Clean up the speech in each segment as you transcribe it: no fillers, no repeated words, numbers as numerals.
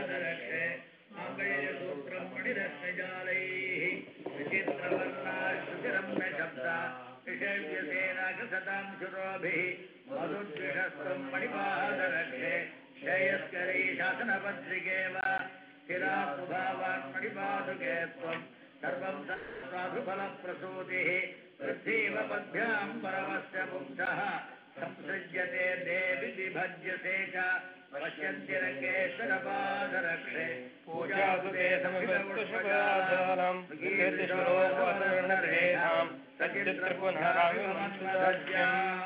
पादरक्षे माङ्गल्यसूत्रं मणिरत्नजालैः विचित्रवर्णाश्रुतिरम्य शब्दा विषयव्यसेनाकसतां शुरोभिः मधुद्विषस्त्वं मणिपादरक्षे श्रेयस्करी शासनपत्रिके वा स्थिरात्मभावात्मनिपादुके त्वं सर्वं साधुफलप्रसूतिः वृद्धिव पद्भ्यां परमस्य पुंसः संसृज्यते देवि विभज्यते च पश्यन्ति रङ्गेश्वरपादरक्षे पूजासुते समितपुष्पजालं कीर्तिशोरोपवर्णरेखां सचित्रपुनराविमन्मदज्ञाम्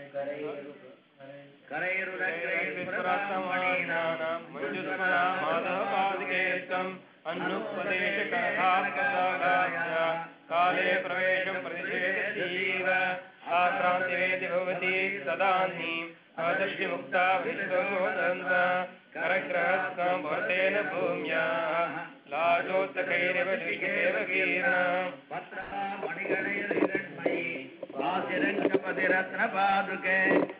करैरुदग्रैर्पुरतामणीनां मञ्जुस्मरामाधवपादिकेत्वम् अन्नुपदेशकथाप्रसादाय काले प्रवेशं प्रतिषेधतीव आक्रान्तिवेति भवति तदानीम् अदृष्टिमुक्ता विश्वोदन्त करग्रहस्तं वर्तेन भूम्याः लाजोत्तकैरिव दृष्टिरेव कीर्णाम् पत्रमणिगणैर्हिरण्मयी वासिरङ्गपतिरत्नपादुके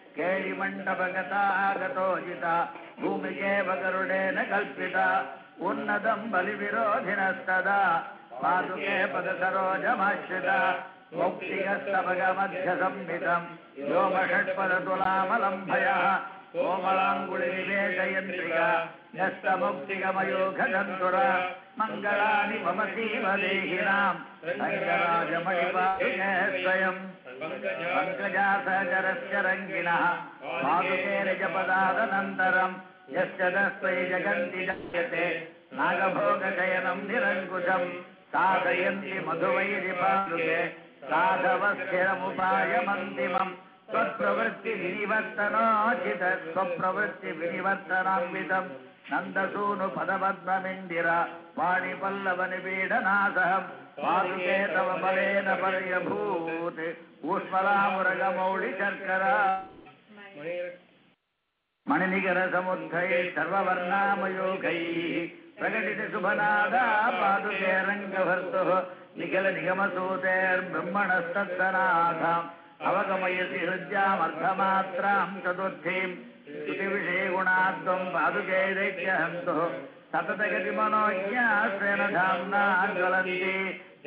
केळिमण्डपगतागतोजिता भूमिकेव गरुडेन कल्पिता उन्नतं बलिविरोधिनस्तदा पादुके पदसरोजमाश्रिता मौक्तिकस्तभगमध्यसंहितं व्योमषट्पदतुलामलम्भयः कोमलाङ्गुलिनिवेशयन्त्रिका न्यस्तमौक्तिकमयोघदन्तुरा मङ्गलानि मम सीव देहिनां रङ्गराजमणिपादुके स्वयं पङ्कजासहचरस्य रङ्गिणः पादुके निजपदादनन्तरम् यश्च दस्त्वयि जगन्ति जायते नागभोगशयनं निरङ्कुशम् साधयन्ति मधुवैरिपादुके साधवस्थिरमुपायमन्तिमम् स्वप्रवृत्तिविनिवर्तनोचित स्वप्रवृत्तिविनिवर्तनान्वितम् नन्दसूनुपदपद्ममिन्दिरा वाणिपल्लवनिपीडनासहम् पादुके तव बलेन पर्यभूत् ऊष्मलामुरगमौलिशर्करा मणिनिकरसमुद्धैः सर्ववर्णामयोगैः प्रकटितशुभनादा पादुके रङ्गभर्तुः निखिलनिगमसूतेर्ब्रह्मणस्तत्सनाथाम् अवगमयसि हृद्यामर्धमात्रां चतुर्थीं श्रुतिविषयगुणात्वं पादुके दैत्यहन्तुः सततगतिमनोज्ञास्वेन धाम्ना ज्वलन्ति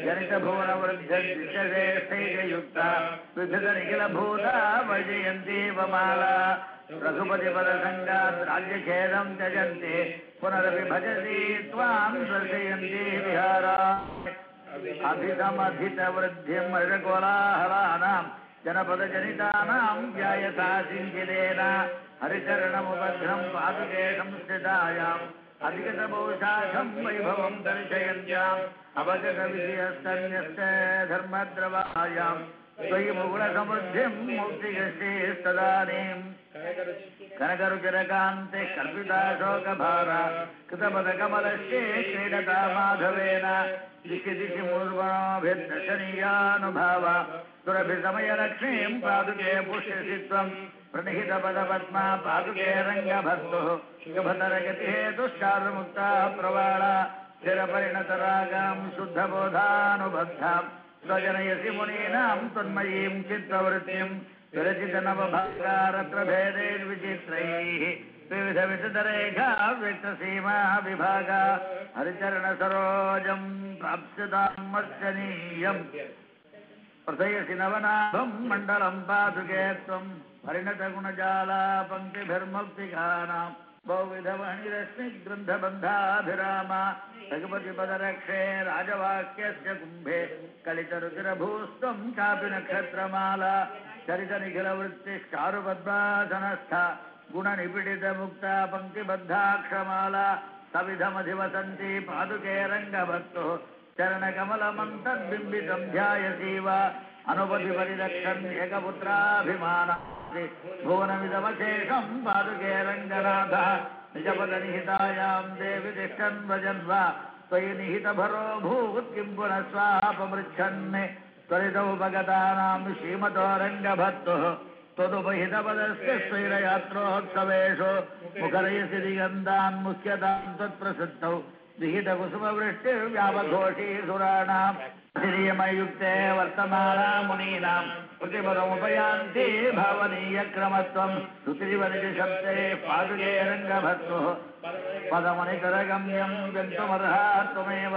जनितभुवनवृद्ध्यश्रेष्ठैकयुक्ता विधृतनिखिलभूता वजयन्तीवमाला रघुपतिपदसङ्गात् राज्यखेदं त्यजन्ति पुनरपि भजति त्वां दर्शयन्ति विहारा अभितमधितवृद्धिं मृगकोलाहलानां जनपदजनितानां व्यायसा सिञ्चिदेन हरिचरणमुपघ्नं पादुके संस्थितायाम् अधिगतबहुशाखं वैभवं दर्शयन्त्याम् अवगतविषयस्तन्यस्य धर्मद्रवायाम् त्वयि मुकुलसमृद्धिं मुक्तिगश्चेस्तदानीम् कनकरुचिरकान्ते कल्पिताशोकभारा कृतपदकमलश्चे क्रीडता माधवेन दिशि दिशि मूर्वणोभिर्दर्शनीयानुभाव सुरभिसमयलक्ष्मीं पादुके पुष्यसि त्वं प्रणिहितपदपद्मा पादुके रङ्गभर्तुः शुभतरगतिहेतुश्चारुमुक्ता प्रवाळा स्थिरपरिणतरागां शुद्धबोधानुबद्धां स्वजनयसि मुनीनां तन्मयीं चित्तवृत्तिं विरचितनवभागारत्र भेदैर्विचित्रैः विविधविचितरेखा व्यक्तसीमा विभागा हरिचरणसरोजं प्राप्स्यतां मर्चनीयम् प्रथयसि नवनाभं मण्डलं पादुके त्वं परिणतगुणजाला पङ्क्तिभिर्मुक्तिकानां बहुविधवणिरश्मिग्रन्थबन्धाभिरामा रघुपतिपदरक्षे राजवाक्यस्य कुम्भे कलितरुचिरभूस्त्वं कापि नक्षत्रमाला चरितनिखिलवृत्तिश्चारुपद्मासनस्था गुणनिपीडितमुक्ता पङ्क्तिबद्धाक्षमाला सविधमधिवसन्ति पादुके रङ्गभक्तुः चरणकमलमन्तद्बिम्बितं ध्यायसीव अनुपतिपरिरक्षन् एकपुत्राभिमानः भुवनमिदमशेषं पादुके रङ्गनाथः निजपदनिहितायां देवि तिष्ठन् भजन्वा त्वयि निहितभरो भूत् किं पुनः स्वापमृच्छन् त्वरितोपगतानां श्रीमतो रङ्गभक्तुः त्वदुपहितपदस्य स्वैरयात्रोत्सवेषु मुखरयसि दिगन्तान् मुह्यतां त्वत्प्रसिद्धौ विहितकुसुमवृष्टिर्व्यावघोषी सुराणां श्रियमयुक्ते वर्तमाना मुनीनां प्रतिपदमुपयान्ति भावनीयक्रमत्वं सुत्रिवनिति शब्दे पादुके रङ्गभक्तुः पदमनितरगम्यं गन्तुमर्हा त्वमेव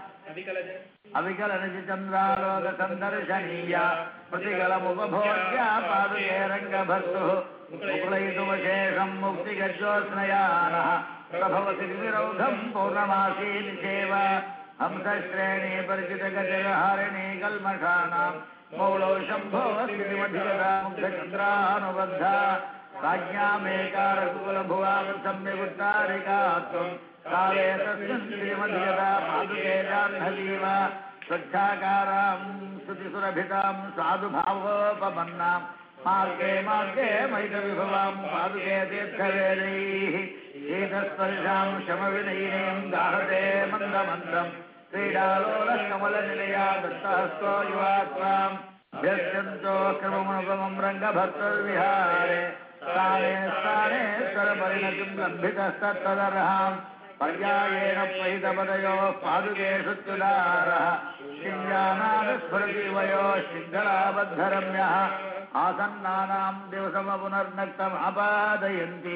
अविकलनिचन्द्रालोकसन्दर्शनीया प्रतिकलमुपभोज्य पादुके रङ्गभक्तुः मुकुलयितुमशेषं मुक्तिगज्जोत्स्नयानः प्रभवति विरौघं पौर्णमासी निषेव हंसश्रेणी परिचितगजहारिणी कल्मषाणां मौलौ शम्भो स्थितिमधिगता मुग्धचन्द्रानुबद्धा राज्ञामेकारकुकुलभुवां सम्यगुत्तारिकात्वं काले तस्मिन् श्रीमधिगता पादुके जाह्नवीव स्वच्छाकारां स्तुतिसुरभितां साधुभावोपपन्नां मार्गे मार्गे मैतविभवां पादुके तीर्थवेदैः शीतस्पर्शां शमविनयिनीं गाहते मन्दमन्दम् क्रीडालोलकमलनिलया दत्तहस्तो युवा त्वाम् व्यस्यन्तो क्रममुपमं रङ्गभक्तविहारे स्थाने स्थाने स्वरपरिणतिं लम्भितस्तत्तदर्हाम् पर्यायेण प्रहितपदयोः पादुकेषु च्युदारः शिञ्जानादस्फुरतीवयो शृङ्खलाबद्धरम्यः आसन्नानां दिवसमपुनर्नक्तम् आपादयन्ति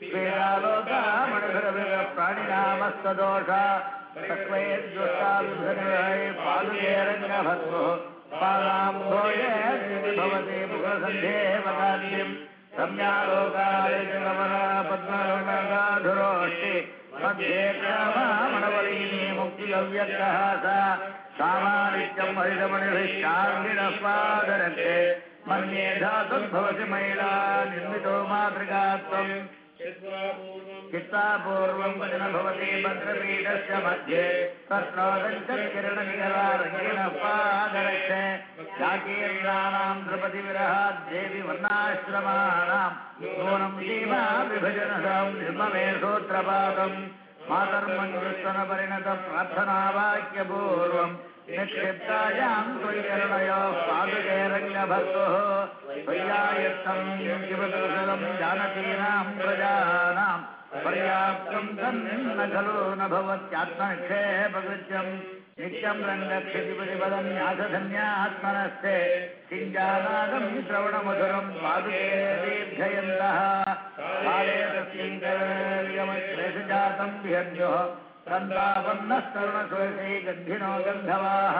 प्राणिनामस्तदोष तस्मैद्युष्टाविभृतिः पादुके रङ्गभक्तुः पादाम्भोजे भवति मुखसन्धेवकाद्यम् सम्यालोकालिकमलपद्मगाधुरोष्टि मध्ये क्षमामणवलीनी मुक्तिगव्यक्तः सा सामानित्यं हरितमणिभिश्चाङ्गिणः पादरक्षे मन्ये धातुर्भवति महिला निर्मितो मातृकात्वम् चित्तापूर्वं वचन भवति भद्रपीठस्य मध्ये तत्रोदञ्चत्किरणनिकरा रङ्गिणः पादरक्षे जाकीर्णानां नृपतिविरहात् देवि वर्णाश्रमाणां नूनं सीमा विभजनसां निर्ममे सूत्रपातम् मातर्मञ्जुस्तनपरिणतप्रार्थनावाक्यपूर्वम् निक्षिप्तायां त्वयिकरणयोः पादुके रङ्गभक्तुः त्वय्यायत्तं शिवकुशलं जानकीनां प्रजानां पर्याप्तं तन्न खलु न भवत्यात्मनिक्षेपकृत्यम् नित्यं रङ्गक्षितिपरिपदन्यासधन्यात्मनस्ते सिञ्जानादं श्रवणमधुरं पादुके दीर्घयन्तः काले तस्मिन् विहन्योः सन्तापन्नस्तरुणसुरसै गन्धिनो गन्धवाः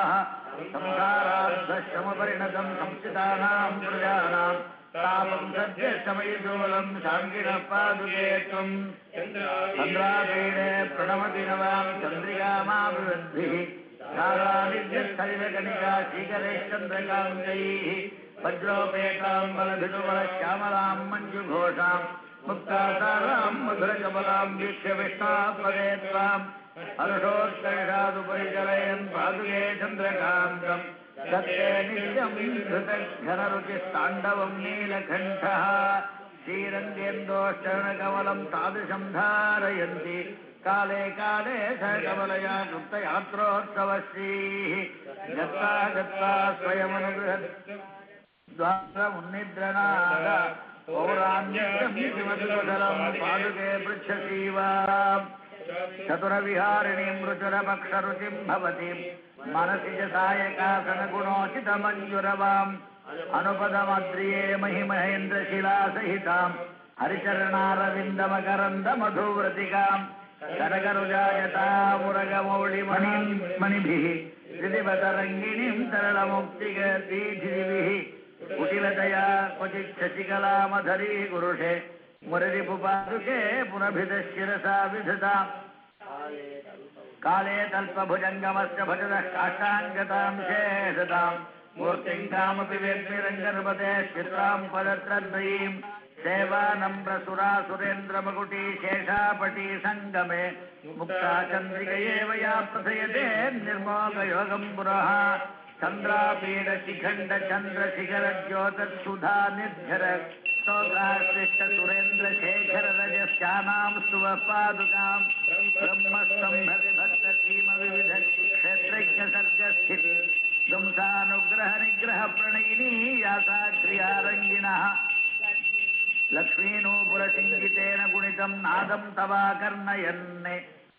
संसारार्थश्रमपरिणतं संस्थितानां प्रजानां तापं सद्यश्रमयितोलं शान्तिनः पादुके त्वम् चन्द्रापीडे प्रणमति नवां चन्द्रिकामाभिवद्भिः कालानिध्यस्थलितकणिका शीकरैश्चन्द्रकान्तैः वज्रोपेतां बलभितुबलश्यामलां मञ्जुघोषाम् मुक्तासारां मधुरकमलां वीक्ष्य विष्णापदे त्वाम् हर्षोत्कर्षादुपरिचलयन् पादुके चन्द्रकान्तम् दत्ते नित्यं धृतघनरुचिस्ताण्डवं नीलकण्ठः श्रीरङ्गेन्दोश्चरणकमलं तादृशं धारयन्ति काले काले स कमलया गुप्तयात्रोत्सवश्रीः गत्वा गत्वा स्वयमनुगृहत् द्वारमुन्निद्रनाद पौराण्यं शिवकुशलं पादुके पृच्छसीव चतुरविहारिणीं रुचिरपक्षरुचिं भवतीं मनसि च सायकासनगुणोचितमञ्जुरवाम् अनुपदमद्रिये महिमहेन्द्रशिलासहितां हरिचरणारविन्दमकरन्दमधुव्रतिकां कनकरुजायतामुरगमौलिमणिभिः श्रीदिवतरङ्गिणीं तरलमुक्तिगतीधिभिः कुटिलतया क्वचित् शशिकलामधरी गुरुषे मुररिपुपादुके पुनभिदशिरसा विधृता काले तल्पभुजङ्गमस्य भजतः काष्ठाङ्गतां शेषतां मूर्तिं कामपि वेद्मि रङ्गनृपते चित्रां पदत्रद्वयीं सेवानम्रसुरासुरेन्द्रमकुटी शेषापटी सङ्गमे मुक्ता चन्द्रिकयेव या प्रथयते निर्मोकयोगं पुरः चन्द्रापीडशिखण्डचन्द्रशिखरज्योतत्सुधा निर्झर स्तोत्राश्लिष्टसुरेन्द्रशेखररजस्यानां स्तुवः पादुकां ब्रह्मस्तम्भविभक्तसीमविविधक्षेत्रज्ञसर्गस्थित ध्वंसानुग्रहनिग्रहप्रणयिनी यासा क्रियारङ्गिणः लक्ष्मीनूपुरसिञ्जितेन गुणितं नादं तवाकर्णयन्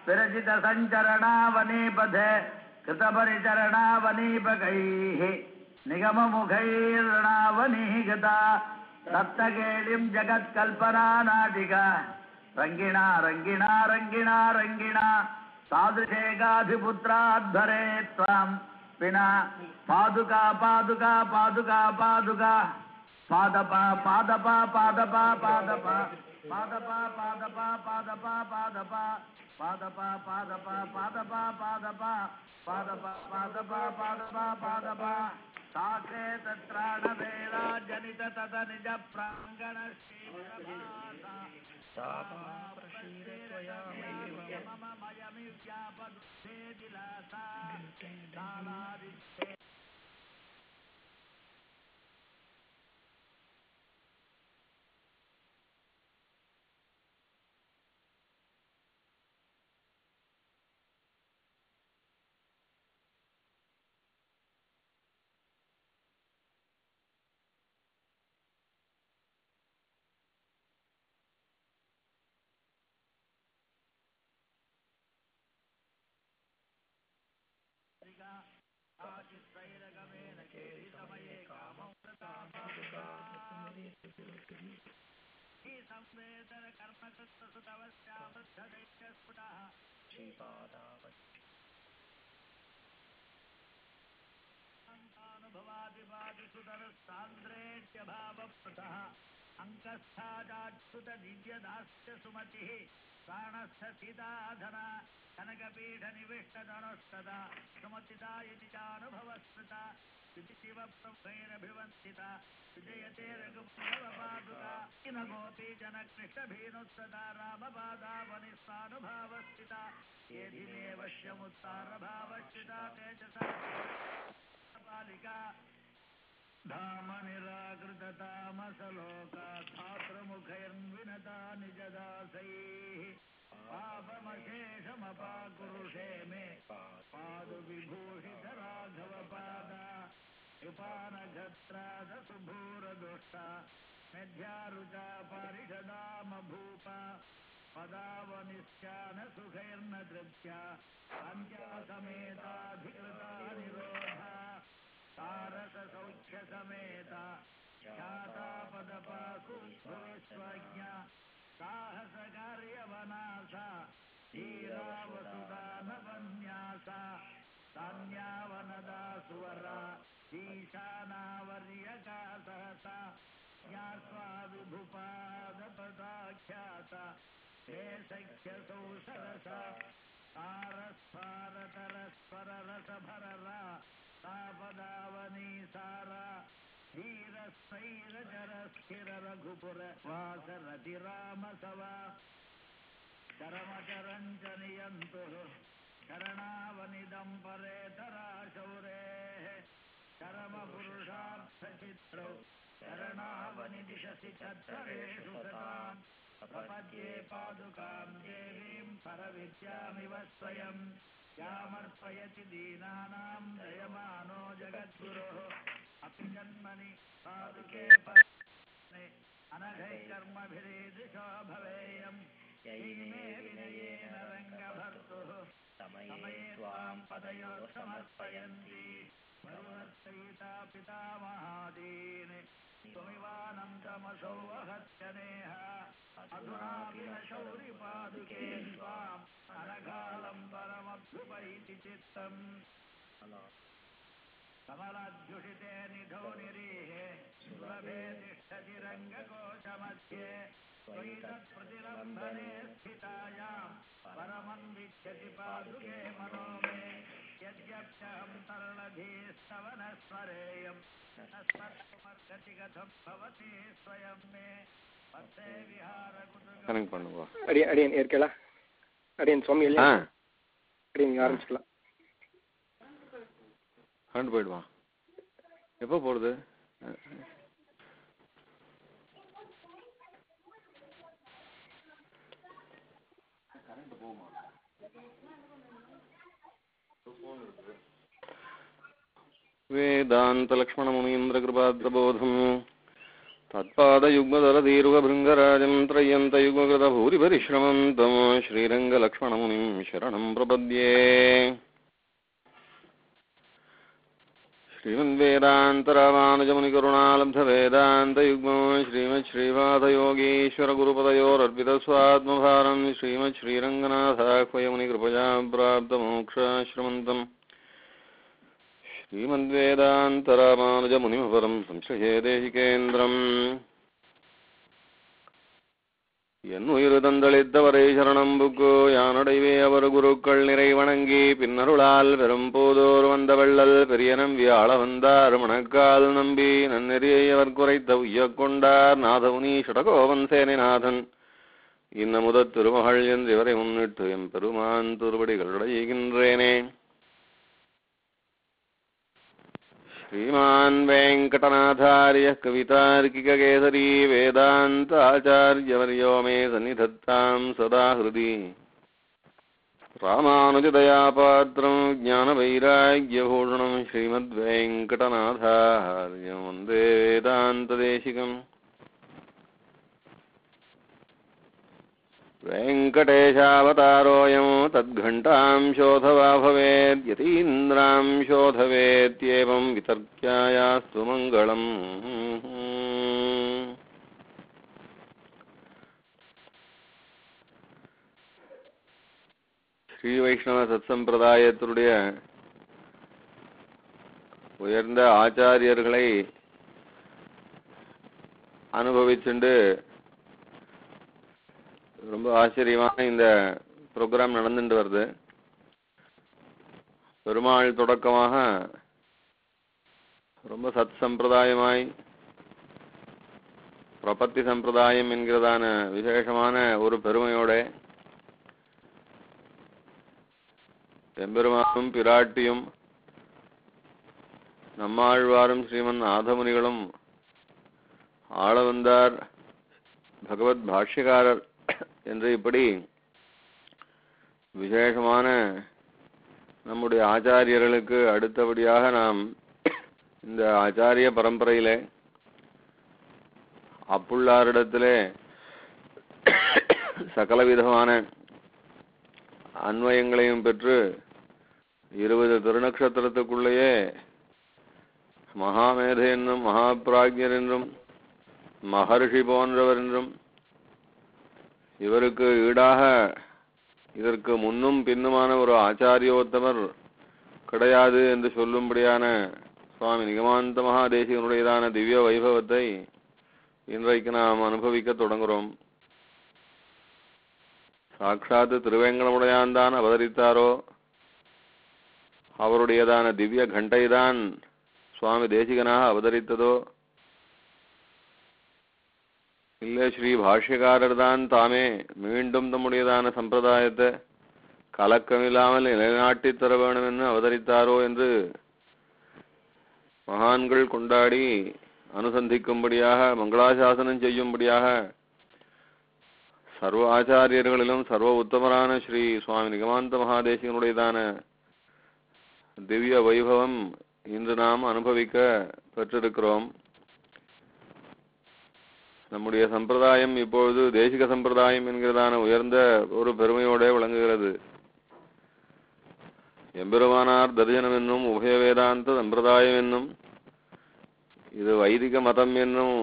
विरचितसञ्चरणावनीपथे कृतपरिचरणावनीपकैः निगममुखैर्णावनिः गता सप्तकेलिं जगत्कल्पना नाटिका रङ्गिणा रङ्गिणा रङ्गिणा रङ्गिणा साधुशेखाधिपुत्राध्वरे त्वां विना पादुका पादुका पादुका पादुका पादपा पादपा पादपा पादपा पादपा पादपा पादपा पादपा पादपा पादपा पादपा पादपा पादपा पादपा पादपा पादपा साके तत्राणवेला जनित तत निज प्राङ्गण मम मयमि व्यापदुःखे दिलासा भावप्रतः अंकस्थाजात्सुत दिव्यदास्य सुमतिः प्राणस्थ सीताधना कनकपीठ निविष्ट धनुस्तदा सुमतिदा इति चानुभवस्मृता शिवप्रभैरभिवन्दिता विजयते रघुपादुका इन गोपी जनकृष्णभीनुत्सदा रामपादावनिस्वानुभावस्थिता ये दिने वश्यमुत्सारभावस्थिता तेजसा बालिका धामनिराकृततामसलोका छात्रमुखैर्विनता निजदासैः पापमशेषमपाकुरुषे मे पादुविभूषित राघवपादा कृपानघत्रादसुभूरदुष्टा मेध्यारुचा पारिषदामभूपा पदावनिश्चानसुखैर्न तृप्त्या पञ्चासमेताधिकृता निरोधा तारससौख्यसमेता ख्यातापदपासु स्वज्ञा साहसकार्यवनासा धीरावसुदानवन्यासा सान्यावनदा सुवरा ईशानावर्यका सहसा ज्ञात्वाविभुपादपदाख्याता ते सख्यसौ सरसा तारस्फारतरस्वररसभररा तापदावनी सारा धीरस्थैरचरस्थिर रघुपुर वासरतिरामसवा चरमचरञ्च नियन्तुः शरणावनिदं परेतराशौरेः चरमपुरुषार्थचित्रौ शरणावनिदिशसि चद्धरेषु सताम् प्रपद्ये पादुकां देवीं परविद्यामिव स्वयं यामर्पयति दीनानां दयमानो जगद्गुरोः अपि जन्मनि पादुके पत्ने अनघैकर्मभिरीदृशो भवेयं यैमे विनयेन रङ्गभर्तुः समये त्वां पदयोः समर्पयन्ति भगवत्सहिता पितामहादीन् त्वमिवानन्दमसौ वहत्यनेह अधुनापि न शौरिपादुके त्वाम् अनकालं परमभ्युपैति चित्तम् कमलाद्युषिते निधौ निरीहे सुलभे तिष्ठति रङ्गकोशमध्ये त्वयि तत्प्रतिलम्बने स्थितायाम् परमन्विष्यति पादुके मनो मे यद्यप्यहं तरलधीस्तव न स्मरेयम् स्मर्गति कथं भवति स्वयं मे पत्ते विहारकुतुकं அடியன் ஏற்கலா அடியன் சுவாமி இல்லையா அடியன் நீங்க ஆரம்பிச்சுக்கலாம். கரண்ட் போயிடுவான். எப்போ போகிறது? वेदान्तलक्ष्मणमुनीन्द्रकृपाद्रबोधम् तत्पादयुग्मदलदीर्घभृङ्गराजं त्रय्यन्तयुग्मकृतभूरिपरिश्रमं तं श्रीरङ्गलक्ष्मणमुनिं शरणं प्रपद्ये श्रीमद्वेदान्तरामानुजमुनिकरुणालब्धवेदान्तयुग्मो श्रीमच्छ्रीपादयोगीश्वरगुरुपदयोरर्पितस्वात्मभारं श्रीमच्छ्रीरङ्गनाथाह्वयमुनिकृपया प्राप्तमोक्षाश्रमन्तम् श्रीमद्वेदान्तरामानुजमुनिमपरं संश्रये देशिकेन्द्रम् என்னுயிர்தந்தளித்தவரை சரணம் புக்கு யானடைவே அவர் குருக்கள் நிறை வணங்கி பின்னருளால் பெரும் போதோர் வந்த வள்ளல் பெரிய நம்பி ஆள வந்தார் மணக்கால் நம்பி நன்னெறியை அவர் குறைத்த உய்யக் கொண்டார் நாதமுனி ஷடகோபன் சேனைநாதன் இன்னமுதத் திருமகள் என்று இவரை முன்னிட்டு எம் பெருமான் திருவடிகளுடைகின்றேனே. श्रीमान् वेङ्कटनाथार्यः कवितार्किककेसरी वेदान्ताचार्यवर्यो मे सन्निधत्तां सदा हृदि रामानुजदयापात्रं ज्ञानवैराग्यभूषणं श्रीमद्वेङ्कटनाथार्यं वन्दे वेदान्तदेशिकम्. वेङ्कटेशावतारोऽयं तद्घण्टां शोधवा भवेत् यतीन्द्रां शोधवेत्येवं वितर्क्यायास्तु मङ्गलम्. ஸ்ரீ வைஷ்ணவ சத்சம்பிரதாயத்தினுடைய உயர்ந்த ஆச்சாரியர்களை அனுபவிச்சுண்டு ரொம்ப ஆச்சரியமான இந்த ப்ரோக்ராம் நடந்துட்டு வருது. பெருமாள் தொடக்கமாக ரொம்ப சத் சம்பிரதாயமாய் பிரபத்தி சம்பிரதாயம் என்கிறதான விசேஷமான ஒரு பெருமையோட எம்பெருமானும் பிராட்டியும் நம்மாழ்வாரும் ஸ்ரீமன் நாதமுனிகளும் ஆள வந்தார் பகவத் பாஷ்யகாரர் என்று இப்படி விசேஷமான நம்முடைய ஆச்சாரியர்களுக்கு அடுத்தபடியாக நாம் இந்த ஆச்சாரிய பரம்பரையிலே அப்புள்ளாரிடத்திலே சகலவிதமான அன்வயங்களையும் பெற்று 20 திருநக்ஷத்திரத்துக்குள்ளேயே மகாமேதை என்றும் மகாபிராஜ்யர் என்றும் மகர்ஷி போன்றவர் என்றும் இவருக்கு ஈடாக இதற்கு முன்னும் பின்னுமான ஒரு ஆச்சாரியோத்தமர் கிடையாது என்று சொல்லும்படியான சுவாமி நிகமாந்த மகாதேசிகனுடையதான திவ்ய வைபவத்தை இன்றைக்கு நாம் அனுபவிக்க தொடங்குகிறோம். சாட்சாத்து திருவேங்கடமுடையான் தான் அவதரித்தாரோ அவருடையதான திவ்ய கண்டைதான் சுவாமி தேசிகனாக அவதரித்ததோ இல்லை ஸ்ரீ பாஷ்யக்காரர் தான் தாமே மீண்டும் தம்முடையதான சம்பிரதாயத்தை கலக்கமில்லாமல் நிலைநாட்டித் தர வேண்டும் என்று அவதரித்தாரோ என்று மகான்கள் கொண்டாடி அனுசந்திக்கும்படியாக மங்களாசாசனம் செய்யும்படியாக சர்வ ஆச்சாரியர்களிலும் சர்வ உத்தமரான ஸ்ரீ சுவாமி நிகமாந்த மகாதேசிகனுடையதான திவ்ய வைபவம் இன்று நாம் அனுபவிக்க பெற்றிருக்கிறோம். நம்முடைய சம்பிரதாயம் இப்பொழுது தேசிக சம்பிரதாயம் என்கிறதான உயர்ந்த ஒரு பெருமையோட விளங்குகிறது. எம்பெருமானார் தரிசனம் என்னும் உபய வேதாந்த சம்பிரதாயம் என்னும் இது வைதிக மதம் என்னும்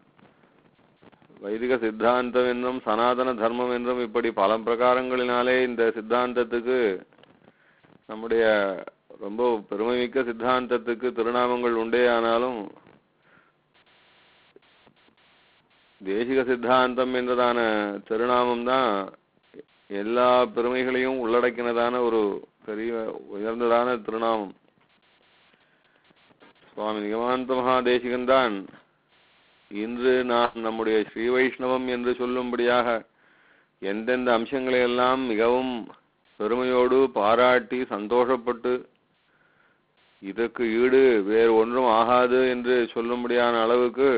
வைதிக சித்தாந்தம் என்னும் சனாதன தர்மம் என்றும் இப்படி பல பிரகாரங்களினாலே இந்த சித்தாந்தத்துக்கு நம்முடைய ரொம்ப பெருமைமிக்க சித்தாந்தத்துக்கு திருநாமங்கள் உண்டே. ஆனாலும் தேசிக சித்தாந்தம் என்றதான திருநாமம் தான் எல்லா பெருமைகளையும் உள்ளடக்கினதான ஒரு பெரிய உயர்ந்ததான திருநாமம். சுவாமி நிகமாந்த மகாதேசிகன் தான் இன்று நாம் நம்முடைய ஸ்ரீ வைஷ்ணவம் என்று சொல்லும்படியாக எந்தெந்த அம்சங்களை எல்லாம் மிகவும் பெருமையோடு பாராட்டி சந்தோஷப்பட்டு இதற்கு ஈடு வேறு ஒன்றும் ஆகாது என்று சொல்லும்படியான அளவுக்கு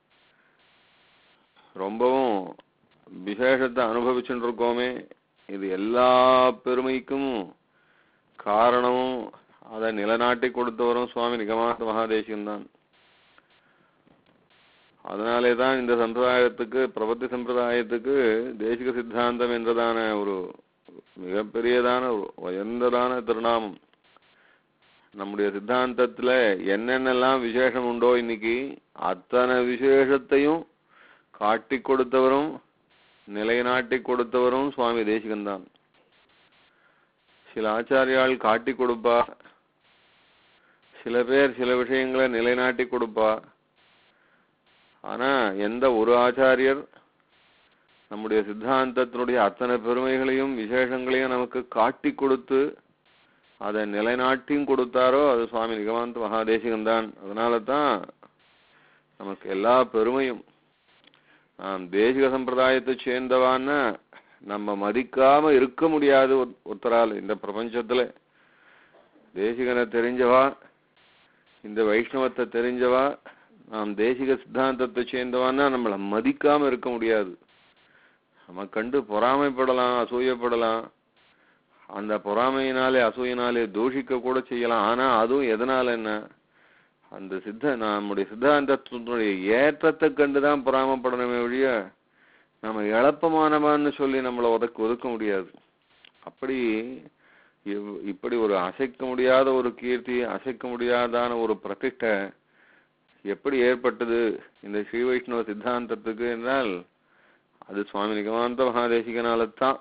ரொம்பவும் விசேஷத்தை அனுபவிச்சுட்டு இருக்கோமே. இது எல்லா பெருமைக்கும் காரணமும் அதை நிலநாட்டி கொடுத்தவரும் சுவாமி நிகமாந்த மகாதேசிகன் தான். அதனாலே தான் இந்த சம்பிரதாயத்துக்கு, பிரபத்தி சம்பிரதாயத்துக்கு தேசிக சித்தாந்தம் என்றதான ஒரு மிகப்பெரியதான உயர்ந்ததான திருநாமம். நம்முடைய சித்தாந்தத்துல என்னென்னலாம் விசேஷம் உண்டோ இன்னைக்கு அத்தனை விசேஷத்தையும் காட்டி கொடுத்தவரும் நிலைநாட்டி கொடுத்தவரும் சுவாமி தேசிகன்தான். சில ஆச்சாரியால் காட்டி கொடுப்பா, சில பேர் சில விஷயங்களை நிலைநாட்டி கொடுப்பா. ஆனா எந்த ஒரு ஆச்சாரியர் நம்முடைய சித்தாந்தத்தினுடைய அத்தனை பெருமைகளையும் விசேஷங்களையும் நமக்கு காட்டி கொடுத்து அதை நிலைநாட்டியும் கொடுத்தாரோ அது சுவாமி நிகமாந்த மகாதேசிகன் தான். அதனால தான் நமக்கு எல்லா பெருமையும். நாம் தேசிக சம்பிரதாயத்தை சேர்ந்தவான்னு நம்ம மதிக்காம இருக்க முடியாது ஒருத்தரால். இந்த பிரபஞ்சத்துல தேசிகனை தெரிஞ்சவா, இந்த வைஷ்ணவத்தை தெரிஞ்சவா, நாம் தேசிக சித்தாந்தத்தை சேர்ந்தவான்னா நம்மளை மதிக்காம இருக்க முடியாது. நம்ம கண்டு பொறாமைப்படலாம், அசூயப்படலாம், அந்த பொறாமையினாலே அசூயினாலே தூஷிக்க கூட செய்யலாம். ஆனா அதுவும் எதனால என்ன, அந்த நம்முடைய சித்தாந்தத்தினுடைய ஏற்றத்தை கண்டுதான் பொறாமப்படணுமே ஒழிய நம்ம இழப்பமானவான்னு சொல்லி நம்மளை ஒதுக்க முடியாது. அப்படி இப்படி ஒரு அசைக்க முடியாத ஒரு கீர்த்தி, அசைக்க முடியாதான ஒரு பிரதிஷ்டை எப்படி ஏற்பட்டது இந்த ஸ்ரீ வைஷ்ணவ சித்தாந்தத்துக்கு என்றால் அது சுவாமி நிகமாந்த மகாதேசிகனால்தான்.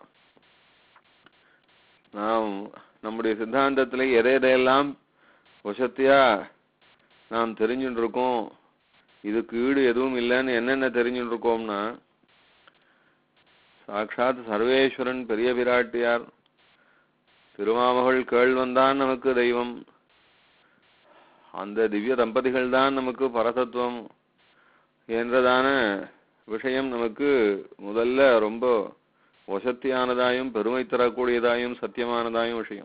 நாம் நம்முடைய சித்தாந்தத்திலே எதையெல்லாம் வசத்தியா நாம் தெரிஞ்சுட்டு இருக்கோம், இதுக்கு ஈடு எதுவும் இல்லைன்னு என்னென்ன தெரிஞ்சுட்டு இருக்கோம்னா, சாட்சாத் சர்வேஸ்வரன் பெரிய பிராட்டியார், திருமாமகள் கேள்வன்தான் நமக்கு தெய்வம், அந்த திவ்ய தம்பதிகள் தான் நமக்கு பரதத்துவம் என்றதான விஷயம் நமக்கு முதல்ல ரொம்ப வசத்தியானதாயும் பெருமை தரக்கூடியதாயும் சத்தியமானதாயும் விஷயம்.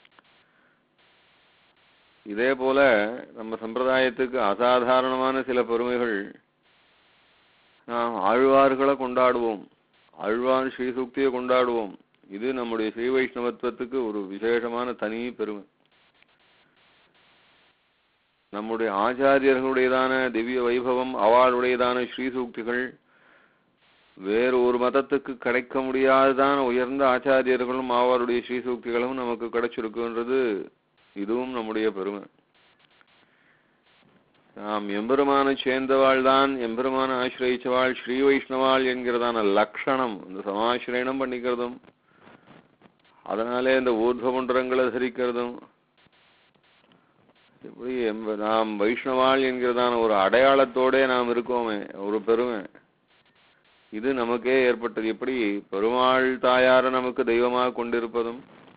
இதே போல நம்ம சம்பிரதாயத்துக்கு அசாதாரணமான சில பெருமைகள். நாம் ஆழ்வார்களை கொண்டாடுவோம், ஆழ்வார் ஸ்ரீசூக்தியை கொண்டாடுவோம். இது நம்முடைய ஸ்ரீ வைஷ்ணவத்துவத்துக்கு ஒரு விசேஷமான தனி பெருமை. நம்முடைய ஆச்சாரியர்களுடையதான திவ்ய வைபவம், அவளுடையதான ஸ்ரீசூக்திகள் வேறு ஒரு மதத்துக்கு கிடைக்க முடியாததான உயர்ந்த ஆச்சாரியர்களும் அவருடைய ஸ்ரீசூக்திகளும் நமக்கு கிடைச்சிருக்குன்றது இதுவும் நம்முடைய பெருமை. நாம் எம்பெருமான சேர்ந்தவாள் தான், எம்பெருமான ஆசிரியச்சவாள் ஸ்ரீ வைஷ்ணவாள் என்கிறதான லட்சணம் இந்த சமாசிரயணம் பண்ணிக்கிறதும், அதனாலே இந்த ஊர்துவமண்டலங்களை தரிக்கிறதும், இப்படி நாம் வைஷ்ணவாள் என்கிறதான ஒரு அடையாளத்தோட நாம் இருக்கோமே ஒரு பெருமை, இது நமக்கே ஏற்பட்டது. எப்படி பெருமாள் தாயார நமக்கு தெய்வமாக கொண்டிருப்பதும்,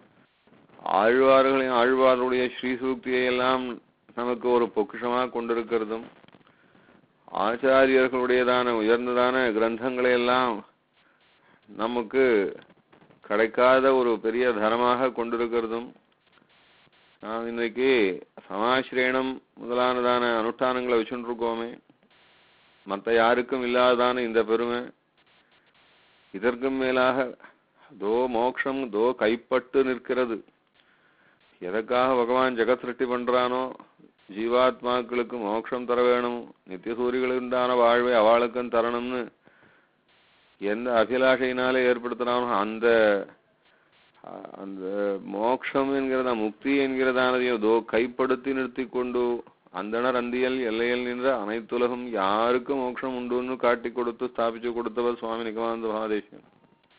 ஆழ்வாருடைய ஸ்ரீசூக்தியை எல்லாம் நமக்கு ஒரு பொக்கிஷமாக கொண்டிருக்கிறதும், ஆச்சாரியர்களுடையதான உயர்ந்ததான கிரந்தங்களை எல்லாம் நமக்கு கிடைக்காத ஒரு பெரிய தரமாக கொண்டிருக்கிறதும், நாம் இன்றைக்கு சமாசிரயணம் முதலானதான அனுஷ்டானங்களை வச்சுட்டு இருக்கோமே, மற்ற யாருக்கும் இல்லாததான இந்த பெருமை, இதற்கும் மேலாக தோ மோக்ஷம் தோ கைப்பட்டு நிற்கிறது. எதற்காக பகவான் ஜெகத் சிருஷ்டி பண்றானோ, ஜீவாத்மாக்களுக்கு மோட்சம் தர வேணும், நித்தியசூரிகளுண்டான வாழ்வை அவளுக்கும் தரணும்னு எந்த அபிலாஷையினாலே ஏற்படுத்தினானோ அந்த அந்த மோட்சம் என்கிறதா முக்தி என்கிறதானதையும் தோ கைப்படுத்தி நிறுத்தி கொண்டு அந்தனர் அந்தியல் எல்லையில் நின்ற அனைத்துலகம் யாருக்கும் மோட்சம் உண்டுன்னு காட்டி கொடுத்து ஸ்தாபிச்சு கொடுத்தவர் சுவாமி நிகமானந்த மகாதேசிகன்.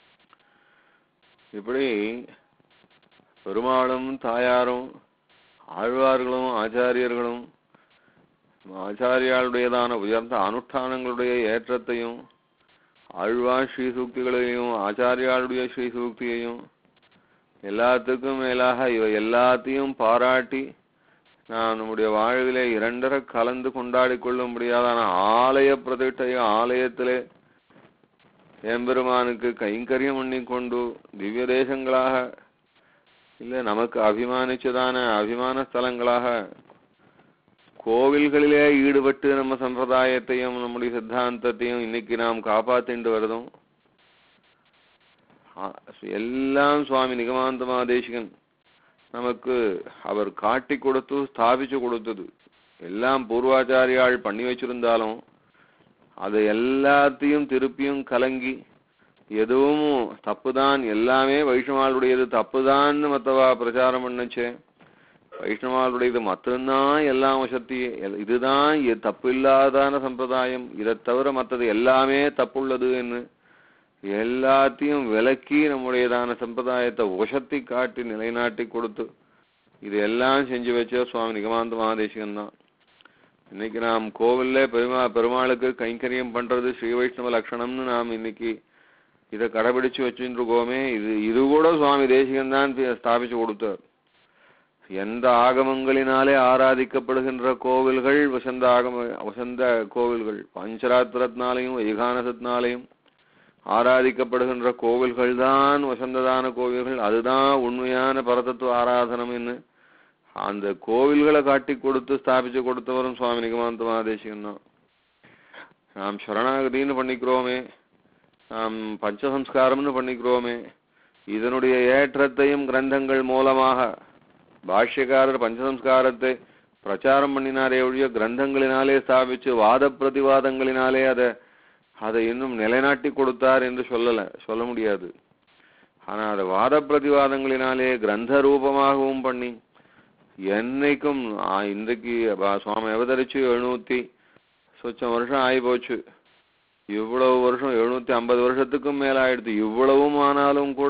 இப்படி பெருமாளும் தாயாரும் ஆழ்வார்களும் ஆச்சாரியர்களும் ஆச்சாரியாளுடையதான உயர்ந்த அனுஷ்டானங்களுடைய ஏற்றத்தையும், ஆழ்வார் ஸ்ரீசூக்திகளையும் ஆச்சாரியாளுடைய ஸ்ரீசூக்தியையும் எல்லாத்துக்கும் மேலாக இவை எல்லாத்தையும் பாராட்டி நாம் நம்முடைய வாழ்விலே இரண்டரை கலந்து கொண்டாடி கொள்ள முடியாதான ஆலய பிரதிஷ்டையும் ஆலயத்திலே எம்பெருமானுக்கு கைங்கரியம் பண்ணிக்கொண்டு திவ்ய தேசங்களாக இல்லை நமக்கு அபிமானிச்சதான அபிமான ஸ்தலங்களாக கோவில்களிலே ஈடுபட்டு நம்ம சம்பிரதாயத்தையும் நம்முடைய சித்தாந்தத்தையும் இன்னைக்கு நாம் காப்பாத்திண்டு வருதும் எல்லாம் சுவாமி நிகமாந்த மகாதேசிகன் நமக்கு அவர் காட்டி கொடுத்து ஸ்தாபிச்சு கொடுத்தது. எல்லாம் பூர்வாச்சாரியால் பண்ணி வச்சிருந்தாலும் அது எல்லாத்தையும் திருப்பியும் கலங்கி எதுவும் தப்புதான், எல்லாமே வைஷ்ணவாளுடையது தப்புதான்னு மற்றவா பிரச்சாரம் பண்ணுச்சே, வைஷ்ணவாளுடையது மட்டும்தான் எல்லாம் வசதி, இதுதான் தப்பு இல்லாதான சம்பிரதாயம், இதை தவிர மற்றது எல்லாமே தப்புள்ளதுன்னு எல்லாத்தையும் விலக்கி நம்முடையதான சம்பிரதாயத்தை வசத்தி காட்டி நிலைநாட்டி கொடுத்து இது எல்லாம் செஞ்சு வச்ச சுவாமி நிகமாந்த மகாதேசிகன் தான். இன்னைக்கு நாம் கோவில்ல பெருமாளுக்கு கைங்கரியம் பண்றது ஸ்ரீ வைஷ்ணவ லட்சணம்னு நாம் இன்னைக்கு இதை கடைபிடிச்சு வச்சுட்டு இருக்கோமே, இது கூட சுவாமி தேசிகன் தான் ஸ்தாபிச்சு கொடுத்தார். எந்த ஆகமங்களினாலே ஆராதிக்கப்படுகின்ற கோவில்கள் வசந்த கோவில்கள், பஞ்சராத்திரத்தினாலையும் வைகானசத்தினாலையும் ஆராதிக்கப்படுகின்ற கோவில்கள் தான் வசந்ததான கோவில்கள், அதுதான் உண்மையான பரதத்துவ ஆராதனம் என்று அந்த கோவில்களை காட்டி கொடுத்து ஸ்தாபிச்சு கொடுத்தவரும் சுவாமி நிகமாந்த மகாதேசிகன் தான். நாம் சரணாகதின்னு பண்ணிக்கிறோமே, நாம் பஞ்சசம்ஸ்காரம்னு பண்ணிக்கிறோமே, இதனுடைய ஏற்றத்தையும் கிரந்தங்கள் மூலமாக பாஷ்யக்காரர் பஞ்சசம்ஸ்காரத்தை பிரச்சாரம் பண்ணினாரே ஒழிய கிரந்தங்களினாலே ஸ்தாபிச்சு வாத பிரதிவாதங்களினாலே அதை இன்னும் நிலைநாட்டி கொடுத்தார் என்று சொல்ல முடியாது. ஆனா அதை வாத பிரதிவாதங்களினாலே கிரந்த ரூபமாகவும் பண்ணி என்னைக்கும் இன்றைக்கு சுவாமி அவதரிச்சு 700 வருஷம் ஆகி போச்சு. இவ்வளவு வருஷம் 750 வருஷத்துக்கும் மேல ஆயிடுத்து. இவ்வளவும் ஆனாலும் கூட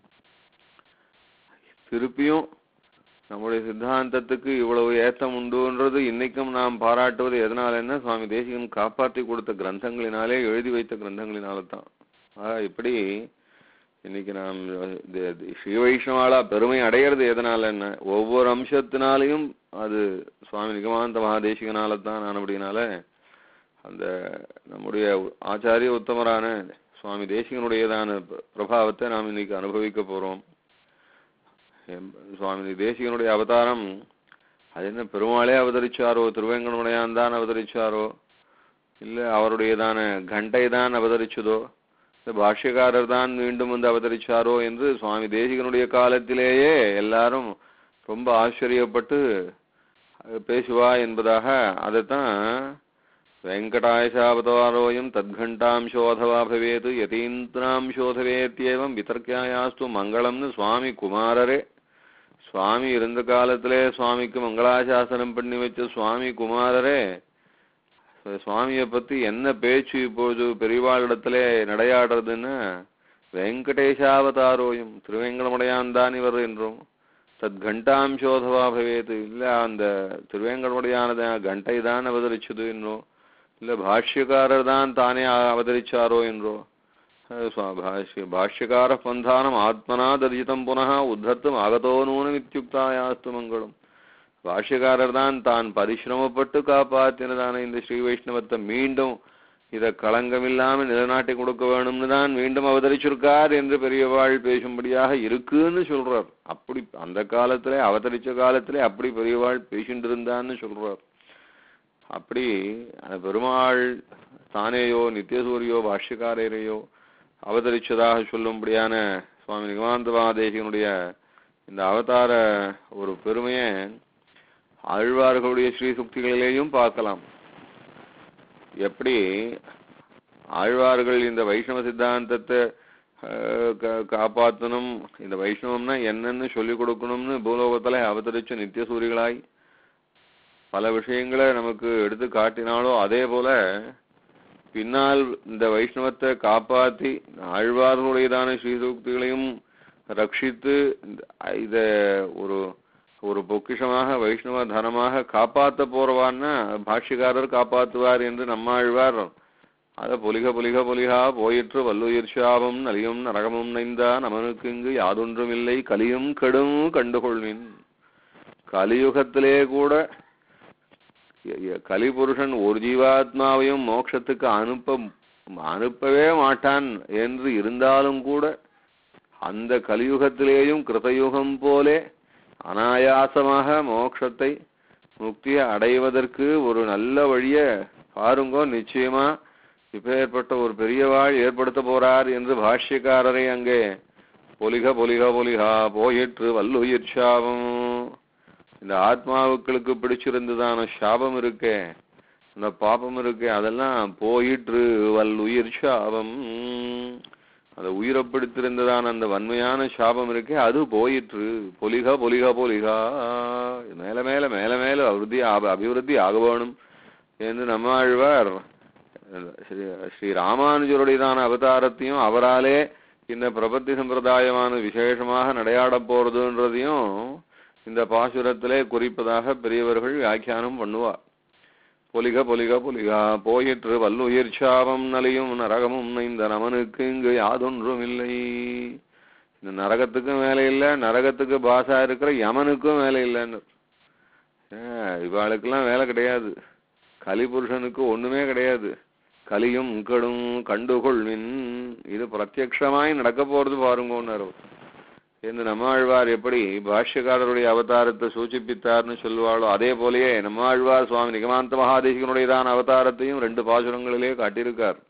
திருப்பியும் நம்முடைய சித்தாந்தத்துக்கு இவ்வளவு ஏத்தம் உண்டுன்றது இன்னைக்கும் நாம் பாராட்டுவது எதனால என்ன, சுவாமி தேசிகன் காப்பாற்றி கொடுத்த கிரந்தங்களினாலே, எழுதி வைத்த கிரந்தங்களினால தான். இப்படி இன்னைக்கு நாம் ஸ்ரீ வைஷ்ணவாளா பெருமை அடையிறது எதனால என்ன, ஒவ்வொரு அம்சத்தினாலையும் அது சுவாமி நிகமாந்த மகாதேசிகனால தான். அப்படினால அந்த நம்முடைய ஆச்சாரிய உத்தமரான சுவாமி தேசிகனுடையதான பிரபாவத்தை நாம் இன்னைக்கு அனுபவிக்க போறோம். சுவாமி தேசிகனுடைய அவதாரம் அது என்ன பெருமாளே அவதரிச்சாரோ, திருவேங்கடமுடையான் தான் அவதரிச்சாரோ, இல்லை அவருடையதான கண்டை தான் அவதரிச்சதோ, இந்த பாஷ்யக்காரர் தான் மீண்டும் வந்து அவதரிச்சாரோ என்று சுவாமி தேசிகனுடைய காலத்திலேயே எல்லாரும் ரொம்ப ஆச்சரியப்பட்டு பேசுவா என்பதாக அதைத்தான் வெங்கடாயசாவதாரோயம் தத்கண்டாம்சோதவா பவேத் யதீந்திராம்சோதவேத்யேவம் விதர்க்கியாயாஸ்து மங்களம்னு சுவாமி குமாரரே, சுவாமி இருந்த காலத்திலே சுவாமிக்கு மங்களாசாசனம் பண்ணி வச்ச சுவாமி குமாரரே சுவாமியை பத்தி என்ன பேச்சு இப்போது பெரியவாளிடத்திலே நடையாடுறதுன்னு, வெங்கடேசாவதாரோயம் திருவேங்கடமுடையான் தான் இவர் என்றும், தத்கண்டாம்சோதவா பவேத் இல்ல அந்த திருவேங்கடமுடையானத கண்டை தான் அவதரிச்சது என்றும், இல்ல பாஷ்யக்காரர் தான் தானே அவதரிச்சாரோ என்றோ, பாஷ்யக்கார பந்தானம் ஆத்மனா தரிசிதம் புனः உத்தர்த்தும் ஆகதோ நூனமித்யுக்தாயாஸ்து மங்களம். பாஷ்யக்காரர் தான் பரிசிரமப்பட்டு காப்பாற்றினதான இந்த ஸ்ரீ வைஷ்ணவத்தை மீண்டும் இதை களங்கமில்லாமல் நிலைநாட்டி கொடுக்க வேணும்னு தான் மீண்டும் அவதரிச்சிருக்கார் என்று பெரியவாள் பேசும்படியாக இருக்குன்னு சொல்றார். அப்படி அந்த காலத்திலே அவதரிச்ச காலத்திலே அப்படி பெரியவாள் பேசிட்டு இருந்தான்னு சொல்றார். அப்படி அந்த பெருமாள் தானேயோ நித்தியசூரியோ பாஷ்யக்காரையோ அவதரிச்சதாக சொல்லும்படியான சுவாமி நிகமாந்த மகாதேசிகனுடைய இந்த அவதார ஒரு பெருமையை ஆழ்வார்களுடைய ஸ்ரீ சுக்திகளிலேயும் பார்க்கலாம். எப்படி ஆழ்வார்கள் இந்த வைஷ்ணவ சித்தாந்தத்தை காப்பாற்றணும், இந்த வைஷ்ணவம்னா என்னன்னு சொல்லிக் கொடுக்கணும்னு பூலோகத்துல அவதரிச்ச நித்தியசூரிகளாய் பல விஷயங்களை நமக்கு எடுத்து காட்டினாலோ, அதே போல பின்னால் இந்த வைஷ்ணவத்தை காப்பாற்றி ஆழ்வார்களுடையதான ஸ்ரீசூக்திகளையும் ரட்சித்து இத ஒரு பொக்கிஷமாக வைஷ்ணவ தனமாக காப்பாற்ற போறவான்னா பாஷ்யக்காரர் காப்பாற்றுவார் என்று நம்மாழ்வார் அதை பொலிக பொலிக பொலிகா போயிற்று வல்லுயிர் சாபம் நலியும் நரகமும் நைந்தா நமனுக்கு இங்கு யாதொன்றும் இல்லை கலியும் கெடும் கண்டுகொள்வின். கலியுகத்திலே கூட கலிபுருஷன் ஒரு ஜீவாத்மாவையும் மோட்சத்துக்கு அனுப்பவே மாட்டான் என்று இருந்தாலும் கூட அந்த கலியுகத்திலேயும் கிருதயுகம் போலே அனாயாசமாக மோட்சத்தை முக்தியை அடைவதற்கு ஒரு நல்ல வழிய பாருங்கோ, நிச்சயமா இப்பேற்பட்ட ஒரு பெரியவாள் ஏற்படுத்த போறார் என்று பாஷ்யக்காரரை அங்கே பொலிக பொலிக பொலிகா போயிற்று வல்லுயிர் சாபம். இந்த ஆத்மாவுக்களுக்கு பிடிச்சிருந்ததான சாபம் இருக்கே, அந்த பாபம் இருக்கு அதெல்லாம் போயிற்று வல்லுயிர் சாபம். அந்த உயிரப்படுத்திருந்ததான அந்த வன்மையான சாபம் இருக்கே அது போயிற்று. பொலிகா பொலிகா பொலிகா மேல மேல மேல மேல அபிவிருத்தி ஆக வேணும் என்று நம்மாழ்வார் ஸ்ரீ ராமானுஜருடையதான அவதாரத்தையும் அவராலே இந்த பிரபத்தி சம்பிரதாயமான விசேஷமாக நடையாட போறதுன்றதையும் இந்த பாசுரத்திலே குறிப்பதாக பெரியவர்கள் வியாக்கியானம் பண்ணுவார். பொலிக பொலிக பொலிகா போயிற்று வல்லுயிர் சாபம் நலியும் நரகமும் இந்த நமனுக்கு இங்கு யாதொன்றும் இல்லை. இந்த நரகத்துக்கும் வேலை இல்லை, நரகத்துக்கு பாசா இருக்கிற யமனுக்கும் வேலை இல்லைன்னு. இவாளுக்கெல்லாம் வேலை கிடையாது. கலிபுருஷனுக்கு ஒண்ணுமே கிடையாது. கலியும் கடும் கண்டுகொள்வின் இது பிரத்யக்ஷமாய் நடக்க போறது பாருங்கன்னு என்று நம்மாழ்வார் எப்படி பாஷ்யக்காரருடைய அவதாரத்தை சூச்சிப்பித்தார்னு சொல்லுவாளோ அதே போலயே நம்மாழ்வார் சுவாமி நிகமாந்த மகாதேசிகனுடையதான அவதாரத்தையும் 2 பாசுரங்களிலே காட்டியிருக்கார்.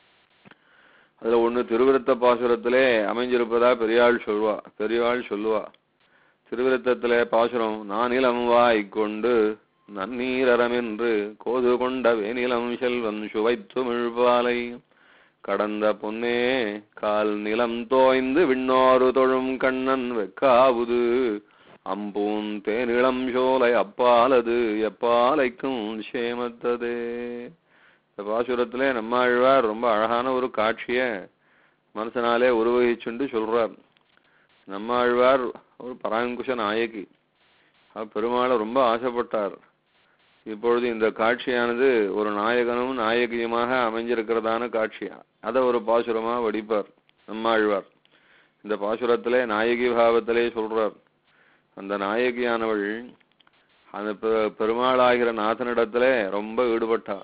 அதுல ஒண்ணு திருவிருத்த பாசுரத்திலே அமைஞ்சிருப்பதா பெரியவாள் சொல்லுவா. திருவிருத்தத்திலே பாசுரம் நானிலம் வாய்க்கொண்டு நன்னீரமென்று கோது கொண்ட வேநிலம் செல்வன் சுவைத்து மிழ்பாலை கடந்த பொன்னே கால் நிலம் தோய்ந்து விண்ணோரு தொழும் கண்ணன் வெக்காவுது அம்பூன் தேனிளம் சோலை அப்பாலது எப்பாலைக்கும் சேமத்ததே. இந்த பாசுரத்திலே நம்மாழ்வார் ரொம்ப அழகான ஒரு காட்சிய மனசனாலே உருவகிச்சுண்டு சொல்றார். நம்மாழ்வார் ஒரு பராங்குஷ நாயகி, பெருமாளை ரொம்ப ஆசைப்பட்டார். இப்பொழுது இந்த காட்சியானது ஒரு நாயகனும் நாயகியுமாக அமைஞ்சிருக்கிறதான காட்சியா அதை ஒரு பாசுரமா வடிப்பார் நம்மாழ்வார். இந்த பாசுரத்திலே நாயகி பாவத்திலே சொல்றார். அந்த நாயகியானவள் அந்த பெருமாளாகிற நாதனிடத்திலே ரொம்ப ஈடுபட்டா.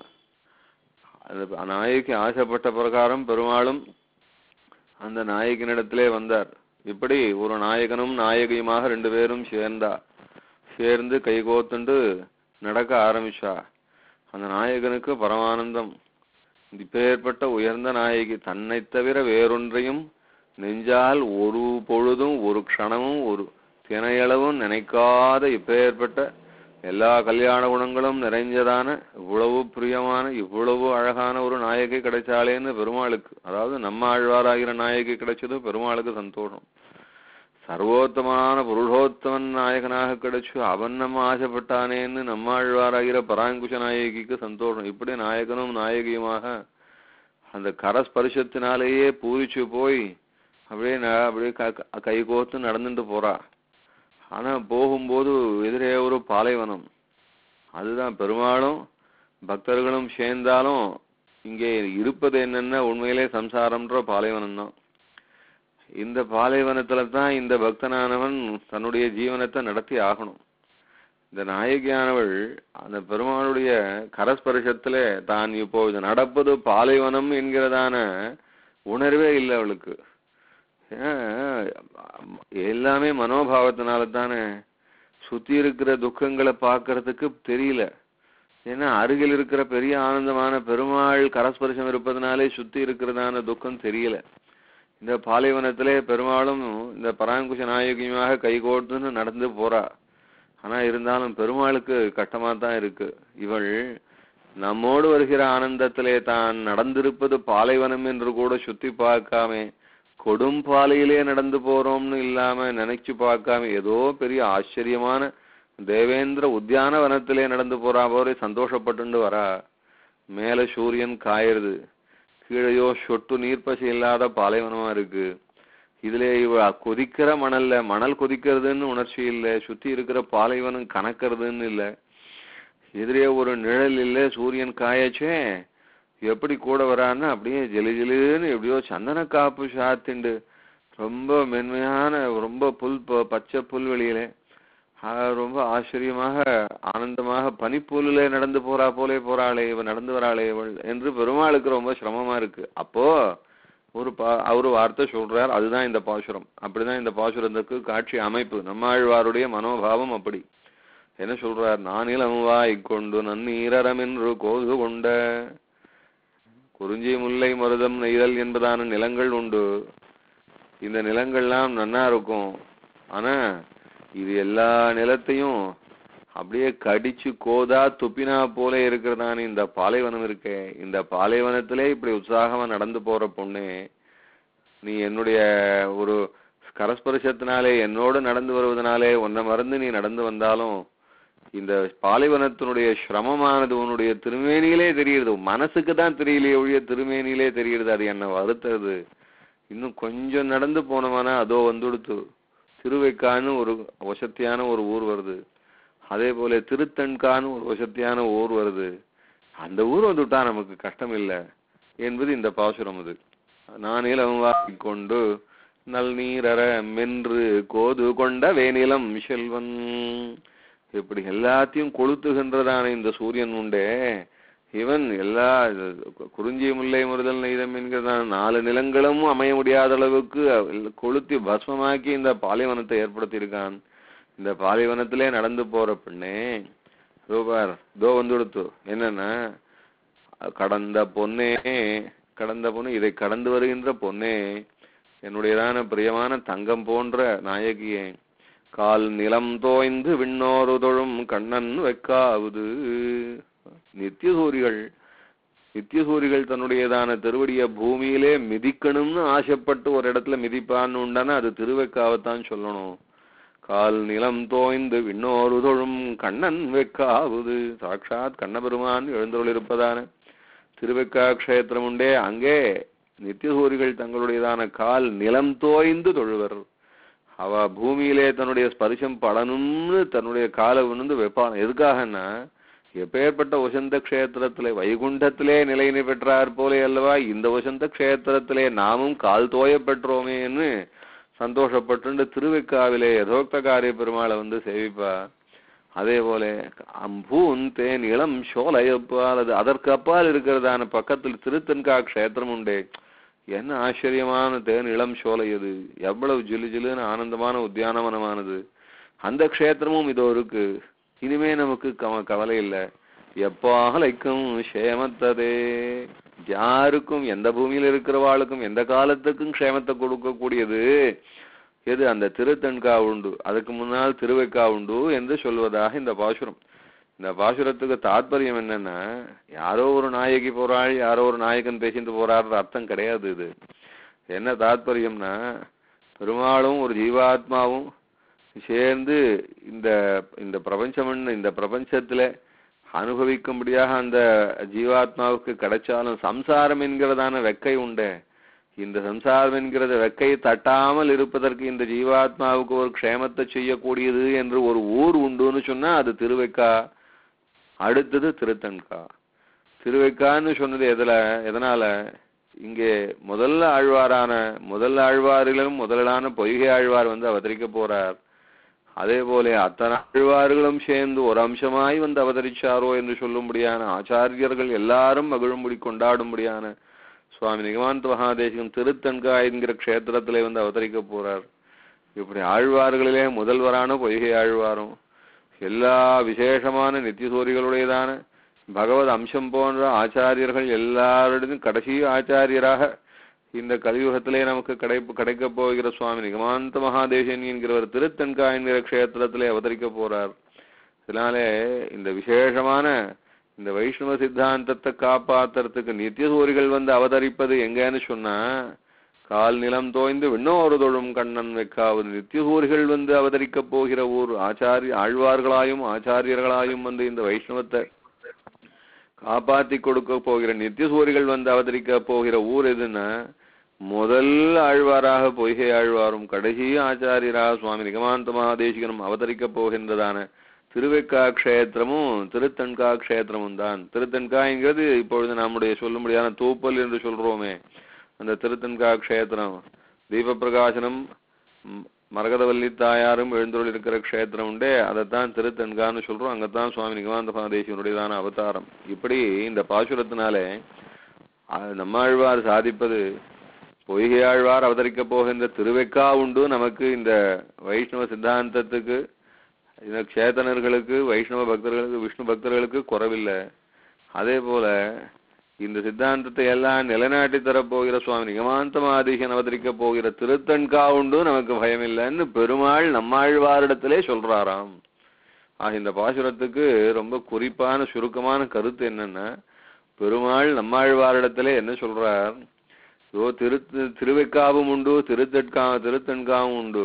அந்த நாயகி ஆசைப்பட்ட பிரகாரம் பெருமாளும் அந்த நாயகினிடத்திலே வந்தார். இப்படி ஒரு நாயகனும் நாயகியுமாக 2 பேரும் சேர்ந்து கைகோத்துண்டு நடக்க ஆரம்பிச்சா. அந்த நாயகனுக்கு பரமானந்தம். இப்பேற்பட்ட உயர்ந்த நாயகி தன்னை தவிர வேறொன்றையும் நெஞ்சால் ஒரு பொழுதும் ஒரு க்ஷணமும் ஒரு தினையளவும் நினைக்காத இப்பேற்பட்ட எல்லா கல்யாண குணங்களும் நிறைஞ்சதான இவ்வளவு பிரியமான இவ்வளவு அழகான ஒரு நாயகி கிடைச்சாலேன்னு பெருமாளுக்கு, அதாவது நம்ம ஆழ்வாராகிற நாயகி கிடைச்சது பெருமாளுக்கு சந்தோஷம். சர்வோத்தமான புருஷோத்தமன் நாயகனாக கிடைச்சு அவன் நம்ம ஆசைப்பட்டானேன்னு நம்மாழ்வாராகிற பராங்குஷ நாயகிக்கு சந்தோஷம். இப்படி நாயகனும் நாயகியுமாக அந்த கரஸ்பரிசத்தினாலேயே பூரிச்சு போய் அப்படியே கை கோத்து நடந்துட்டு போறா. ஆனா போகும்போது எதிரே ஒரு பாலைவனம். அதுதான் பெருமாளும் பக்தர்களும் சேர்ந்தாலும் இங்கே இருப்பது என்னன்னா உண்மையிலே சம்சாரம்ன்ற பாலைவனம் தான். இந்த பாலைவனத்துல தான் இந்த பக்தனானவன் தன்னுடைய ஜீவனத்தை நடத்தி ஆகணும். இந்த நாயகியானவள் அந்த பெருமாளுடைய கரஸ்பரிசத்துல தான் இப்போ இது நடப்பது பாலைவனம் என்கிறதான உணர்வே இல்லை அவளுக்கு. எல்லாமே மனோபாவத்தினால தானே. சுத்தி இருக்கிற துக்கங்களை பார்க்கறதுக்கு தெரியல. ஏன்னா அருகில் இருக்கிற பெரிய ஆனந்தமான பெருமாள் கரஸ்பரிசம் இருப்பதனாலே சுத்தி இருக்கிறதான துக்கம் தெரியல. இந்த பாலைவனத்திலே பெருமாளும் இந்த பராங்குஷ நாயகியுமாக கைகோர்த்துன்னு நடந்து போறா. ஆனா இருந்தாலும் பெருமாளுக்கு கட்டமா தான் இருக்கு. இவள் நம்மோடு வருகிற ஆனந்தத்திலே தான் நடந்திருப்பது பாலைவனம் என்று கூட சுத்தி பார்க்காம கொடும் பாலையிலே நடந்து போறோம்னு இல்லாம நினைச்சு பார்க்காம ஏதோ பெரிய ஆச்சரியமான தேவேந்திர உத்தியான வனத்திலே நடந்து போறா போல சந்தோஷப்பட்டு வரா. மேல சூரியன் காயிருது, கீழையோ சொட்டு நீர்ப்பசி இல்லாத பாலைவனமா இருக்கு. இதுல இவ கொதிக்கிற மணல் கொதிக்கிறதுன்னு உணர்ச்சி இல்லை, சுத்தி இருக்கிற பாலைவனம் கணக்கிறதுன்னு இல்லை, எதிரே ஒரு நிழல் இல்லை, சூரியன் காயச்சே எப்படி கூட வரான்னு அப்படியே ஜெலி ஜெலின்னு எப்படியோ சந்தன காப்பு சாத்திண்டு ரொம்ப மென்மையான ரொம்ப பச்சை புல்வெளியிலே ரொம்ப ஆச்சரியமாக ஆனந்தமாக பனிப்புல்ல நடந்து போறா போலே போறாளே இவ நடந்து வராளே இவள் என்று பெருமாளுக்கு ரொம்ப சிரமமா இருக்கு. அப்போ அவரு வார்த்தை சொல்றார். அதுதான் இந்த பாசுரம். அப்படிதான் இந்த பாசுரத்துக்கு காட்சி அமைப்பு. நம்மாழ்வாருடைய மனோபாவம் அப்படி. என்ன சொல்றார்? நானிலம் வாய்க்கொண்டு நன்னீரமென்று கோது கொண்ட குறிஞ்சி முல்லை மருதம் நெய்தல் என்பதான நிலங்கள் உண்டு. இந்த நிலங்கள்லாம் நன்னா இருக்கும். ஆனா இது எல்லா நிலத்தையும் அப்படியே கடிச்சு கோதா துப்பினா போல இருக்கிறதான இந்த பாலைவனம் இருக்கே, இந்த பாலைவனத்திலே இப்படி உற்சாகமா நடந்து போற பொண்ணு, நீ என்னுடைய ஒரு கரஸ்பரிசத்தினாலே என்னோடு நடந்து வருவதனாலே உன்னை மறந்து நீ நடந்து வந்தாலும் இந்த பாலைவனத்தினுடைய சிரமமானது உன்னுடைய திருமேனியிலே தெரியுது, மனசுக்கு தான் தெரியலையே ஒழிய திருமேனியிலே தெரியுது. அது என்ன வருத்தது. இன்னும் கொஞ்சம் நடந்து போனோம்னா அதோ வந்துடுத்து திருவைக்கான்னு ஒரு வசத்தியான ஒரு ஊர் வருது, அதே போல திருத்தன்கான்னு ஒரு வசத்தியான ஊர் வருது. அந்த ஊர் வந்துட்டா நமக்கு கஷ்டம் இல்லை என்பது இந்த பாசுரம். அது நான் இளம் வாக்கிக்கொண்டு நல் நீரற மென்று கோது கொண்ட வேநிலம் செல்வன். இப்படி எல்லாத்தையும் கொளுத்துகின்றதான இந்த சூரியன் உண்டே, இவன் எல்லா குறிஞ்சி முல்லை முறுதல் நெய்தம் என்கிறதான 4 நிலங்களும் அமைய முடியாத அளவுக்கு கொளுத்தி பஸ்மமாக்கி இந்த பாலைவனத்தை ஏற்படுத்தியிருக்கான். இந்த பாலைவனத்திலே நடந்து போற பெண்ணே ரூபார் தோ வந்துடுத்து என்னன்னா, கடந்த பொண்ணே, கடந்த பொண்ணு, இதை கடந்து வருகின்ற பொண்ணே, என்னுடையதான பிரியமான தங்கம் போன்ற நாயகியே, கால் நிலம் தோய்ந்து விண்ணோரு தொழும் கண்ணன் வெக்காவுது. நித்தியசூரிகள் தன்னுடையதான திருவடிய பூமியிலே மிதிக்கணும்னு ஆசைப்பட்டு ஒரு இடத்துல மிதிப்பான்னு உண்டானா அது திருவெக்காவத்தான் சொல்லணும். கால் நிலம் தோய்ந்து விண்ணோரு தொழும் கண்ணன் வெக்காவுது. சாட்சாத் கண்ணபெருமான் எழுந்தருள் இருப்பதான திருவெக்கா க்ஷேத்திரம் உண்டே, அங்கே நித்தியசூரிகள் தங்களுடையதான கால் நிலம் தோய்ந்து தொழுவர். அவ பூமியிலே தன்னுடைய ஸ்பரிசம் படணும்னு தன்னுடைய காலை உணர்ந்து வைப்பான். எதுக்காகன்னா, எப்பேற்பட்ட வசந்த க்ஷேத்திரத்திலே வைகுண்டத்திலே நிலையினை பெற்றார் போலே அல்லவா இந்த வசந்த க்ஷேத்திரத்திலே நாமும் கால் தோய பெற்றோமேன்னு சந்தோஷப்பட்டு திருவெக்காவிலே யதோக்த காரிய பெருமாளை வந்து சேவிப்பா. அதே போல அம்பூன் தேன் இளம் சோலையப்பால், அது அதற்கு அப்பால் இருக்கிறதான பக்கத்தில் திருத்தன்கா க்ஷேத்திரம் உண்டே, என்ன ஆச்சரியமான தேன் இளம் சோலை, அது எவ்வளவு ஜிலு ஜிலுன்னு ஆனந்தமான உத்தியானவனமானது. அந்த க்ஷேத்திரமும் இதோ இருக்கு. இனிமே நமக்கு கவலை இல்லை. எப்பாலைக்கும் க்ஷேமத்ததே, யாருக்கும் எந்த பூமியில் இருக்கிறவாளுக்கும் எந்த காலத்துக்கும் க்ஷேமத்தை கொடுக்கக்கூடியது எது, அந்த திருத்தன்கா உண்டு, அதுக்கு முன்னால் திருவைக்கா உண்டு என்று சொல்வதாக இந்த பாசுரம். இந்த பாசுரத்துக்கு தாத்பரியம் என்னன்னா, யாரோ ஒரு நாயகி போறாள், யாரோ ஒரு நாயகன் பேசிட்டு போறாருன்ற அர்த்தம் கிடையாது. இது என்ன தாத்பரியம்னா, பெருமாளும் ஒரு ஜீவாத்மாவும் சேர்ந்து இந்த பிரபஞ்சம், இந்த பிரபஞ்சத்துல அனுபவிக்கும்படியாக அந்த ஜீவாத்மாவுக்கு கிடைச்சாலும் சம்சாரம் என்கிறதான வெக்கை உண்டே, இந்த சம்சாரம் என்கிறத வெக்கையை தட்டாமல் இருப்பதற்கு இந்த ஜீவாத்மாவுக்கு ஒரு க்ஷேமத்தை செய்யக்கூடியது என்று ஒரு ஊர் உண்டுன்னு சொன்னா அது திருவைக்கா. அடுத்தது திருத்தன்கா. திருவைக்கான்னு சொன்னது எதனால, இங்கே முதல் ஆழ்வாரிலும் முதலான பொய்கை ஆழ்வார் வந்து அவதரிக்க போறார். அதே போல அத்தனை ஆழ்வார்களும் சேர்ந்து ஒரு அம்சமாய் வந்து அவதரிச்சாரோ என்று சொல்லும்படியான ஆச்சாரியர்கள் எல்லாரும் மகிழும்படி கொண்டாடும்படியான சுவாமி நிகமாந்த மகாதேசிகன் திருத்தன்கா என்கிற க்ஷேத்திரத்திலே வந்து அவதரிக்க போறார். இப்படி ஆழ்வார்களிலே முதல்வரான பொய்கை ஆழ்வாரும் எல்லா விசேஷமான நித்தியசூரிகளுடையதான பகவத் அம்சம் போன்ற ஆச்சாரியர்கள் எல்லாரிடமும் கடைசி ஆச்சாரியராக இந்த கலியுகத்திலே நமக்கு கிடைக்க போகிற சுவாமி நிகமாந்த மகாதேசன் என்கிறவர் திருத்தன்கா என்கிற க்ஷேத்திரத்திலே அவதரிக்க போறார். இதனாலே இந்த விசேஷமான இந்த வைஷ்ணவ சித்தாந்தத்தை காப்பாத்துறதுக்கு நித்தியசூரிகள் வந்து அவதரிப்பது எங்கன்னு சொன்னா, கால் நிலம் தோய்ந்து விண்ணோரு தொழும் கண்ணன் வெக்காவது. நித்தியசூரிகள் வந்து அவதரிக்க போகிற ஊர், ஆழ்வார்களாயும் ஆச்சாரியர்களாயும் வந்து இந்த வைஷ்ணவத்தை காப்பாத்தி கொடுக்க போகிற நித்தியசூரிகள் வந்து அவதரிக்க போகிற ஊர் எதுன்னா, முதல் ஆழ்வாராக பொய்கை ஆழ்வாரும் கடைசி ஆச்சாரியராக சுவாமி நிகமாந்த மகாதேசிகனும் அவதரிக்க போகின்றதான திருவைக்கா க்ஷேத்திரமும் திருத்தன்கா க்ஷேத்திரமும் தான். திருத்தன்கா என்கிறது இப்பொழுது நம்முடைய சொல்லும்படியான தூப்பல் என்று சொல்றோமே, அந்த திருத்தன்கா க்ஷேத்திரம் தீப பிரகாசனம் மரகதவல்லி தாயாரும் எழுந்தருள் இருக்கிற க்ஷேத்திரம் உண்டே, அதைத்தான் திருத்தன்கான்னு சொல்றோம். அங்கத்தான் சுவாமி நிகமாந்த மகாதேசிகனுடையதான அவதாரம். இப்படி இந்த பாசுரத்தினாலே நம்மாழ்வார் சாதிப்பது, பொய்கையாழ்வார் அவதரிக்க போகின்ற திருவைக்கா உண்டு நமக்கு இந்த வைஷ்ணவ சித்தாந்தத்துக்கு, இந்த சேத்தனர்களுக்கு, வைஷ்ணவ பக்தர்களுக்கு, விஷ்ணு பக்தர்களுக்கு குறவில்லை. அதே போல இந்த சித்தாந்தத்தை எல்லாம் நிலைநாட்டி தரப்போகிற சுவாமி நிகமாந்த மகாதேசிகன் அவதரிக்க போகிற திருத்தன்கா உண்டு நமக்கு பயமில்லைன்னு பெருமாள் நம்மாழ்வாரிடத்திலே சொல்றாராம். இந்த பாசுரத்துக்கு ரொம்ப குறிப்பான சுருக்கமான கருத்து என்னன்னா, பெருமாள் நம்மாழ்வாரிடத்துல என்ன சொல்றார், திருவெக்காவும் உண்டு, திருத்தென்காவும் உண்டு.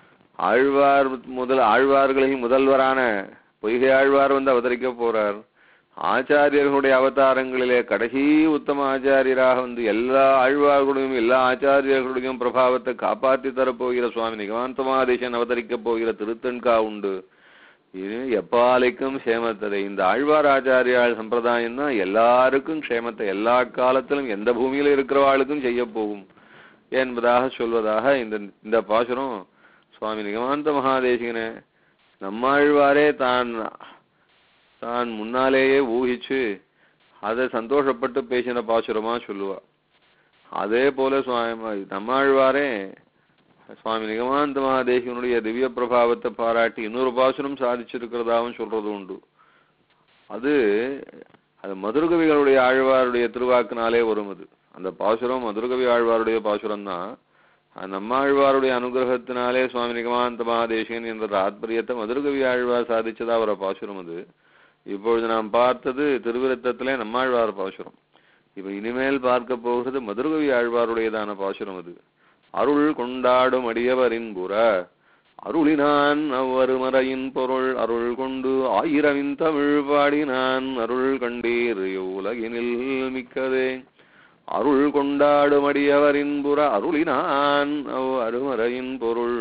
ஆழ்வார்களில் முதல்வரான பொய்கை ஆழ்வார் அவதரிக்க போறார். ஆச்சாரியர்களுடைய அவதாரங்களிலே கடைசி உத்தம ஆச்சாரியராக எல்லா ஆழ்வார்களுடையும் எல்லா ஆச்சாரியர்களுடையும் பிரபாவத்தை காப்பாற்றி தரப்போகிற சுவாமி நிகமாந்தமாதேசன் அவதரிக்க போகிற திருத்தென்கா உண்டு. இது எப்பாலைக்கும் க்ஷேமத்ததை. இந்த ஆழ்வார் ஆச்சாரியாள் சம்பிரதாயம் தான் எல்லாருக்கும் க்ஷேமத்தை எல்லா காலத்திலும் எந்த பூமியில இருக்கிறவாளுக்கும் செய்ய போகும் என்பதாக சொல்வதாக இந்த பாசுரம் சுவாமி நிகமாந்த மகாதேசிகனே நம்மாழ்வாரே தான் முன்னாலேயே ஊகிச்சு அதை சந்தோஷப்பட்டு பேசின பாசுரமா சொல்லுவா. அதே போல நம்மாழ்வாரே சுவாமி நிகமாந்த மகாதேசிகனுடைய திவ்ய பிரபாவத்தை பாராட்டி இன்னொரு பாசுரம் சாதிச்சிருக்கிறதாவும் சொல்றது உண்டு. அது மதுரகவிகளுடைய ஆழ்வாருடைய திருவாக்கினாலே வரும். அந்த பாசுரம் மதுரகவி ஆழ்வாருடைய பாசுரம் தான். நம்மாழ்வாருடைய அனுகிரகத்தினாலே சுவாமி நிகமாந்த மகாதேசிகன் என்ற தாத்பரியத்தை மதுரகவி ஆழ்வார் சாதிச்சதா ஒரு பாசுரம். அது இப்பொழுது நாம் பார்த்தது திருவிருத்தத்திலே நம்மாழ்வார் பாசுரம். இப்ப இனிமேல் பார்க்க போகிறது மதுரகவி ஆழ்வாருடையதான பாசுரம். அது அருள் கொண்டாடும் அடியவரின் புற அருளினான் அவ்வருமறையின் பொருள் அருள் கொண்டு ஆயிரவின் தமிழ் பாடினான் அருள் கண்டீர் உலகினில் மிக்கதே. அருள் கொண்டாடும் அடியவரின் புற அருளினான் அவ்வருமறையின் பொருள்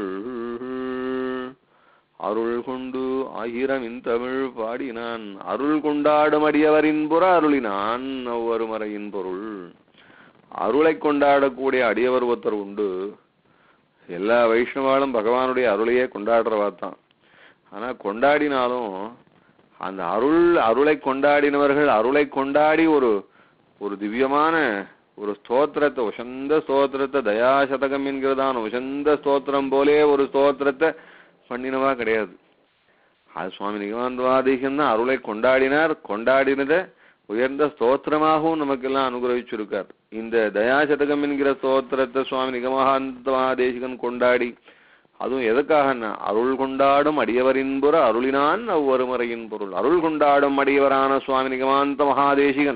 அருள் கொண்டு ஆயிரமின் தமிழ் பாடினான். அருள் கொண்டாடும் அடியவரின் புற அருளினான் அவ்வருமறையின் பொருள். அருளை கொண்டாடக்கூடிய அடியவர் ஒருத்தர் உண்டு. எல்லா வைஷ்ணவாலும் பகவானுடைய அருளையே கொண்டாடுறவாத்தான். ஆனா கொண்டாடினாலும் அந்த அருளை கொண்டாடினவர்கள் அருளை கொண்டாடி ஒரு திவ்யமான ஒரு ஸ்தோத்திரத்தை உசந்த ஸ்தோத்திரத்தை தயாசதகம் என்கிறதான உசந்த ஸ்தோத்திரம் போலே ஒரு ஸ்தோத்திரத்தை பண்ணினவா கிடையாது. அது சுவாமி நிகமாந்தவாதீகன் தான் அருளை கொண்டாடினார். கொண்டாடினதை உயர்ந்த ஸ்தோத்திரமாகவும் நமக்கெல்லாம் அனுகிரகிச்சிருக்கார். இந்த தயாசதகம் என்கிற ஸ்தோத்திரத்தை சுவாமி நிகமாந்தவாதேசிகன் கொண்டாடி அதுவும் எதுக்காகன்னா அருள் கொண்டாடும் அடியவரின் புற அருளினான் அவ்வருமறையின் பொருள். அருள் கொண்டாடும் அடியவரான சுவாமி நிகமாந்த மகாதேசிகன்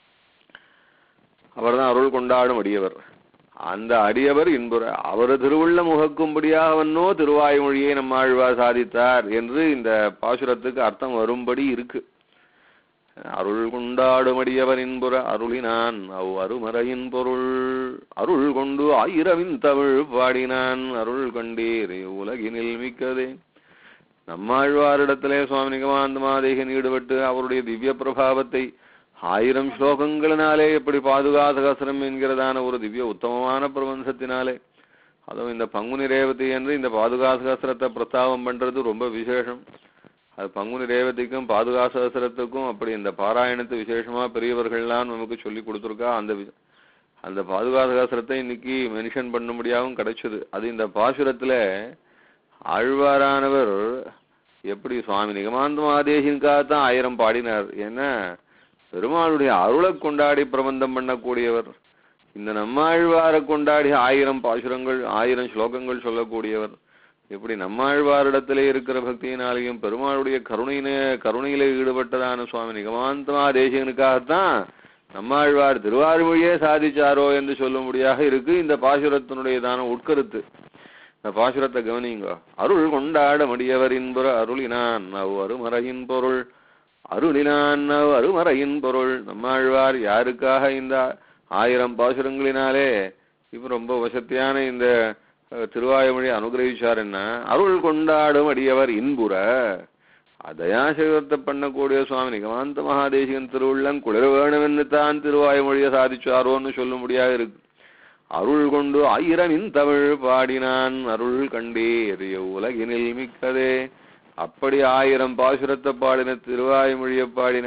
அவர்தான் அருள் கொண்டாடும் அடியவர். அந்த அடியவர் இன்புற அவர் திருவுள்ள முகக்கும்படியாகவன்னோ திருவாய்மொழியை நம்மாழ்வார் சாதித்தார் என்று இந்த பாசுரத்துக்கு அர்த்தம் வரும்படி இருக்கு. அருள் கொண்டாடும் அடியவர் இன்புற அருளினான் அருமறையின் பொருள் அருள் கொண்டு ஆயிரவின் தமிழ் பாடினான் அருள் கண்டீர் உலகினில் மிக்கதே. நம்மாழ்வாரிடத்திலே சுவாமி நிகமாந்த மகாதேசிகன் ஈடுபட்டு அவருடைய திவ்ய பிரபாவத்தை 1000 ஸ்லோகங்களினாலே எப்படி பாதுகாசகசரம் என்கிறதான ஒரு திவ்ய உத்தமமான பிரபந்தத்தினாலே அதுவும் இந்த பங்குனி ரேவதி என்று இந்த பாதுகாசகசரத்தை பிரஸ்தாபம் பண்றது ரொம்ப விசேஷம். அது பங்குனி ரேவதிக்கும் பாதுகாசகசரத்துக்கும் அப்படி இந்த பாராயணத்து விசேஷமா பெரியவர்கள்லாம் நமக்கு சொல்லி கொடுத்துருக்கா. அந்த பாதுகாசகசரத்தை இன்னைக்கு மென்ஷன் பண்ண முடியாவும் கிடைச்சது. அது இந்த பாசுரத்துல ஆழ்வாரானவர் எப்படி சுவாமி நிகமாந்த மகாதேசிகனுக்காகத்தான் 1000 பாடினார். ஏன்னா பெருமாளுடைய அருளை கொண்டாடி பிரபந்தம் பண்ணக்கூடியவர். இந்த நம்மாழ்வாரை கொண்டாடி 1000 பாசுரங்கள் 1000 ஸ்லோகங்கள் சொல்லக்கூடியவர். எப்படி நம்மாழ்வாரிடத்திலே இருக்கிற பக்தியினாலேயும் பெருமாளுடைய கருணையிலே ஈடுபட்டதான சுவாமி நிகமாந்த மகாதேசிகனுக்காகத்தான் நம்மாழ்வார் திருவாய்மொழியே சாதிச்சாரோ என்று சொல்லும்படியாக இருக்கு இந்த பாசுரத்தினுடையதான உட்கருத்து. இந்த பாசுரத்தை கவனிங்க. அருள் கொண்டாட மடியவர் இன்புற அருளினான் அருமறையின் பொருள் அருளினான் அருமறையின் பொருள். நம்மாழ்வார் யாருக்காக இந்த 1000 பாசுரங்களினாலே இப்ப ரொம்ப வசத்தியான இந்த திருவாய்மொழி அனுகிரகிச்சாருன்னா அருள் கொண்டாடும் அடியவர் இன்புற தயாசகத்தை பண்ணக்கூடிய சுவாமி நிகமாந்த மகாதேசிகன் திருவுள்ளம் குளிர வேணுமென்னு தான் திருவாய்மொழியை சாதிச்சாரோன்னு சொல்ல முடியாது இருக்கு. அருள் கொண்டு 1000 தமிழ் பாடினான் அருள் கண்டீர் உலகினில் மிக்கதே. அப்படி 1000 பாசுரத்தை பாடின திருவாய்மொழியை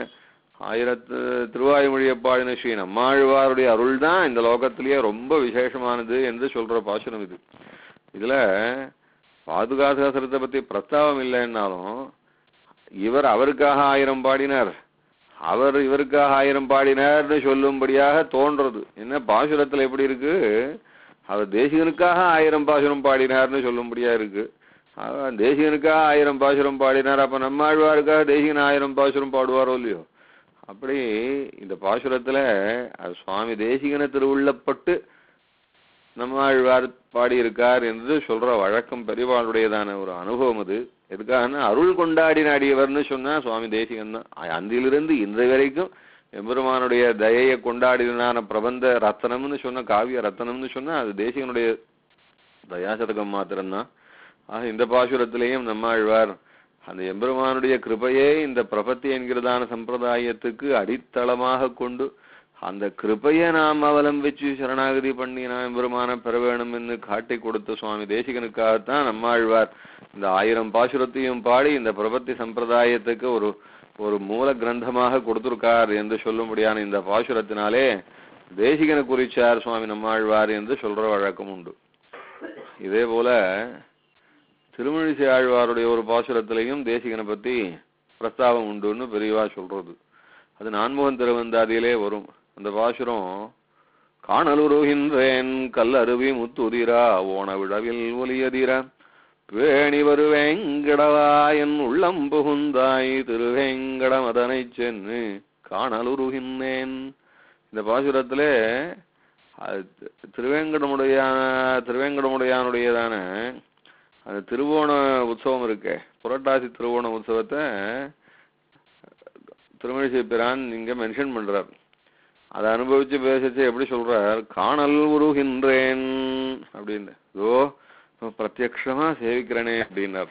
பாடின ஸ்ரீ நம்மாழ்வாருடைய அருள் தான் இந்த லோகத்திலேயே ரொம்ப விசேஷமானது என்று சொல்ற பாசுரம் இது. இதுல பாதுகாசகசரத்தை பத்தி பிரஸ்தாபம் இல்லைன்னாலும் இவர் அவருக்காக 1000 பாடினார், அவர் இவருக்காக 1000 பாடினார்னு சொல்லும்படியாக தோன்றது. என்ன பாசுரத்துல எப்படி இருக்கு, அவர் தேசிகனுக்காக 1000 பாசுரம் பாடினார்னு சொல்லும்படியா இருக்கு. தேசிகனுக்கா 1000 பாசுரம் பாடினார். அப்ப நம்மாழ்வாருக்காக தேசிகன் 1000 பாசுரம் பாடுவாரோ இல்லையோ? அப்படி இந்த பாசுரத்துல அது சுவாமி தேசிகனை திருவுள்ளப்பட்டு நம்மாழ்வார் பாடியிருக்கார் என்று சொல்ற வழக்கம் பெரியவாளுடையதான ஒரு அனுபவம். அது எதுக்காகனா அருள் கொண்டாடி நாடியவர்னு சொன்னா சுவாமி தேசிகன் தான். அந்திலிருந்து இன்றை வரைக்கும் எம்பெருமானுடைய தயையை கொண்டாடினான பிரபந்த ரத்தனம்னு சொன்ன காவிய ரத்தனம்னு சொன்னா அது தேசிகனுடைய தயாசதகம் மாத்திரம்தான். ஆக இந்த பாசுரத்திலேயும் நம்மாழ்வார் அந்த எம்பெருமானுடைய கிருபையே இந்த பிரபத்தி என்கிறதான சம்பிரதாயத்துக்கு அடித்தளமாக கொண்டு அந்த கிருபையை நாம் அவலம்பிச்சு சரணாகதி பண்ணி நாம் எம்பெருமான பெற வேணும் என்று காட்டி கொடுத்த சுவாமி தேசிகனுக்காகத்தான் நம்மாழ்வார் இந்த 1000 பாசுரத்தையும் பாடி இந்த பிரபத்தி சம்பிரதாயத்துக்கு ஒரு மூல கிரந்தமாக கொடுத்திருக்கார் என்று சொல்லும்படியான இந்த பாசுரத்தினாலே தேசிகனை குறிச்சார் சுவாமி நம்மாழ்வார் என்று சொல்ற வழக்கம் உண்டு. இதே போல திருமழிசை ஆழ்வாருடைய ஒரு பாசுரத்திலையும் தேசிகனை பத்தி பிரஸ்தாபம் உண்டுன்னு பெரியவா சொல்றது. அது நான்முகன் திருவந்தாதியிலே வரும். அந்த பாசுரம் காணலுருகின்றேன் கல்லருவி முத்துதிரா ஓண விழவில் ஒலியதிர வேணி வருவேங்கடவா என் உள்ளம் புகுந்தாய் திருவேங்கட மதனை சென்று காணலுருகின்றேன். இந்த பாசுரத்திலே திருவேங்கடமுடையானுடையதான அந்த திருவோண உற்சவம் இருக்கே, புரட்டாசி திருவோண உற்சவத்தை திருமழிசை பிரான் இங்க மென்ஷன் பண்றார். அதை அனுபவிச்சு பேசிச்சு எப்படி சொல்றார், காணல் உருகின்றேன் அப்படின்னு, ஓ பிரத்யக்ஷமா சேவிக்கிறனே அப்படின்னார்.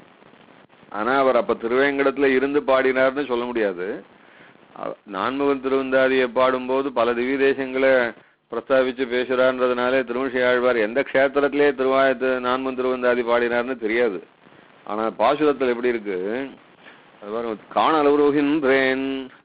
ஆனா அவர் அப்ப திருவேங்கடத்துல இருந்து பாடினார்னு சொல்ல முடியாது. நான்முகன் திருவந்தாதியை பாடும்போது பல திவ்ய தேசங்களை பிரஸ்தாபிச்சு பேசுறான்றதுனாலே திருமழிசை ஆழ்வார் எந்த க்ஷேத்திரத்திலே நான்முகன் திருவந்தாதி பாடினார்னு தெரியாது. ஆனா பாசுரத்தில் எப்படி இருக்கு, காணல் உருகின்றேன்,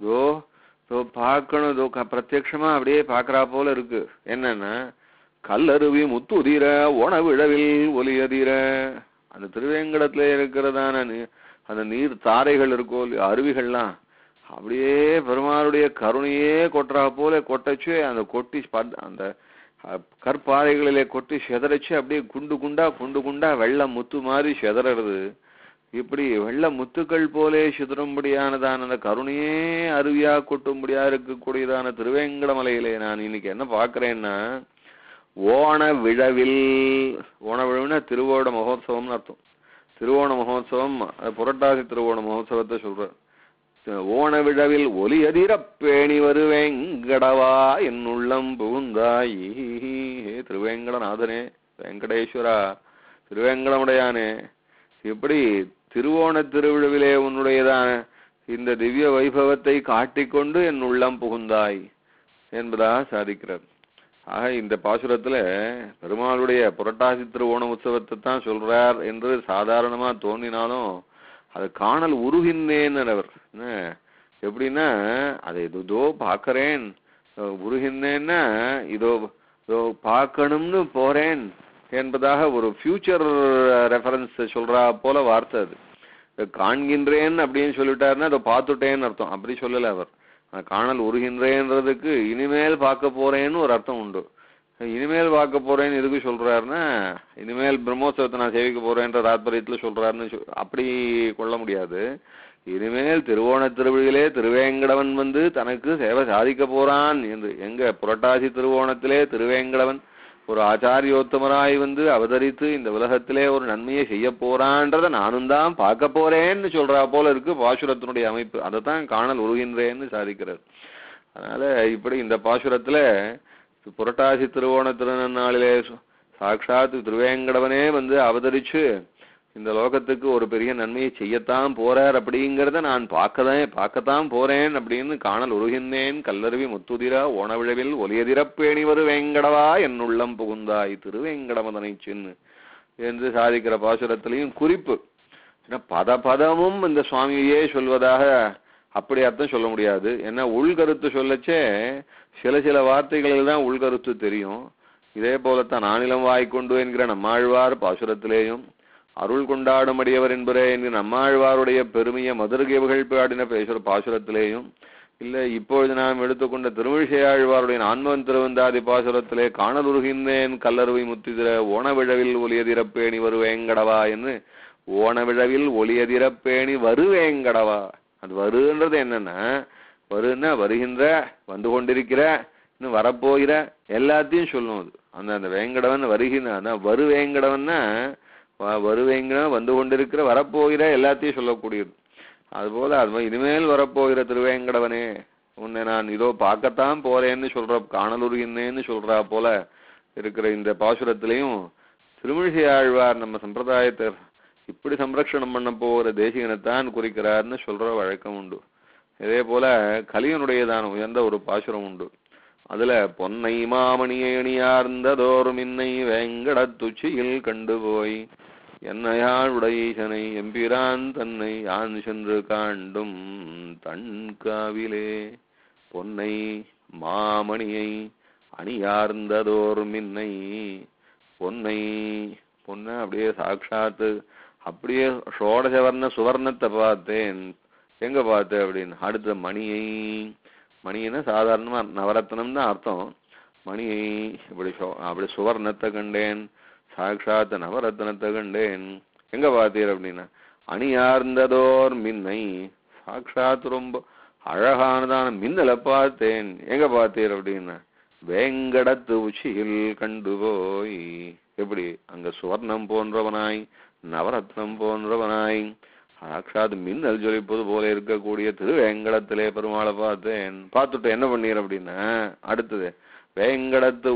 பார்க்கணும், பிரத்யக்ஷமா அப்படியே பாக்குறா போல இருக்கு. என்னன்னா கல்லருவி முத்துதிர ஓணவிழவில் ஒலியதிர, அந்த திருவேங்கடத்துல இருக்கிறதான அந்த நீர் தாரைகள் இருக்கோ அருவிகள்லாம் அப்படியே பெருமாளுடைய கருணையே கொட்டுறா போல கொட்டச்சு, அந்த கொட்டி அந்த கற்பாறைகளிலே கொட்டி செதறச்சு அப்படியே குண்டு குண்டா வெள்ளை முத்து மாதிரி செதறது. இப்படி வெள்ள முத்துக்கள் போலே சிதறும்படியானதான அந்த கருணையே அருவியா கொட்டும்படியா இருக்கக்கூடியதான திருவேங்கடமலையிலே நான் இன்னைக்கு என்ன பாக்குறேன்னா ஓண விழவில், ஓண விழவுன்னா திருவோண மகோத்சவம்னு அர்த்தம். திருவோண மகோத்சவம் புரட்டாசி திருவோண மகோத்சவத்தை சொல்ற. ஓண விழவில் ஒலியதிர பேணி வருவேங்கடவா என் உள்ளம் புகுந்தாய். திருவேங்கடநாதனே, வெங்கடேஸ்வரா, திருவேங்கடமுடையானே, இப்படி திருவோண திருவிழவிலே உன்னுடையதான இந்த திவ்ய வைபவத்தை காட்டிக்கொண்டு என் உள்ளம் புகுந்தாய் என்பதாக சாதிக்கிறார். ஆக இந்த பாசுரத்துல பெருமாளுடைய புரட்டாசி திருவோண உற்சவத்தை தான் சொல்றார் என்று சாதாரணமா தோன்றினாலும் அது காணல் உருகின்றேன் அவர். எப்படின்னா அதை இதோ பாக்கிறேன், உருகின்றேன்னா இதோ பார்க்கணும்னு போறேன் என்பதாக ஒரு ஃபியூச்சர் ரெஃபரன்ஸ் சொல்றா போல வார்த்தை. அது காண்கின்றேன் அப்படின்னு சொல்லிட்டாருன்னா அதை பார்த்துட்டேன்னு அர்த்தம். அப்படி சொல்லல அவர். காணல் உருகின்றேன்றதுக்கு இனிமேல் பார்க்க போறேன்னு ஒரு அர்த்தம் உண்டு. இனிமேல் பார்க்க போறேன்னு எதுக்கு சொல்றாருன்னா இனிமேல் பிரம்மோத்சவத்தை நான் சேவிக்க போறேன்ற தாத்பரியத்துல சொல்றாருன்னு அப்படி கொள்ள முடியாது. இனிமேல் திருவோண திருவிழிலே திருவேங்கடவன் வந்து தனக்கு சேவை சாதிக்க போறான் என்று, எங்க புரட்டாசி திருவோணத்திலே திருவேங்கடவன் ஒரு ஆச்சாரியோத்தமராய் வந்து அவதரித்து இந்த உலகத்திலே ஒரு நன்மையை செய்ய போறான்றத நானும் தான் பார்க்க போறேன்னு சொல்றா போல இருக்கு பாசுரத்தினுடைய அமைப்பு. அதைத்தான் காணல் உருகின்றேன்னு சாதிக்கிறது. அதனால இப்படி இந்த பாசுரத்துல புரட்டாசி திருவோண திருநாளிலே சாட்சாத் திருவேங்கடவனே வந்து அவதரிச்சு இந்த லோகத்துக்கு ஒரு பெரிய நன்மையை செய்யத்தான் போறார் அப்படிங்கிறத நான் பார்க்கத்தான் போறேன் அப்படின்னு காணல் உருகின்றேன் கல்லருவி முத்துதிரா ஓணவிழவில் ஒலியதிரப்பேணி வருவேங்கடவா என் உள்ளம் புகுந்தாய் திருவேங்கடமதனை சின்னு என்று சாதிக்கிற பாசுரத்திலையும் குறிப்பு. பதமும் இந்த சுவாமியே சொல்வதாக அப்படி அர்த்தம் சொல்ல முடியாது. ஏன்னா உள்கருத்து சொல்லச்சே சில வார்த்தைகளில் தான் உள்கருத்து தெரியும். இதே போலத்தான் நானிலம் வாய்க்கொண்டு என்கிற நம்மாழ்வார் பாசுரத்திலேயும் அருள் கொண்டாடும் அடியவர் என்பரே என்கிற நம்மாழ்வாருடைய பெருமையை மதுரகேவுகள் பாடின பேசுற பாசுரத்திலேயும் இல்ல இப்பொழுது நாம் எடுத்துக்கொண்ட திருமழிசை ஆழ்வாருடைய நான்முகன் திருவந்தாதி பாசுரத்திலே காணல் உருகின்றேன் கல்லருவி முத்திதிர ஓணவிழவில் ஒலியதிரப்பேணி வருவேங்கடவா என்று ஓண விழவில் ஒளியதிரப்பேணி வருவேங்கடவா. அது வருன்றது என்னன்னா, வருன்னா வருகின்ற, வந்து கொண்டிருக்கிற, இன்னும் வரப்போகிற எல்லாத்தையும் சொல்லணும். அது அந்த வேங்கடவன் வருகின்ற வருவேங்கடவன்னா வருவேங்கடவன் வந்து கொண்டிருக்கிற வரப்போகிற எல்லாத்தையும் சொல்லக்கூடியது. அதுபோல அது இனிமேல் வரப்போகிற திருவேங்கடவனே உன்னை நான் இதோ பார்க்கத்தான் போறேன்னு சொல்ற, காணலுருகின்னேன்னு சொல்றா போல இருக்கிற இந்த பாசுரத்திலையும் திருமிழிசை ஆழ்வார் நம்ம சம்பிரதாயத்தை இப்படி சம்ரக்ஷணம் பண்ண போகிற தேசிகனைத்தான் குறிக்கிறார்னு சொல்ற வழக்கம் உண்டு. இதே போல கலியனுடையதான உயர்ந்த ஒரு பாசுரம் உண்டு. அதுல பொன்னை மாமணியை அணியார்ந்ததோர் மின்னை வேங்கடத்துச்சியில் கண்டு போய் என்னையாளுடையனை எம்பிரான் தன்னை யான் சென்று காண்டும் தன் காவிலே. பொன்னை மாமணியை அணியார்ந்ததோர் மின்னை, பொன்னை பொன்ன அப்படியே சாட்சாத்து அப்படியே ஷோடசவர்ண சுவர்ணத்தை பார்த்தேன். எங்க பார்த்தேன் அப்படின்னு, அடுத்த மணியை, மணின்னா சாதாரணமா நவரத்னம் தான் அர்த்தம். மணியை அப்படி சுவர்ணத்தை கண்டேன், சாட்சாத் நவரத்னத்தை கண்டேன். எங்க பார்த்தீர் அப்படின்னா, அணியார்ந்ததோர் மின்னை, சாட்சாத் ரொம்ப அழகானதான மின்னலை பார்த்தேன். எங்க பார்த்தீர் அப்படின்னா, வேங்கடத்து உச்சியில் கண்டு போய். எப்படி அங்க சுவர்ணம் போன்றவனாய் நவரத்னம் போன்றவனாய் சாட்சாத் மின்னல் ஜொலிப்பது போல இருக்கக்கூடிய திருவேங்கடத்திலே பெருமாளை பார்த்தேன். பார்த்துட்டு என்ன பண்ணீர் அப்படின்னா, அடுத்தது வேங்கடத்து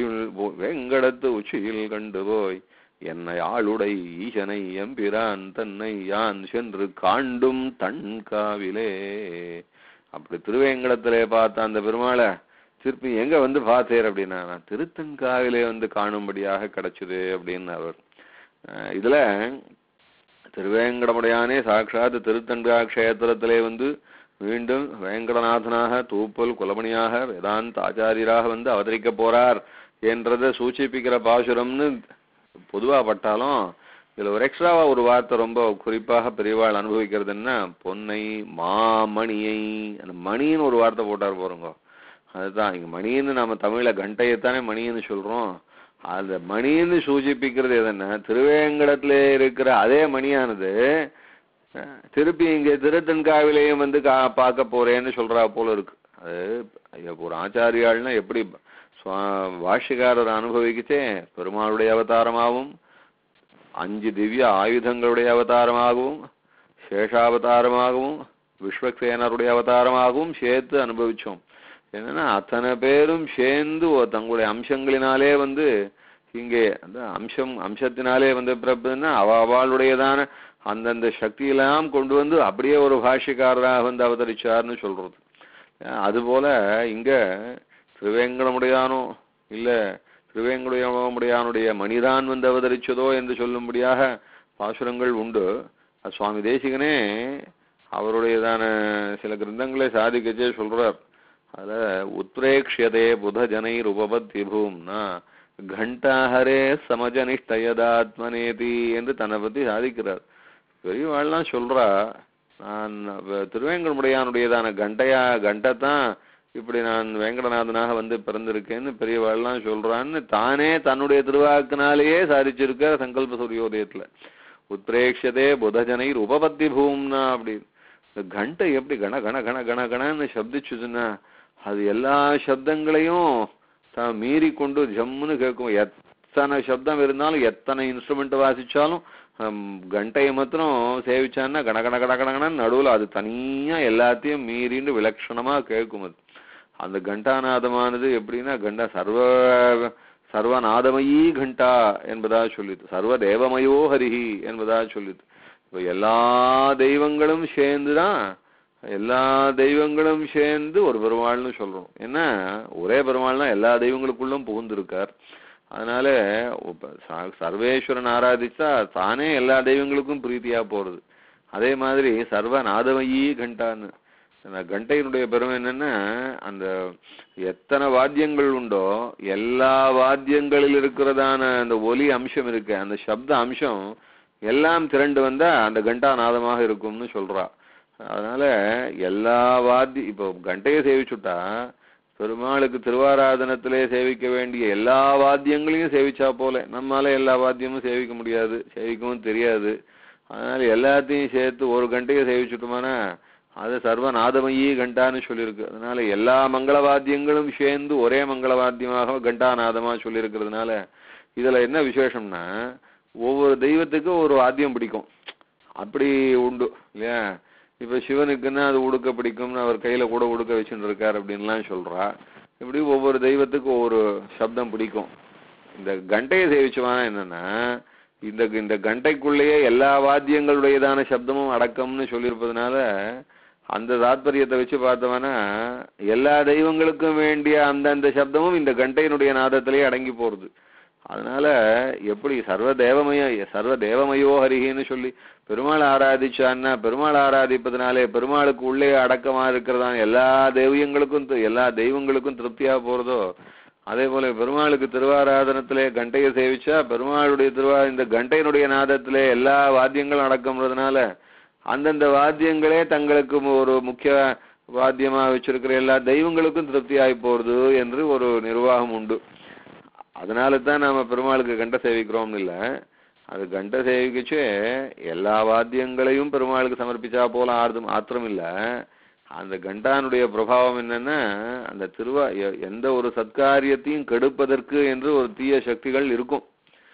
உச்சியில் கண்டு போய் என்னை ஆளுடை ஈசனை எம்பிரான் தன்னை யான் சென்று காண்டும் தன் காவிலே. அப்படி திருவேங்கடத்திலே பார்த்த அந்த பெருமாளை திருப்பி எங்க வந்து பார்த்தேர் அப்படின்னா, நான் திருத்தன்காவிலே வந்து காணும்படியாக கிடைச்சது அப்படின்னு அவர். இதுல திருவேங்கடமுடையானே சாட்சாத் திருத்தன்கா கஷேத்திரத்திலே வந்து மீண்டும் வேங்கடநாதனாக தூப்பல் குலமணியாக வேதாந்த ஆச்சாரியராக வந்து அவதரிக்க போறார் என்றதை சூச்சிப்பிக்கிற பாசுரம்னு பொதுவா பட்டாலும் இதுல ஒரு எக்ஸ்ட்ராவா ஒரு வார்த்தை ரொம்ப குறிப்பாக பெரியவாள் அனுபவிக்கிறதுன்னா, பொன்னை மாமணியை, அந்த மணின்னு ஒரு வார்த்தை போட்டார் போறோங்க. அதுதான் இங்க மணின்னு நாம தமிழ்ல கண்டையத்தானே மணின்னு சொல்றோம். அந்த மணின்னு சூச்சிப்பிக்கிறது எதுன்னா, திருவேங்கடத்திலே இருக்கிற அதே மணியானது திருப்பி இங்க திருத்தன்காவிலையும் வந்து பார்க்க போறேன்னு சொல்றா போல இருக்கு. அது ஒரு ஆச்சாரியாள்னா எப்படி பாஷ்யக்காரர் அனுபவிக்கிச்சே, பெருமாளுடைய அவதாரமாகவும் 5 திவ்ய ஆயுதங்களுடைய அவதாரமாகவும் சேஷாவதாரமாகவும் விஸ்வக்சேனருடைய அவதாரமாகவும் சேர்த்து அனுபவிச்சோம். என்னன்னா அத்தனை பேரும் சேர்ந்து தங்களுடைய அம்சங்களினாலே வந்து இங்கே அந்த அம்சத்தினாலே வந்து பிறப்புன்னா அவளுடையதான அந்தந்த சக்தியெல்லாம் கொண்டு வந்து அப்படியே ஒரு பாஷ்யக்காரராக வந்து அவதரிச்சார்னு சொல்றது. அதுபோல இங்க திருவேங்கடமுடையானோ இல்ல திருவேங்கடமுடையானுடைய மணிதான் வந்து அவதரிச்சதோ என்று சொல்லும்படியாக பாசுரங்கள் உண்டு. சுவாமி தேசிகனே அவருடையதான சில கிரந்தங்களை சாதிக்கச்சே சொல்றார். அதுல உத்ரேக்ஷதே புத ஜனைர் உபபத்தி பூம்னா கண்டாஹரே சமஜனிஷ்டயதாத்மனேதி என்று தன்னை பத்தி சாதிக்கிறார். பெரியவாள்லாம் சொல்றா, நான் திருவேங்கடமுடையானுடையதான கண்டைத்தான் இப்படி நான் வேங்கடநாதனாக வந்து பிறந்திருக்கேன்னு பெரியவாள்லாம் சொல்றான்னு தானே தன்னுடைய திருவாக்கினாலேயே சாதிச்சிருக்க சங்கல்ப சூரியோதயத்துல. உத்ரேக்ஷதே புதஜனைர் உபபத்தி பூம்னா அப்படி கண்டை எப்படி கண கண கண கண கணன்னு சப்திச்சுதுன்னா அது எல்லா சப்தங்களையும் தான் மீறி கொண்டு ஜம்முன்னு கேட்கும். எத்தனை சப்தம் இருந்தாலும் எத்தனை இன்ஸ்ட்ருமெண்ட் வாசிச்சாலும் கண்டையை மாத்திரம் சேவிச்சான்னா கண கண கண கணன்னு நடுவில் அது தனியா எல்லாத்தையும் மீறிண்டு விலட்சணமா கேட்கும். அது அந்த கண்டாநாதமானது எப்படின்னா கண்டா சர்வநாதமயீ கண்டா என்பதா சொல்லிது, சர்வ தேவமயோ ஹரிஹி என்பதா சொல்லிது. இப்போ எல்லா தெய்வங்களும் சேர்ந்துதான், எல்லா தெய்வங்களும் சேர்ந்து ஒரு பெருமாள்னு சொல்றோம். ஏன்னா ஒரே பெருமாள்னா எல்லா தெய்வங்களுக்குள்ளும் புகுந்திருக்கார். அதனால சர்வேஸ்வரன் ஆராதிச்சா தானே எல்லா தெய்வங்களுக்கும் பிரீத்தியா போறது. அதே மாதிரி சர்வநாதமயீ கண்டான்னு கண்டையினுடைய பெருமை என்னன்னா, அந்த எத்தனை வாத்தியங்கள் உண்டோ எல்லா வாத்தியங்களில் இருக்கிறதான அந்த ஒலி அம்சம் இருக்கு, அந்த சப்த அம்சம் எல்லாம் திரண்டு வந்தா அந்த கண்டாநாதமாக இருக்கும்னு சொல்றா. அதனால எல்லா இப்போ கண்டையை சேவிச்சுட்டா பெருமாளுக்கு திருவாராதனத்திலே சேவிக்க வேண்டிய எல்லா வாத்தியங்களையும் சேவிச்சா போல. நம்மால எல்லா வாத்தியமும் சேவிக்க முடியாது, சேவிக்கவும் தெரியாது. அதனால எல்லாத்தையும் சேர்த்து ஒரு கண்டையை சேவிச்சுட்டோம்னா அது சர்வநாதமயி கண்டான்னு சொல்லியிருக்கு. அதனால எல்லா மங்களவாத்தியங்களும் சேர்ந்து ஒரே மங்களவாத்தியமாக கண்டாநாதமா சொல்லியிருக்கிறதுனால இதுல என்ன விசேஷம்னா ஒவ்வொரு தெய்வத்துக்கும் ஒரு வாத்தியம் பிடிக்கும், அப்படி உண்டு இல்லையா? இப்ப சிவனுக்குன்னா அது உடுக்க பிடிக்கும்னு அவர் கையில கூட உடுக்க வச்சுட்டு இருக்காரு அப்படின்லாம் சொல்றா. இப்படி ஒவ்வொரு தெய்வத்துக்கும் ஒவ்வொரு சப்தம் பிடிக்கும். இந்த கண்டையை சேவிச்சவானா என்னன்னா இந்த கண்டைக்குள்ளேயே எல்லா வாத்தியங்களுடையதான சப்தமும் அடக்கம்னு சொல்லியிருப்பதுனால அந்த தாத்பரியத்தை வச்சு பார்த்தோம்னா எல்லா தெய்வங்களுக்கும் வேண்டிய அந்தந்த சப்தமும் இந்த கண்டையினுடைய நாதத்திலேயே அடங்கி போறது. அதனால எப்படி சர்வ தேவமயோ ஹரிஹின்னு சொல்லி பெருமாள் ஆராதிச்சான்னா பெருமாள் ஆராதிப்பதனாலே பெருமாளுக்கு உள்ளே அடக்கமா இருக்கிறதான எல்லா தெய்வங்களுக்கும் திருப்தியா போறதோ அதே போல பெருமாளுக்கு திருவாராதனத்திலே கண்டையை சேவிச்சா பெருமாளுடைய இந்த கண்டையினுடைய நாதத்திலே எல்லா வாத்தியங்களும் அடக்கம்ன்றதுனால அந்தந்த வாத்தியங்களே தங்களுக்கு ஒரு முக்கிய வாத்தியமா வச்சிருக்கிற எல்லா தெய்வங்களுக்கும் திருப்தியாகி போறது என்று ஒரு நிர்வாகம் உண்டு. அதனால தான் நாம பெருமாளுக்கு கண்ட சேவிக்கிறோம்னு இல்லை, அது கண்ட சேவிக்கச்சே எல்லா வாத்தியங்களையும் பெருமாளுக்கு சமர்ப்பிச்சா போல ஆத்திரம் இல்லை. அந்த கண்டானுடைய பிரபாவம் என்னன்னா அந்த எந்த ஒரு சத்காரியத்தையும் கெடுப்பதற்கு என்று ஒரு தீய சக்திகள் இருக்கும்.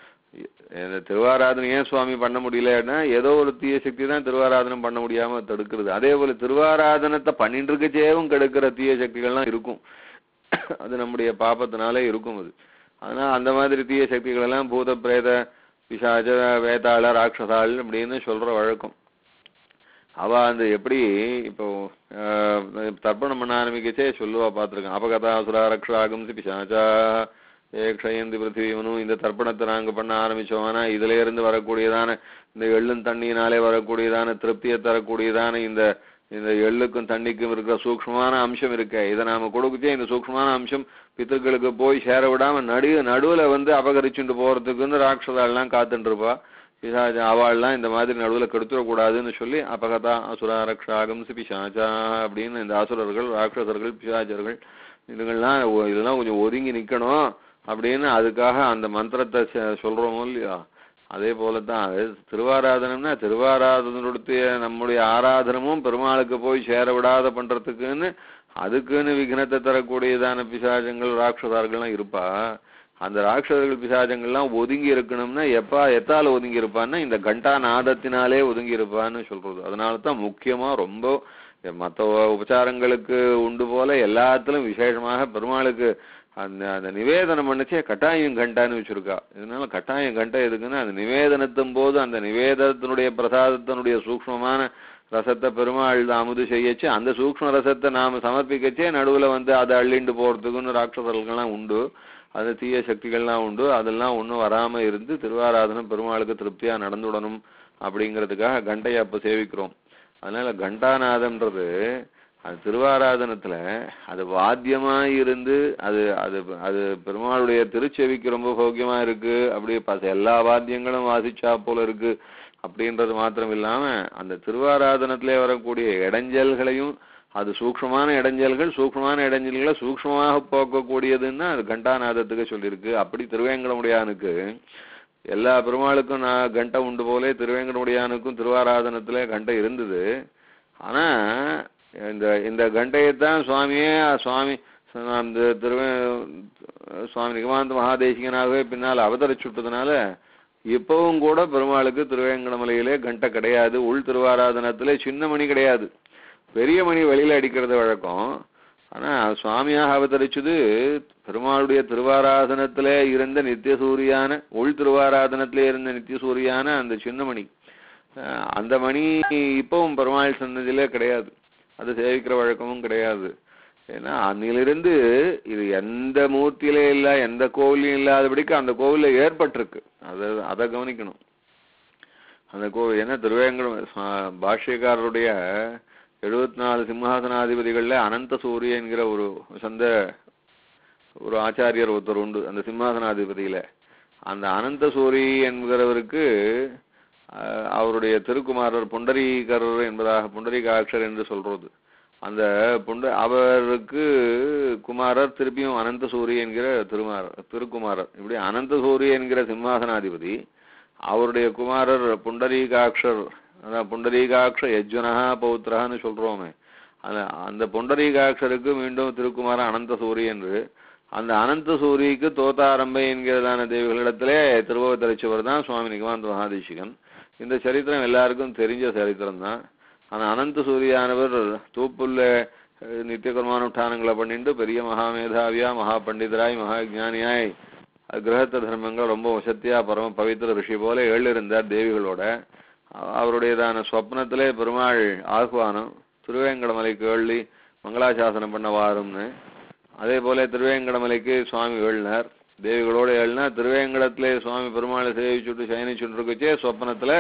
இந்த திருவாராதனை ஏன் சுவாமி பண்ண முடியலன்னா ஏதோ ஒரு தீய சக்தி தான் திருவாராதனம் பண்ண முடியாம தடுக்கிறது. அதே போல திருவாராதனத்தை பண்ணிட்டு இருக்கச்சேவும் கெடுக்கிற தீய சக்திகள்லாம் இருக்கும். அது நம்முடைய பாப்பத்தினாலே இருக்கும். அதனால அந்த மாதிரி தீய சக்திகள் எல்லாம் பூத பிரேத பிசாஜ வேதாள ராட்சசாள் அப்படின்னு சொல்ற வழக்கம். அவ அந்த எப்படி இப்போ தர்ப்பணம் பண்ண ஆரம்பிக்கச்சே சொல்லுவா பார்த்துருக்கேன். அபகதாசுரா ரக்ஷாகம்சி பிசாச்சா ஏக்ஷயந்தி பிருத்திவிமனும் இந்த தர்ப்பணத்தை நாங்கள் பண்ண ஆரம்பிச்சோம்னா இதுல இருந்து வரக்கூடியதான இந்த எள்ளும் தண்ணியினாலே வரக்கூடியதான திருப்தியை தரக்கூடியதான இந்த எள்ளுக்கும் தண்ணிக்கும் இருக்கிற சூக்ஷ்மமான அம்சம் இருக்க இதை நாம கொடுக்கச்சே இந்த சூக்ஷ்மமான அம்சம் பித்தர்களுக்கு போய் சேர விடாம நடுவுல அபகரிச்சுட்டு போறதுக்குன்னு ராட்சதாள்லாம் காத்துட்டு இருப்பா. பிசாச்சா அவள்லாம் இந்த மாதிரி நடுவுல கெடுத்துடக்கூடாதுன்னு சொல்லி அபகதா அசுரா ரக்ஷாகம் பிசாச்சா அப்படின்னு இந்த அசுரர்கள் ராட்சசர்கள் பிசாச்சர்கள் இதெல்லாம் கொஞ்சம் ஒதுங்கி நிக்கணும் அப்படின்னு அதுக்காக அந்த மந்திரத்தை சொல்றோமோ இல்லையா? அதே போலதான் திருவாராதனம்னா திருவாராதனுடைய நம்முடைய ஆராதனமும் பெருமாளுக்கு போய் சேர விடாத பண்றதுக்குன்னு அதுக்குன்னு விக்னத்தை தரக்கூடியதான பிசாஜங்கள் ராட்சதார்கள்லாம் இருப்பா. அந்த ராட்சதர்கள் பிசாஜங்கள்லாம் ஒதுங்கி இருக்கணும்னா எத்தால ஒதுங்கி இருப்பான்னா இந்த கண்டா நாதத்தினாலே ஒதுங்கி இருப்பான்னு சொல்றது. அதனாலதான் முக்கியமா ரொம்ப மற்ற உபச்சாரங்களுக்கு உண்டு போல எல்லாத்திலும் விசேஷமாக பெருமாளுக்கு அந்த நிவேதனம் பண்ணிச்சே கட்டாயம் கண்டான்னு வச்சிருக்கா. இதனால கட்டாயம் கண்டா எதுக்குன்னா அந்த நிவேதனத்தும் போது அந்த நிவேதத்தினுடைய பிரசாதத்தினுடைய சூக்ஷ்மமான ரசத்தை பெருமாள் அமுது செய்யச்சு அந்த சூக்ஷ்ம ரசத்தை நாம சமர்ப்பிக்கச்சே நடுவுல அதை அள்ளிண்டு போறதுக்குன்னு ராட்சசர்கள்லாம் உண்டு, அது தீய சக்திகள்லாம் உண்டு. அதெல்லாம் ஒன்றும் வராம இருந்து திருவாராதனம் பெருமாளுக்கு திருப்தியா நடந்துடணும் அப்படிங்கிறதுக்காக கண்டையை அப்ப சேவிக்கிறோம். அதனால கண்டாநாதம்ன்றது அது திருவாராதனத்துல அது வாத்தியமா இருந்து அது அது அது பெருமாளுடைய திருச்செவிக்கு ரொம்ப போக்கியமா இருக்கு. அப்படி எல்லா வாத்தியங்களும் வாசிச்சா போல இருக்கு அப்படின்றது மாத்திரம் இல்லாம அந்த திருவாராதனத்திலே வரக்கூடிய இடைஞ்சல்களையும் அது சூக்ஷ்மமான இடைஞ்சல்களை சூக்ஷ்மமாக போக்கக்கூடியதுன்னா அது கண்டாநாதத்துக்கு சொல்லியிருக்கு. அப்படி திருவேங்கடமுடையானுக்கு எல்லா பெருமாளுக்கும் கண்டை உண்டு போலே திருவேங்கடமுடையானுக்கும் திருவாராதனத்துல கண்டை இருந்தது. ஆனா இந்த கண்டையைத்தான் சுவாமி நிகமாந்த மகாதேசிகனாகவே பின்னால் அவதரிச்சுட்டதுனால இப்பவும் கூட பெருமாளுக்கு திருவேங்கடமலையிலே கண்டை கிடையாது. உள் திருவாராதனத்திலே சின்ன மணி கிடையாது, பெரிய மணி வெளியில அடிக்கிறது வழக்கம். ஆனா சுவாமியாக அவதரிச்சது பெருமாளுடைய திருவாராதனத்திலே இருந்த நித்தியசூரியான உள் திருவாராதனத்திலே இருந்த நித்தியசூரியான அந்த சின்ன மணி. அந்த மணி இப்பவும் பெருமாள் சன்னதியிலே கிடையாது, அது சேவிக்கிற வழக்கமும் கிடையாது. ஏன்னா அன்னிலிருந்து இது எந்த மூர்த்தியிலே இல்லை, எந்த கோவிலையும் இல்லாதபடிக்கு அந்த கோவில ஏற்பட்டிருக்கு. அதை கவனிக்கணும். அந்த கோவில் என்ன திருவேங்கடம் பாஷ்யக்காரருடைய 74 சிம்ஹாசனாதிபதிகள்ல அனந்த சூரிய என்கிற ஒரு ஆச்சாரியர் ஒருத்தர் உண்டு. அந்த சிம்ஹாசனாதிபதியில அந்த அனந்த சூரி என்கிறவருக்கு அவருடைய திருக்குமாரர் புண்டரீகரர் என்பதாக புண்டரீகாட்சர் என்று சொல்றது. அந்த அவருக்கு குமாரர் திருப்பியும் அனந்த சூரி என்கிற திருக்குமாரர். இப்படி அனந்த சூரி என்கிற சிம்மாசனாதிபதி அவருடைய குமாரர் புண்டரீகாட்சர், அதான் புண்டரீகாட்ச யஜ்வனா பௌத்திரன்னு சொல்றோமே, அந்த புண்டரீகாட்சருக்கு மீண்டும் திருக்குமாரன் அனந்த சூரி என்று, அந்த அனந்த சூரிக்கு தோத்தாரம்பை என்கிறதான தேவிகளிடத்திலே திருவவதரிச்சவர் தான் சுவாமி நிகமாந்த மகாதேசிகன். இந்த சரித்திரம் எல்லாருக்கும் தெரிஞ்ச சரித்திரம் தான். ஆனா அனந்த சூரியானவர் தூப்புள்ள நித்திய கர்மானுஷ்டானங்களை பண்ணிட்டு பெரிய மகாமேதாவியா, மகா பண்டிதராய், மகா ஜானியாய், கிரகத்த தர்மங்கள் ரொம்ப வசத்தியா பரம பவித்திர ரிஷி போல எழுந்தார் தேவிகளோட. அவருடையதான சொப்னத்திலே பெருமாள் ஆஹ்வானம், திருவேங்கடமலைக்கு எழுதி மங்களாசாசனம் பண்ண வாரும்னு. அதே போல திருவேங்கடமலைக்கு சுவாமி எழுனார், தேவிகளோட எழுனார். திருவேங்கடத்திலே சுவாமி பெருமாளை சேவிச்சுட்டு சயனிச்சுட்டு இருக்குச்சே சொப்னத்துல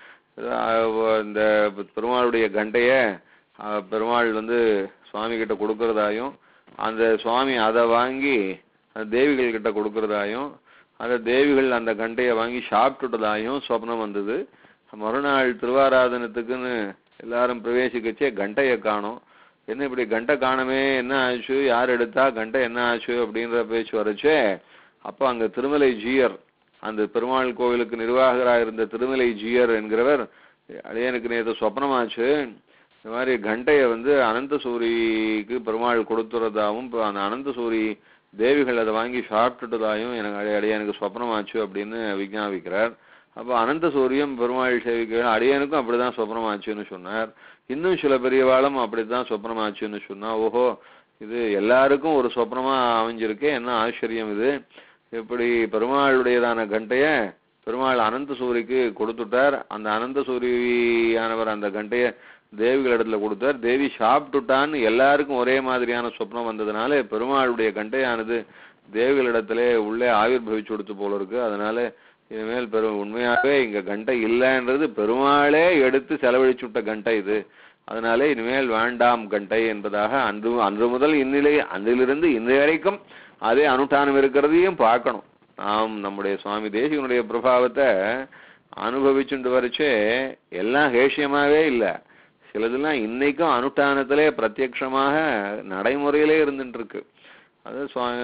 இந்த பெருமாளுடைய கண்டைய பெருமாள் சுவாமி கிட்ட கொடுக்கறதாயும், அந்த சுவாமி அதை வாங்கி தேவிகள் கிட்ட கொடுக்கறதாயும், அந்த தேவிகள் அந்த கண்டையை வாங்கி சாப்பிட்டுட்டதாயும் சொப்னம் வந்தது. மறுநாள் திருவாராதனத்துக்குன்னு எல்லாரும் பிரவேசிக்கச்சே கண்டையை காணும். என்ன இப்படி கண்டை காணமே, என்ன ஆச்சு, யார் எடுத்தா, கண்டை என்ன ஆச்சு அப்படின்ற பேச்சு வரச்சே, அப்போ அங்க திருமலை ஜீயர், அந்த பெருமாள் கோவிலுக்கு நிர்வாகராக இருந்த திருமலை ஜீயர் என்கிறவர், எனக்கு நேற்று சொப்னமாச்சு, இந்த மாதிரி கண்டையை அனந்த சூரிக்கு பெருமாள் கொடுத்துறதாவும், அந்த அனந்த சூரி தேவிகள் அதை வாங்கி சாப்பிட்டுட்டதாயும் எனக்கு சொப்னமாச்சு அப்படின்னு விஞ்ஞாபிக்கிறார். அப்போ அனந்த சூரியம் பெருமாள் சேவிக்க அடியனுக்கும் அப்படிதான் சொப்னமாச்சுன்னு சொன்னார். இன்னும் சில பெரியவாளும் அப்படித்தான் சொப்னமாச்சுன்னு சொன்னா, ஓஹோ இது எல்லாருக்கும் ஒரு சொப்னமா அமைஞ்சிருக்கே, என்ன ஆச்சரியம் இது, இப்படி பெருமாளுடையதான கண்டைய பெருமாள் அனந்த சூரிக்கு கொடுத்துட்டார். அந்த அனந்த சூரியானவர் அந்த கண்டைய தேவிகளிடத்துல கொடுத்தார், தேவி சாப்பிட்டுட்டான்னு எல்லாருக்கும் ஒரே மாதிரியான சொப்னம் வந்ததுனால பெருமாளுடைய கண்டையானது தேவிகளிடத்திலே உள்ளே ஆவிர்பவிச்சு கொடுத்து போல இருக்கு. அதனால இனிமேல் உண்மையாகவே இங்க கண்டை இல்லைன்றது பெருமாளே எடுத்து செலவழிச்சுட்ட கண்டை இது, அதனால இனிமேல் வேண்டாம் கண்டை என்பதாக அன்று முதல் அன்றிலிருந்து இன்றைய வரைக்கும் அதே அனுஷ்டானம் இருக்கிறதையும் பார்க்கணும். நாம் நம்முடைய சுவாமி தேசிகனுடைய பிரபாவத்தை அனுபவிச்சுட்டு வரைச்சே எல்லாம் ஹேஷியமாவே இல்லை, சிலதெல்லாம் இன்னைக்கும் அனுஷ்டானத்திலே பிரத்யட்சமாக நடைமுறையிலே இருந்துட்டு இருக்கு. அது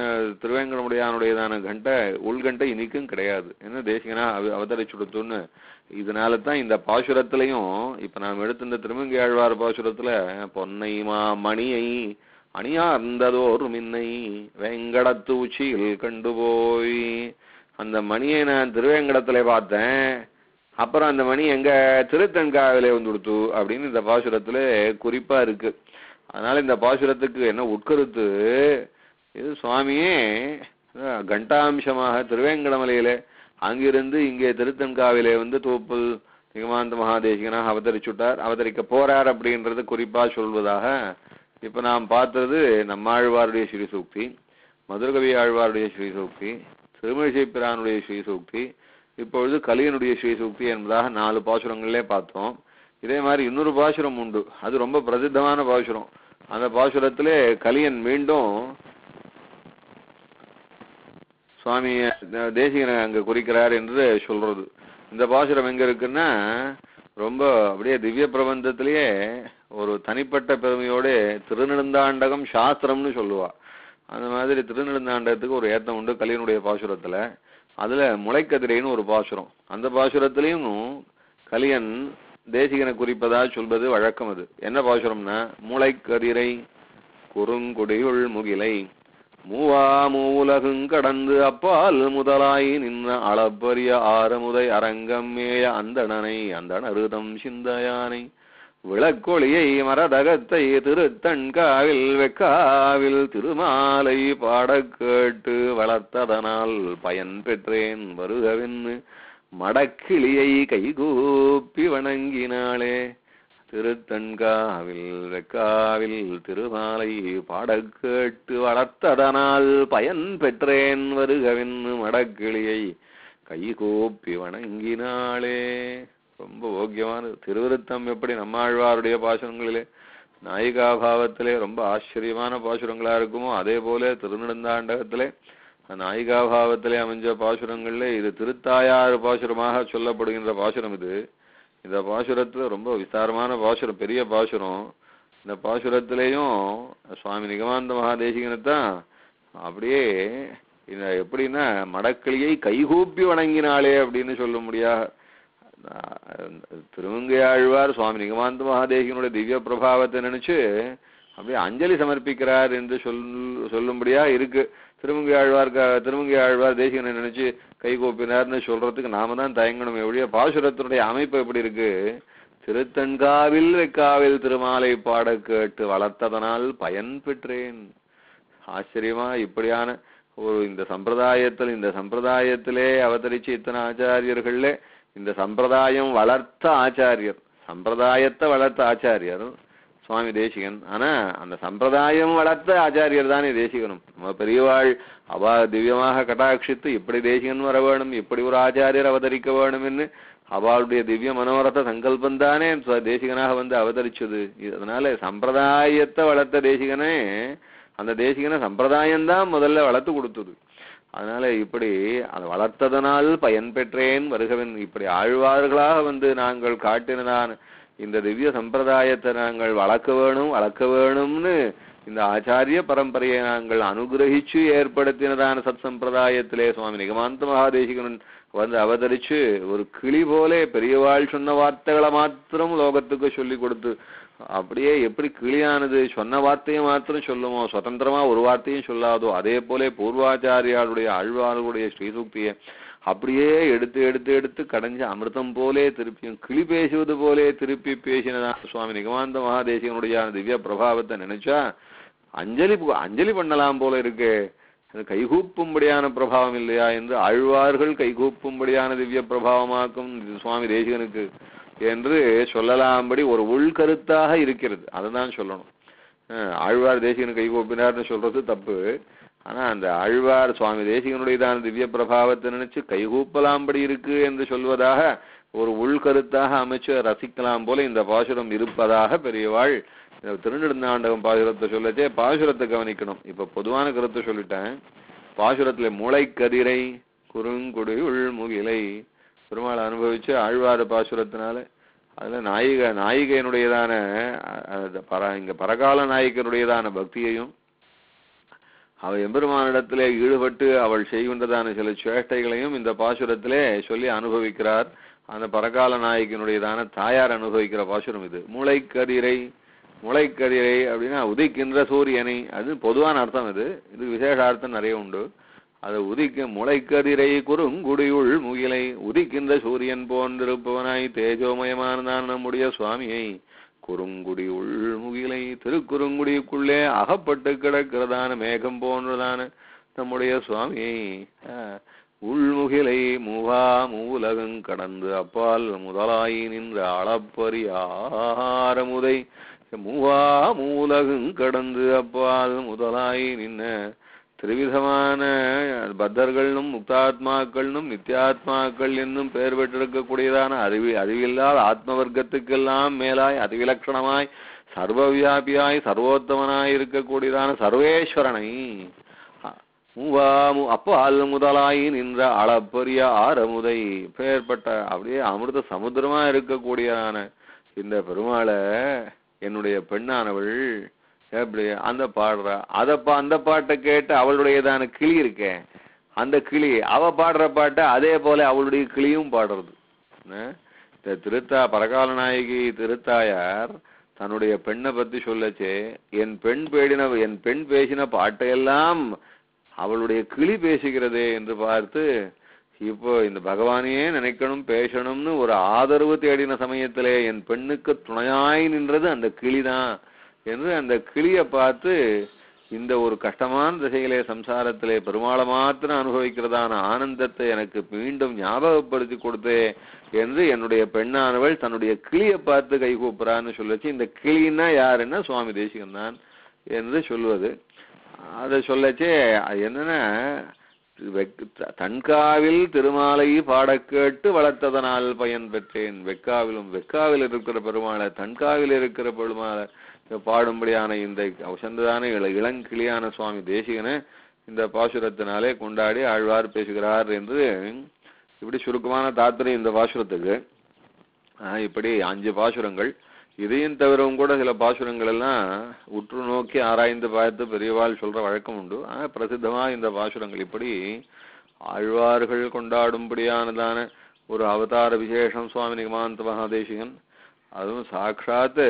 திருவேங்கடமுடையானுடையதான கண்டை உள்கண்டை இன்னைக்கும் கிடையாது. என்ன தேசிகனா அவதரிச்சு கொடுத்தோன்னு இதனால தான் இந்த பாசுரத்திலையும் இப்ப நாம் எடுத்த இந்த திருமங்கை ஆழ்வார் பாசுரத்துல பொன்னை மணியை அணியார்ந்ததோர் மின்னை வெங்கடத்து உச்சியில் கண்டு போய், அந்த மணியை நான் திருவேங்கடத்துல பார்த்தேன், அப்புறம் அந்த மணி எங்க திருத்தன்காவிலே கொடுத்து அப்படின்னு இந்த பாசுரத்துல குறிப்பா இருக்கு. அதனால இந்த பாசுரத்துக்கு என்ன உட்கருத்து, இது சுவாமியே கண்டாம்சமாக திருவேங்கடமலையில அங்கிருந்து இங்கே திருத்தன்காவிலே தோப்புல் நிகமாந்த மகாதேசிகனாக அவதரிக்க போறார் அப்படின்றது குறிப்பா சொல்வதாக இப்ப நாம் பார்த்தது நம்மாழ்வாருடைய ஸ்ரீசூக்தி, மதுரகவி ஆழ்வாருடைய ஸ்ரீசூக்தி, திருமழிசை பிரானுடைய ஸ்ரீசூக்தி, இப்பொழுது கலியனுடைய ஸ்ரீசூக்தி என்பதாக 4 பாசுரங்களே பார்த்தோம். இதே மாதிரி இன்னொரு பாசுரம் உண்டு, அது ரொம்ப பிரசித்தமான பாசுரம். அந்த பாசுரத்திலே கலியன் மீண்டும் சுவாமி தேசிகனை அங்க குறிக்கிறார் என்று சொல்றது. இந்த பாசுரம் எங்க இருக்குன்னா ரொம்ப அப்படியே திவ்ய பிரபந்தத்திலேயே ஒரு தனிப்பட்ட பெருமையோட திருநெடுந்தாண்டகம் சாஸ்திரம்னு சொல்லுவா. அந்த மாதிரி திருநெடுந்தாண்டகத்துக்கு ஒரு ஏத்தம் உண்டு கலியனுடைய பாசுரத்துல. அதுல முளைக்கதிரைன்னு ஒரு பாசுரம், அந்த பாசுரத்திலையும் கலியன் தேசிகனை குறிப்பதா சொல்வது வழக்கம். அது என்ன பாசுரம்னா, முளைக்கதிரை குறுங்குடியுள் முகிலை மூவா மூலகுங் கடந்து அப்பால் முதலாய் நின்ற அளப்பரிய ஆரமுதை அரங்கம் மேய அந்தணனை அந்தணருதம் சிந்தையானை விளக்கொளியை மரதகத்தை திருத்தன்காவில் வெக்காவில் திருமாலை பாடக் கேட்டு வளர்த்ததனால் பயன் பெற்றேன் வருகவென்னு மடக்கிளியை கைகூப்பி வணங்கினாளே. திருத்தன்காவில் வெக்காவில் திருமாலை பாடக் கேட்டு வளர்த்ததனால் பயன் பெற்றேன் வருகவென்னு மடக்கிளியை கைகூப்பி வணங்கினாளே. ரொம்ப ஓக்கியமான திருவிருத்தம். எப்படி நம்மாழ்வாருடைய பாசுரங்களிலே நாயிகாபாவத்திலே ரொம்ப ஆச்சரியமான பாசுரங்களா இருக்குமோ, அதே போல திருநெடுந்தாண்டகத்திலே நாயிகாபாவத்திலே அமைஞ்ச பாசுரங்கள்ல இது திருத்தாயாறு பாசுரமாக சொல்லப்படுகின்ற பாசுரம். இந்த பாசுரத்துல ரொம்ப விஸ்தாரமான பாசுரம், பெரிய பாசுரம். இந்த பாசுரத்திலேயும் சுவாமி நிகமாந்த மகாதேசிகனைத்தான் அப்படியே இந்த எப்படின்னா மடக்கிளியை கைகூப்பி வணங்கினாளே அப்படின்னு சொல்ல முடியாது. திருமங்கையாழ்வார் சுவாமி நிகமாந்த மகாதேசிகனுடைய திவ்ய பிரபாவத்தை நினைச்சு அப்படியே அஞ்சலி சமர்ப்பிக்கிறார் என்று சொல்லும்படியா இருக்கு. திருமங்கையாழ்வார் தேசிகனை நினைச்சு கைகூப்பினார்னு சொல்றதுக்கு நாம தான் தயங்கணும். எப்படியா பாசுரத்தினுடைய அமைப்பு எப்படி இருக்கு? திருத்தன்காவில் வெக்காவில் திருமாலை பாட கேட்டு வளர்த்ததனால் பயன் பெற்றேன். ஆச்சரியமா இப்படியான ஒரு இந்த சம்பிரதாயத்திலே அவதரிச்சு இத்தனை ஆச்சாரியர்கள்ல இந்த சம்பிரதாயம் வளர்த்த ஆச்சாரியர், சம்பிரதாயத்தை வளர்த்த ஆச்சாரியர் சுவாமி தேசிகன். ஆனா அந்த சம்பிரதாயம் வளர்த்த ஆச்சாரியர் தானே தேசிகனும். நம்ம பெரியவாள் அவ திவ்யமாக கட்டாட்சித்து இப்படி தேசிகன் வர வேணும், இப்படி ஒரு ஆச்சாரியர் அவதரிக்க வேணும் என்று அவளுடைய திவ்ய மனோரத சங்கல்பம் தானே தேசிகனாக வந்து அவதரிச்சது. அதனால சம்பிரதாயத்தை வளர்த்த தேசிகனே, அந்த தேசிகனை சம்பிரதாயம்தான் முதல்ல வளர்த்து கொடுத்தது. அதனால இப்படி அதை வளர்த்ததனால் பயன் பெற்றேன் வருகவன். இப்படி ஆழ்வார்களாக வந்து நாங்கள் காட்டினதான் இந்த திவ்ய சம்பிரதாயத்தை நாங்கள் வளர்க்க வேணும்னு இந்த ஆச்சாரிய பரம்பரையை நாங்கள் அனுகிரகிச்சு ஏற்படுத்தினதான சத் சம்பிரதாயத்திலே சுவாமி நிகமாந்த மகாதேசிகன் வந்து அவதரிச்சு ஒரு கிளி போலே பெரியவாள் சொன்ன வார்த்தைகளை மாத்திரம் லோகத்துக்கு சொல்லி கொடுத்து, அப்படியே எப்படி கிளியானது சொன்ன வார்த்தையை மாத்திரம் சொல்லுமோ, சுதந்திரமா ஒரு வார்த்தையும் சொல்லாதோ, அதே போல பூர்வாச்சாரியாளுடைய ஆழ்வார்களுடைய ஸ்ரீசூக்தியை அப்படியே எடுத்து கடைஞ்ச அமிர்தம் போலே திருப்பியும் கிளி பேசுவது போலே திருப்பி பேசினதான் சுவாமி நிகமாந்த மகாதேசிகனுடைய திவ்ய பிரபாவத்தை நினைச்சா அஞ்சலி பண்ணலாம் போல இருக்கு. கைகூப்பும்படியான பிரபாவம் இல்லையா என்று ஆழ்வார்கள் கைகூப்பும்படியான திவ்ய பிரபாவமாக்கும் சுவாமி தேசிகனுக்கு என்று சொல்லலாம்படி ஒரு உள்கருத்தாக இருக்கிறது. அதுதான் சொல்லணும். ஆழ்வார் தேசிகன் கைகூப்பினார்னு சொல்றது தப்பு. ஆனா அந்த ஆழ்வார் சுவாமி தேசிகனுடையதான திவ்ய பிரபாவத்தை நினைச்சு கைகூப்பலாம்படி இருக்கு என்று சொல்வதாக ஒரு உள்கருத்தாக அமைச்சு ரசிக்கலாம் போல இந்த பாசுரம் இருப்பதாக பெரியவாள் திருநெடுந்தாண்டகம் பாசுரத்தை சொல்லச்சே பாசுரத்தை கவனிக்கணும். இப்ப பொதுவான கருத்தை சொல்லிட்டேன். பாசுரத்துல முளைக்கதிரை குறுங்குடி உள்முகிலை பெருமாள் அனுபவிச்சு ஆழ்வார பாசுரத்தினால அதுல நாயிகையினுடையதான இங்க பரகால நாயகனுடையதான பக்தியையும் அவ எம்பெருமானிடத்திலே ஈடுபட்டு அவள் செய்கின்றதான சில சேஷ்டைகளையும் இந்த பாசுரத்திலே சொல்லி அனுபவிக்கிறார். அந்த பரகால நாயகனுடையதான தாயார் அனுபவிக்கிற பாசுரம் இது. முளைக்கதிரை அப்படின்னா உதிக்கின்ற சூரியனை, அது பொதுவான அர்த்தம். இது விசேஷ அர்த்தம் நிறைய உண்டு. அது முளைக்கதிரை குறுங்குடியுள் முகிலை உதிக்கின்ற சூரியன் போன்றிருப்பவனாய் தேஜோமயமானதான் நம்முடைய சுவாமியை குறுங்குடி உள் முகிலை திருக்குறுங்குடிக்குள்ளே அகப்பட்டு கிடக்கிறதான மேகம் போன்றதான நம்முடைய சுவாமியை உள்முகிலை மூலகம் கடந்து அப்பால் முதலாய் நின்ற அளப்பரியாரமுதை மூலகம் கடந்து அப்பால் முதலாய் நின்ன திருவிதமான பத்தர்களும் முக்தாத்மாக்களும் நித்தியாத்மாக்கள் என்னும் பெயர் பெற்றிருக்கக்கூடியதான அறிவில்லாத ஆத்ம வர்க்கத்துக்கெல்லாம் மேலாய் அதிவிலட்சணமாய் சர்வவியாபியாய் சர்வோத்தமனாய் இருக்கக்கூடியதான சர்வேஸ்வரனை அப்பால் முதலாய் நின்ற அளப்பரிய ஆரமுதை பெயர்பட்ட அப்படியே அமிர்த சமுத்திரமா இருக்கக்கூடியதான இந்த பெருமாளை என்னுடைய பெண்ணானவள் எப்படி அந்த பாடுறா, அந்த பாட்டை கேட்டு அவளுடையதான கிளி இருக்கேன், அந்த கிளி அவ பாடுற பாட்டை அதே போல அவளுடைய கிளியும் பாடுறது. இந்த பரகால நாயகி திருத்தாயார் தன்னுடைய பெண்ணை பத்தி சொல்லச்சே என் பெண் பேசின பாட்டையெல்லாம் அவளுடைய கிளி பேசுகிறதே என்று பார்த்து இப்போ இந்த பகவானையே நினைக்கணும் பேசணும்னு ஒரு ஆதரவு தேடின சமயத்திலே என் பெண்ணுக்கு துணையாய் நின்றது அந்த கிளிதான் என்று அந்த கிளியை பார்த்து இந்த ஒரு கஷ்டமான திசையிலே சம்சாரத்திலே பெருமாளை மாத்திரம் அனுபவிக்கிறதான ஆனந்தத்தை எனக்கு மீண்டும் ஞாபகப்படுத்தி கொடுத்தே என்று என்னுடைய பெண்ணானவள் தன்னுடைய கிளியை பார்த்து கைகூப்புறான்னு சொல்லச்சு. இந்த கிளின்னா யாருன்னா சுவாமி தேசிகன் தான் என்று சொல்வது. அதை சொல்லச்சே என்னன்னா தன்காவில் திருமாலை பாட கேட்டு வளர்த்ததனால் பயன் பெற்றேன். வெக்காவில் இருக்கிற பெருமாளை தன்காவில் இருக்கிற பெருமாளை பாடும்படியான இந்த வசந்ததான இளங்கிளியான சுவாமி தேசிகனை இந்த பாசுரத்தினாலே கொண்டாடி ஆழ்வார் பேசுகிறார் என்று இப்படி சுருக்கமான தாத்பரியம் இந்த பாசுரத்துக்கு. இப்படி 5 பாசுரங்கள். இதையும் தவிரவும் கூட சில பாசுரங்கள் எல்லாம் உற்று நோக்கி ஆராய்ந்து பார்த்து பெரியவாள் சொல்ற வழக்கம் உண்டு. பிரசித்தமா இந்த பாசுரங்கள் இப்படி ஆழ்வார்கள் கொண்டாடும்படியானதான ஒரு அவதார விசேஷம் சுவாமி நிகமாந்த மகாதேசிகன். அதுவும் சாட்சாத்து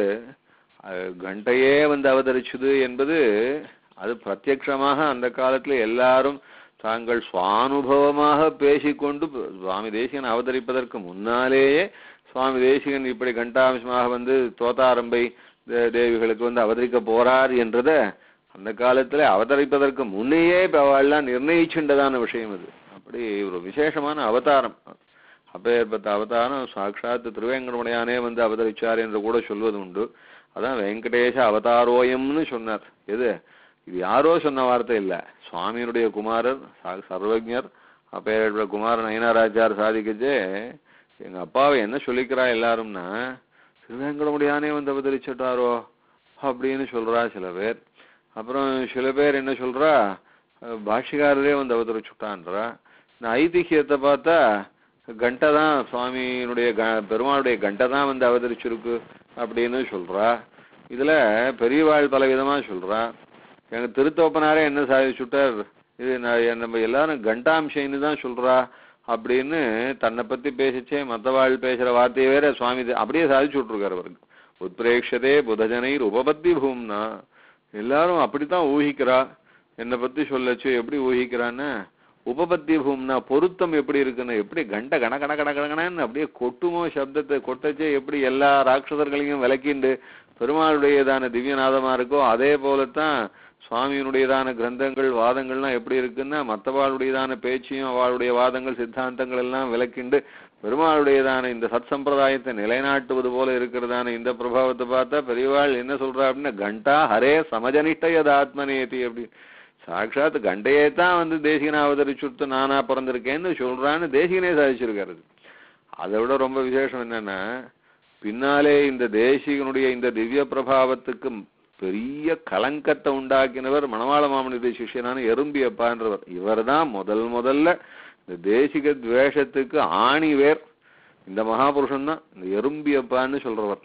கண்டையே அவதரிச்சுது என்பது அது பிரத்யக்ஷமாக அந்த காலத்துல எல்லாரும் தாங்கள் சுவானுபவமாக பேசிக்கொண்டு சுவாமி தேசிகன் அவதரிப்பதற்கு முன்னாலேயே சுவாமி தேசிகன் இப்படி கண்டாம்சமாக தோத்தாரம்பை தேவிகளுக்கு அவதரிக்க போறார் என்றத அந்த காலத்துல அவதரிப்பதற்கு முன்னையே அவள்லாம் நிர்ணயிச்சுண்டதான விஷயம் அது. அப்படி ஒரு விசேஷமான அவதாரம். அப்பேற்பட்ட அவதாரம் சாட்சாத் திருவேங்கடமுடையானே அவதரிச்சார் என்று கூட சொல்வது உண்டு. அதான் வெங்கடேச அவதாரோயம்னு சொன்னார். இது யாரோ சொன்ன வார்த்தை இல்ல, சுவாமியினுடைய குமாரர் சர்வஜர் அப்பேற்பட்ட குமாரன் நயனாராச்சார் சாதிக்கச்சே எங்க அப்பாவை என்ன சொல்லிக்கிறா எல்லாரும்னா திருவேங்கடமுடையானே அவதரிச்சுட்டாரோ அப்படின்னு சொல்றா சில பேர். அப்புறம் சில பேர் என்ன சொல்றா பாஷ்யக்காரரே அவதரிச்சுட்டான்றா. இந்த ஐதிஹியத்தை பார்த்தா கண்டை தான் சுவாமியினுடைய பெருமாளுடைய கண்டை தான் அவதரிச்சிருக்கு அப்படின்னு சொல்றா. இதுல பெரியவாள் பல விதமா சொல்றா. எங்க திருத்தோப்பனாரே என்ன சாதிச்சுட்டார், இது நம்ம எல்லாரும் கண்டாம்சைன்னு தான் சொல்றா அப்படின்னு தன்னை பத்தி பேசிச்சே மற்றவாள் பேசுற வார்த்தையை வேற சுவாமி அப்படியே சாதிச்சு விட்டுருக்காரு. அவருக்கு உத்பிரேக்ஷதே புதஜனை உபபத்தி பூம்னா எல்லாரும் அப்படித்தான் ஊகிக்கிறா. என்னை பத்தி சொல்லச்சு எப்படி ஊகிக்கிறான்னு உபபத்தி பூம்னா பொருத்தம் எப்படி இருக்குன்னு, எப்படி கண்ட கண கண கண கணன்னு அப்படியே கொட்டுமோ சப்தத்தை கொட்டச்சே எப்படி எல்லா ராட்சசர்களையும் விளக்கிண்டு பெருமாளுடையதான திவ்யநாதமா இருக்கோ அதே போலத்தான் சுவாமியினுடையதான கிரந்தங்கள் வாதங்கள்லாம் எப்படி இருக்குன்னா மற்றவாளுடையதான பேச்சையும் அவளுடைய வாதங்கள் சித்தாந்தங்கள் எல்லாம் விளக்கிண்டு பெருமாளுடையதான இந்த சத் சம்பிரதாயத்தை நிலைநாட்டுவது போல இருக்கிறதான இந்த பிரபாவத்தை பார்த்தா பெரியவாள் என்ன சொல்றா அப்படின்னா கண்டா ஹரே சமஜனிஷ்டயதாத்மனேதி அப்படி சாட்சாத் கண்டையே தான் தேசிகனை அவதரிச்சுட்டு நானா பிறந்திருக்கேன்னு சொல்றான்னு தேசிகனே சாதிச்சிருக்காரு. அதை விட ரொம்ப விசேஷம் என்னன்னா பின்னாலே இந்த தேசிகனுடைய இந்த திவ்ய பிரபாவத்துக்கு பெரிய கலங்கத்தை உண்டாக்கினவர் மணவாள மாமனுடைய சிஷ்யனான எறும்பியப்பான்றவர். இவர் தான் முதல்ல இந்த தேசிக துவேஷத்துக்கு ஆணிவேர் இந்த மகாபுருஷன் தான் இந்த எறும்பியப்பான்னு சொல்றவர்.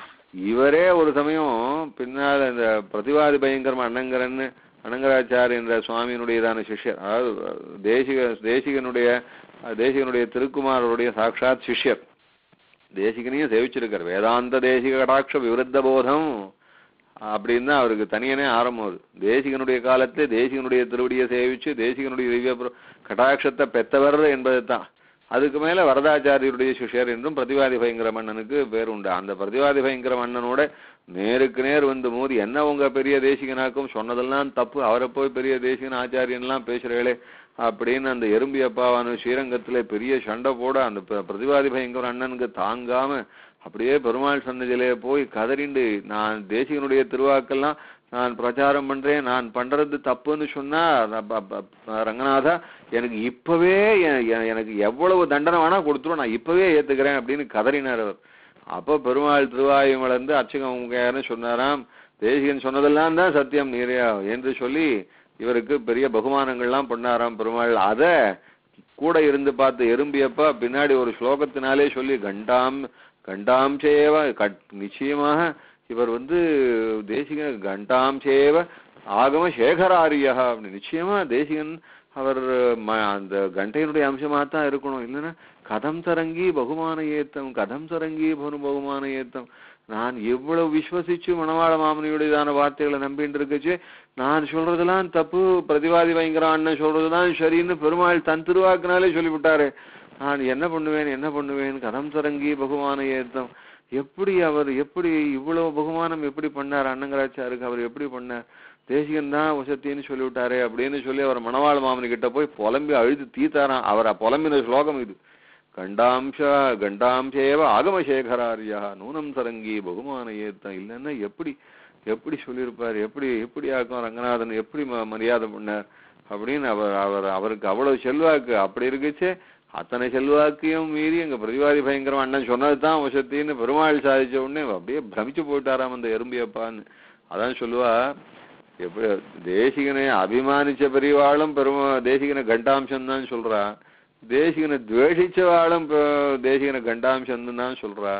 இவரே ஒரு சமயம் பின்னால் இந்த பிரதிவாதி பயங்கரம் அனங்கராச்சாரிய என்ற சுவாமியினுடையதான சிஷ்யர், அதாவது தேசிகனுடைய திருக்குமாரருடைய சாட்சாத் சிஷ்யர், தேசிகனையும் சேவிச்சிருக்கார். வேதாந்த தேசிக கடாட்ச விவருத்த போதம் அப்படின்னு தான் அவருக்கு தனியனே ஆரம்பம். தேசிகனுடைய காலத்தை தேசிகனுடைய திருவடியை சேவிச்சு தேசிகனுடைய திவ்ய கடாட்சத்தை பெற்றவர் என்பது தான். அதுக்கு மேல வரதாச்சாரியருடைய சிஷ்யர் என்றும் பிரதிவாதி பயங்கர மன்னனுக்கு பேர் உண்டு. அந்த பிரதிவாதி பயங்கர மன்னனோட நேருக்கு நேர் மோதி என்ன உங்க பெரிய தேசிகனாக்கும் சொன்னதெல்லாம் தப்பு, அவரை போய் பெரிய தேசிகன் ஆச்சாரியன்லாம் பேசுறீங்களே அப்படின்னு அந்த எறும்பி அப்பாவான ஸ்ரீரங்கத்துல பெரிய சண்டை போட அந்த பிரதிவாதி பயங்கர அண்ணனுக்கு தாங்காம அப்படியே பெருமாள் சன்னதியிலே போய் கதறிண்டு நான் தேசிகனுடைய திருவாக்கெல்லாம் நான் பிரச்சாரம் பண்றேன், நான் பண்றது தப்புன்னு சொன்னா ரங்கநாதா எனக்கு இப்பவே எனக்கு எவ்வளவு தண்டனை வேணா கொடுத்துரும், நான் இப்பவே ஏத்துக்கிறேன் அப்படின்னு கதறினார் அவர். அப்போ பெருமாள் திருவாயும் வளர்ந்து அர்ச்சகம் சொன்னாராம் தேசிகன் சொன்னதெல்லாம் தான் சத்தியம் நீரையா என்று சொல்லி இவருக்கு பெரிய பகுமானங்கள்லாம் பண்ணாராம் பெருமாள். அத கூட இருந்து பார்த்து எறும்பியப்பா பின்னாடி ஒரு ஸ்லோகத்தினாலே சொல்லி கண்டாம்சேவ நிச்சயமாக இவர் தேசிகன் கண்டாம்சேவ ஆகம சேகராரியா அப்படி நிச்சயமா தேசிகன் அவர் அந்த கண்டையினுடைய அம்சமாகத்தான் இருக்கணும். இல்லைன்னா கதம் தரங்கி பகுமான ஏத்தம் பகுமான ஏத்தம் நான் எவ்வளவு விஸ்வசிச்சு மணவாள மாமனியுடையதான வார்த்தைகளை நம்பிட்டு இருக்குச்சு, நான் சொல்றதெல்லாம் தப்பு, பிரதிவாதி பயங்கர அண்ணன் சொல்றதுதான் சரின்னு பெருமாள் தன் திருவாக்குனாலே சொல்லிவிட்டாரு. நான் என்ன பண்ணுவேன் கதம் தரங்கி பகுமான ஏத்தம். எப்படி இவ்வளவு பகுமானம் எப்படி பண்ணார் அண்ணங்கராச்சாருக்கு, அவர் எப்படி பண்ணார், தேசிகன் தான் வசத்தின்னு சொல்லிவிட்டாரே அப்படின்னு சொல்லி அவர் மணவாள மாமனி கிட்ட போய் புலம்பி அழுது தீத்தாராம். அவரை புலம்பின ஸ்லோகம் இது. கண்டாம்சேவ ஆகமசேகராரியா நூனம் சரங்கி பகுமான ஏத்தம். இல்லைன்னா எப்படி சொல்லியிருப்பார், எப்படி ஆக்கும் ரங்கநாதன் எப்படி மரியாதை பண்ணார் அப்படின்னு அவருக்கு அவ்வளவு செல்வாக்கு. அப்படி இருக்குச்சே அத்தனை செல்வாக்கையும் மீறி எங்க பிரதிவாதி பயங்கரம் அண்ணன் சொன்னதுதான் வசத்தின்னு பெருமாள் சாதிச்ச உடனே அப்படியே பிரமிச்சு போயிட்டாராம் அந்த எறும்பியப்பான்னு. அதான் சொல்லுவா எப்படி தேசிகனை அபிமானிச்ச பெரியவாளும் தேசிகனை கண்டாம்சம் தான் சொல்றா, தேசிகனை துவேஷிச்சவாளும் தேசிகனை கண்டாம்சம் தான் சொல்றா.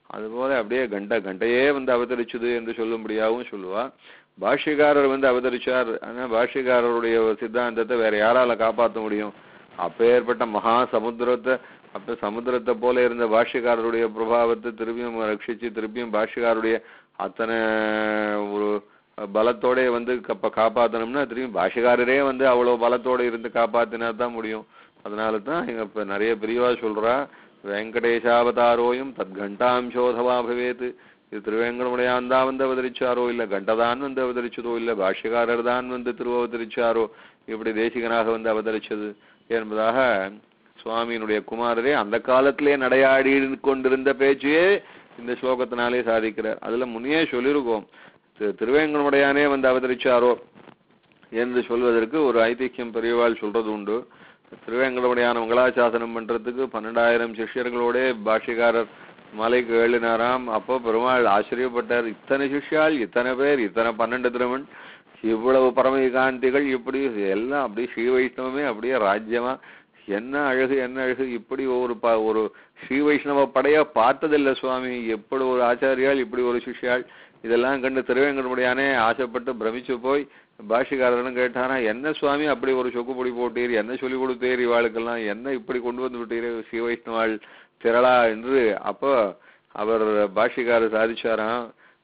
அதுபோல அப்படியே கண்டையே வந்து அவதரிச்சது என்று சொல்லும்படியாகவும் சொல்லுவா. பாஷ்யக்காரர் வந்து அவதரிச்சார். ஆனா பாஷ்யக்காரருடைய சித்தாந்தத்தை வேற யாரால காப்பாற்ற முடியும்? அப்பேற்பட்ட மகா சமுத்திரத்தை போல இருந்த பாஷ்யக்காரருடைய பிரபாவத்தை திருப்பியும் ரட்சிச்சு திருப்பியும் பாஷ்யக்காரருடைய அத்தனை ஒரு பலத்தோட வந்து காப்பாற்றணும்னா திரும்பி பாஷ்யக்காரரே வந்து அவ்வளவு பலத்தோட இருந்து காப்பாத்தினா தான் முடியும். அதனாலதான் இங்க இப்ப நிறைய பிரிவா சொல்றா, வெங்கடேசாவதாரோயும் தத்கண்டாம்சோதவா பவேத். இது திருவேங்கடமுடையான் தான் வந்து அவதரிச்சாரோ, இல்ல கண்டதான் வந்து அவதரிச்சதோ, இல்ல பாஷ்யக்காரர் தான் வந்து திருவவதரிச்சாரோ, இப்படி தேசிகனாக வந்து அவதரிச்சது என்பதாக சுவாமியினுடைய குமாரரே அந்த காலத்திலே நடையாடி கொண்டிருந்த பேச்சையே இந்த ஸ்லோகத்தினாலே சாதிக்கிறார். அதுல முன்னே சொல்லியிருக்கோம், திருவேங்கடமுடையானே வந்து அவதரிச்சாரோ என்று சொல்வதற்கு ஒரு ஐதிஹ்யம் பெரியவாள் சொல்றது உண்டு. திருவேங்கடமுடையான மங்களாசாசனம் பண்றதுக்கு 12,000 சிஷ்யர்களோட பாஷ்யக்காரர் மலைக்கு ஏழினாராம். அப்போ பெருமாள் ஆச்சரியப்பட்டார், இத்தனை சிஷ்யாள், இத்தனை பேர், இத்தனை 12 திருமண், இவ்வளவு பரமகாந்திகள், இப்படி எல்லாம் அப்படி ஸ்ரீ வைஷ்ணவமே அப்படியே ராஜ்யமா, என்ன அழகு என்ன அழகு, இப்படி ஒரு ஸ்ரீ வைஷ்ணவ படையா பார்த்ததில்லை சுவாமி, எப்படி ஒரு ஆச்சாரியால் இப்படி ஒரு சிஷ்யாள். இதெல்லாம் கண்டு திருவேங்கடமுடையானே ஆசைப்பட்டு பிரமிச்சு போய் பாஷ்யக்காரன் கேட்டானா, என்ன சுவாமி அப்படி ஒரு சொக்குப்பொடி போட்டீர், என்ன சொல்லி கொடுத்தீர் இவாளுக்கெல்லாம், என்ன இப்படி கொண்டு வந்து விட்டீர் ஸ்ரீ வைஷ்ணவாள் திரளா என்று. அப்போ அவர் பாஷ்யக்காரர் சாதிச்சாராம்,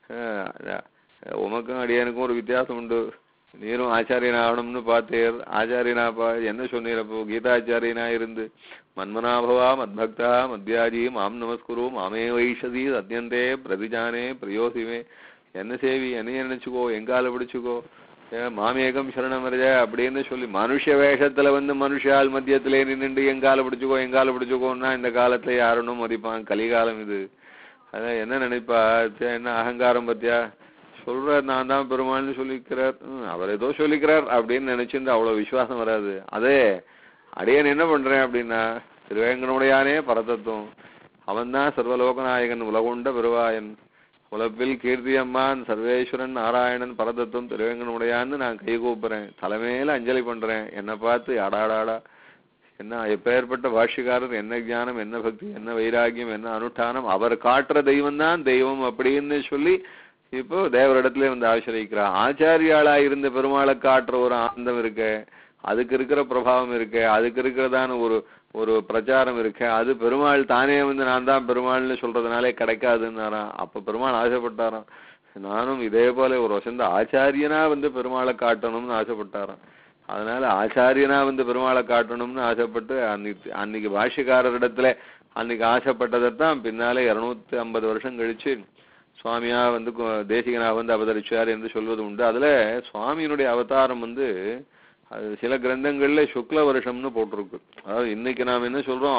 உமக்கும் அடியனுக்கும் ஒரு வித்தியாசம் உண்டு, நீரும் ஆச்சாரியன் ஆகணும்னு பார்த்தேர், ஆச்சாரியனா என்ன சொன்னீர், அப்போ கீதாச்சாரியனா இருந்து மன்மனாபவா மத்பக்தா மத்யாஜி மாம் நமஸ்குரு மாமே வைஷதி அத்தியந்தே பிரதிஜானே பிரியோசிமே, என்ன சேவி என்னைய நினைச்சுக்கோ, எங்கால பிடிச்சுக்கோ, மாமேகம் சரணம் வருஜ அப்படின்னு சொல்லி மனுஷ வேஷத்துல வந்து மனுஷால் மத்தியத்திலே நின்று எங்கால பிடிச்சுக்கோன்னா இந்த காலத்துல யாருன்னும் மதிப்பான், கலிகாலம் இது. அதான் என்ன நினைப்பா, என்ன அகங்காரம் பத்தியா சொல்றார், நான் தான் பெருமாள்னு சொல்லிக்கிறார், அவர் ஏதோ சொல்லிக்கிறார் அப்படின்னு நினைச்சிருந்து அவ்வளவு விசுவாசம் வராது. அதே அடியன் என்ன பண்றேன் அப்படின்னா, திருவேங்கடமுடையானே பரதத்துவம், அவன் தான் சர்வலோகநாயகன், உலகுண்ட பெருவாயன், உலப்பில் கீர்த்தியம்மான் சர்வேஸ்வரன் நாராயணன் பரதத்துவம் திருவேங்கடமுடையான்னு நான் கை கூப்புறேன், தலைமையில அஞ்சலி பண்றேன். என்னை பார்த்து அடாடாடா, என்ன எப்பேற்பட்ட பாஷ்யக்காரர், என்ன ஞானம், என்ன பக்தி, என்ன வைராகியம், என்ன அனுஷ்டானம், அவர் காட்டுற தெய்வம் தான் தெய்வம் அப்படின்னு சொல்லி இப்போ தேவரிடத்துல வந்து ஆசிரியிக்கிறார். ஆச்சாரியாளா இருந்த பெருமாளை காட்டுற ஒரு ஆனந்தம் இருக்கு, அதுக்கு இருக்கிற பிரபாவம் இருக்கு, அதுக்கு இருக்கிறதான ஒரு பிரச்சாரம் இருக்கு, அது பெருமாள் தானே வந்து நான் தான் பெருமாள்னு சொல்றதுனாலே கிடைக்காதுன்னாராம். அப்ப பெருமாள் ஆசைப்பட்டாராம், நானும் இதே போல ஒரு வசந்த ஆச்சாரியனா வந்து பெருமாளை காட்டணும்னு ஆசைப்பட்டாராம். அதனால ஆச்சாரியனா வந்து பெருமாளை காட்டணும்னு ஆசைப்பட்டு அன்னைக்கு பாஷ்யக்காரரிடத்துல அன்னைக்கு ஆசைப்பட்டதைத்தான் பின்னாலே 250 வருஷம் கழிச்சு சுவாமியா வந்து தேசிகனா வந்து அவதரிச்சார் என்று சொல்வது உண்டு. அதுல சுவாமியினுடைய அவதாரம் வந்து அது சில கிரந்தங்கள்ல சுக்ல வருஷம்னு போட்டிருக்கு. அதாவது இன்னைக்கு நாம் என்ன சொல்றோம்,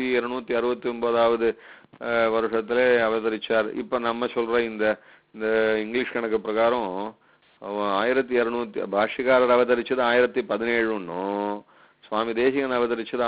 1269வது வருஷத்துல அவதரிச்சார். இப்ப நம்ம சொல்ற இந்த இங்கிலீஷ் கணக்கு பிரகாரம் 1200 பாஷ்யக்காரர் அவதரிச்சது 1017 சுவாமி தேசிகன் அவதரிச்சது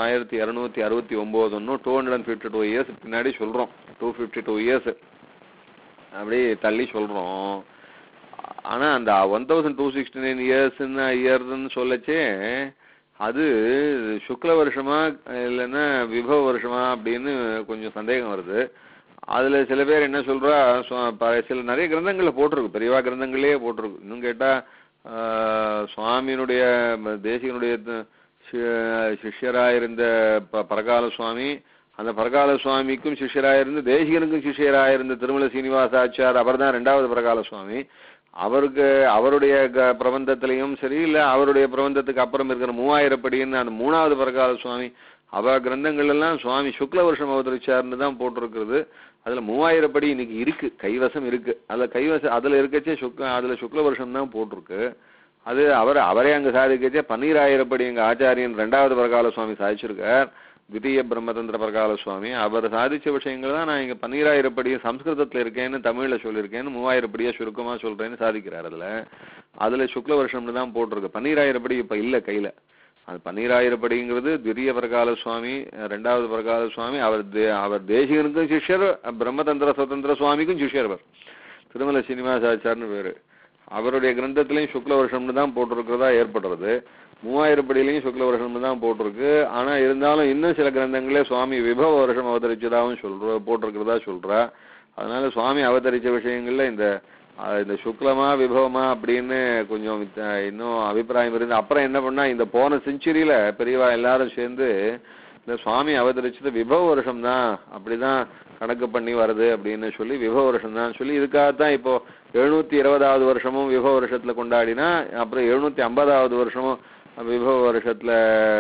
1269 252 இயர்ஸ் பின்னாடி சொல்றோம், 252 இயர்ஸ் அப்படி தள்ளி சொல்றோம். ஆனா அந்த 1269 இயர்ஸ்ன்னு சொல்லச்சே அது சுக்ல வருஷமா இல்லைன்னா விபவ வருஷமா அப்படின்னு கொஞ்சம் சந்தேகம் வருது. அதுல சில பேர் என்ன சொல்றா, சில நிறைய கிரந்தங்கள்ல போட்டிருக்கு, பெரியவா கிரந்தங்களே போட்டிருக்கு. இன்னும் கேட்டா சுவாமியினுடைய தேசிகனுடைய சிஷ்யராயிருந்த பரகால சுவாமி, அந்த பரகால சுவாமிக்கும் சிஷ்யராயிருந்து தேசிகனுக்கும் சிஷ்யராயிருந்த திருமல சீனிவாசாச்சார், அவர் தான் 2வது பரகால சுவாமி. அவருடைய பிரபந்தத்திலையும் சரி, இல்ல அவருடைய பிரபந்தத்துக்கு அப்புறம் இருக்கிற 3000 படின்னு அந்த 3வது பரகால சுவாமி, அவ கிரந்தங்கள் எல்லாம் சுவாமி சுக்ல வருஷம் அவதரிச்சார்னு தான் போட்டிருக்கிறது. அதுல 3000 படி இன்னைக்கு இருக்கு, கைவசம் இருக்கு. அதுல இருக்கச்சே அதுல சுக்ல வருஷம் தான் போட்டிருக்கு. அது அவரே அங்க சாதிக்கச்சே 12,000 படி எங்க ஆச்சாரியன் 2வது பரகால சுவாமி சாதிச்சிருக்கார், தித்திய பிரம்மதந்திர பரகால சுவாமி. அவர் சாதிச்ச விஷயங்கள் தான் நான் இங்க 12,000 படி சம்ஸ்கிருதத்துல இருக்கேன்னு தமிழ்ல சொல்லியிருக்கேன்னு 3000 படியா சுருக்கமா சொல்றேன்னு சாதிக்கிறார். அதுல சுக்ல வருஷம்னு தான் போட்டிருக்கு. 12,000 படி இப்ப இல்ல கையில. அது 12,000 படிங்கிறது திரிய பரகால சுவாமி 2வது பரகால சுவாமி, அவர் தேசிகனுக்கும் சிஷ்யர், பிரம்மதந்திர சுதந்திர சுவாமிக்கும் சிஷ்யர். அவர் திருமல சீனிவாசாச்சார்னு பேரு. அவருடைய கிரந்தத்திலையும் சுக்ல வருஷம்னு தான் போட்டிருக்கிறதா ஏற்படுறது. 3000 படியிலையும் சுக்ல வருஷம்னு தான் போட்டிருக்கு. ஆனா இருந்தாலும் இன்னும் சில கிரந்தங்களே சுவாமி விபவ வருஷம் அவதரிச்சதாகவும் போட்டிருக்கிறதா சொல்றா. அதனால சுவாமி அவதரிச்ச விஷயங்கள்ல இந்த சுக்லமா விபவமா அப்படின்னு கொஞ்சம் இன்னும் அபிப்பிராயம் இருந்து அப்புறம் என்ன பண்ணா இந்த போன செஞ்சுரியில பெரியவா எல்லாரும் சேர்ந்து இந்த சுவாமி அவதரிச்சது விபவ வருஷம் தான் அப்படிதான் கணக்கு பண்ணி வருது அப்படின்னு சொல்லி விபவ வருஷம் தான் சொல்லி இதுக்காகத்தான் இப்போ 720வது வருஷமும் விபவ வருஷத்துல கொண்டாடினா அப்புறம் 750வது வருஷமும் விபவ வருஷத்துல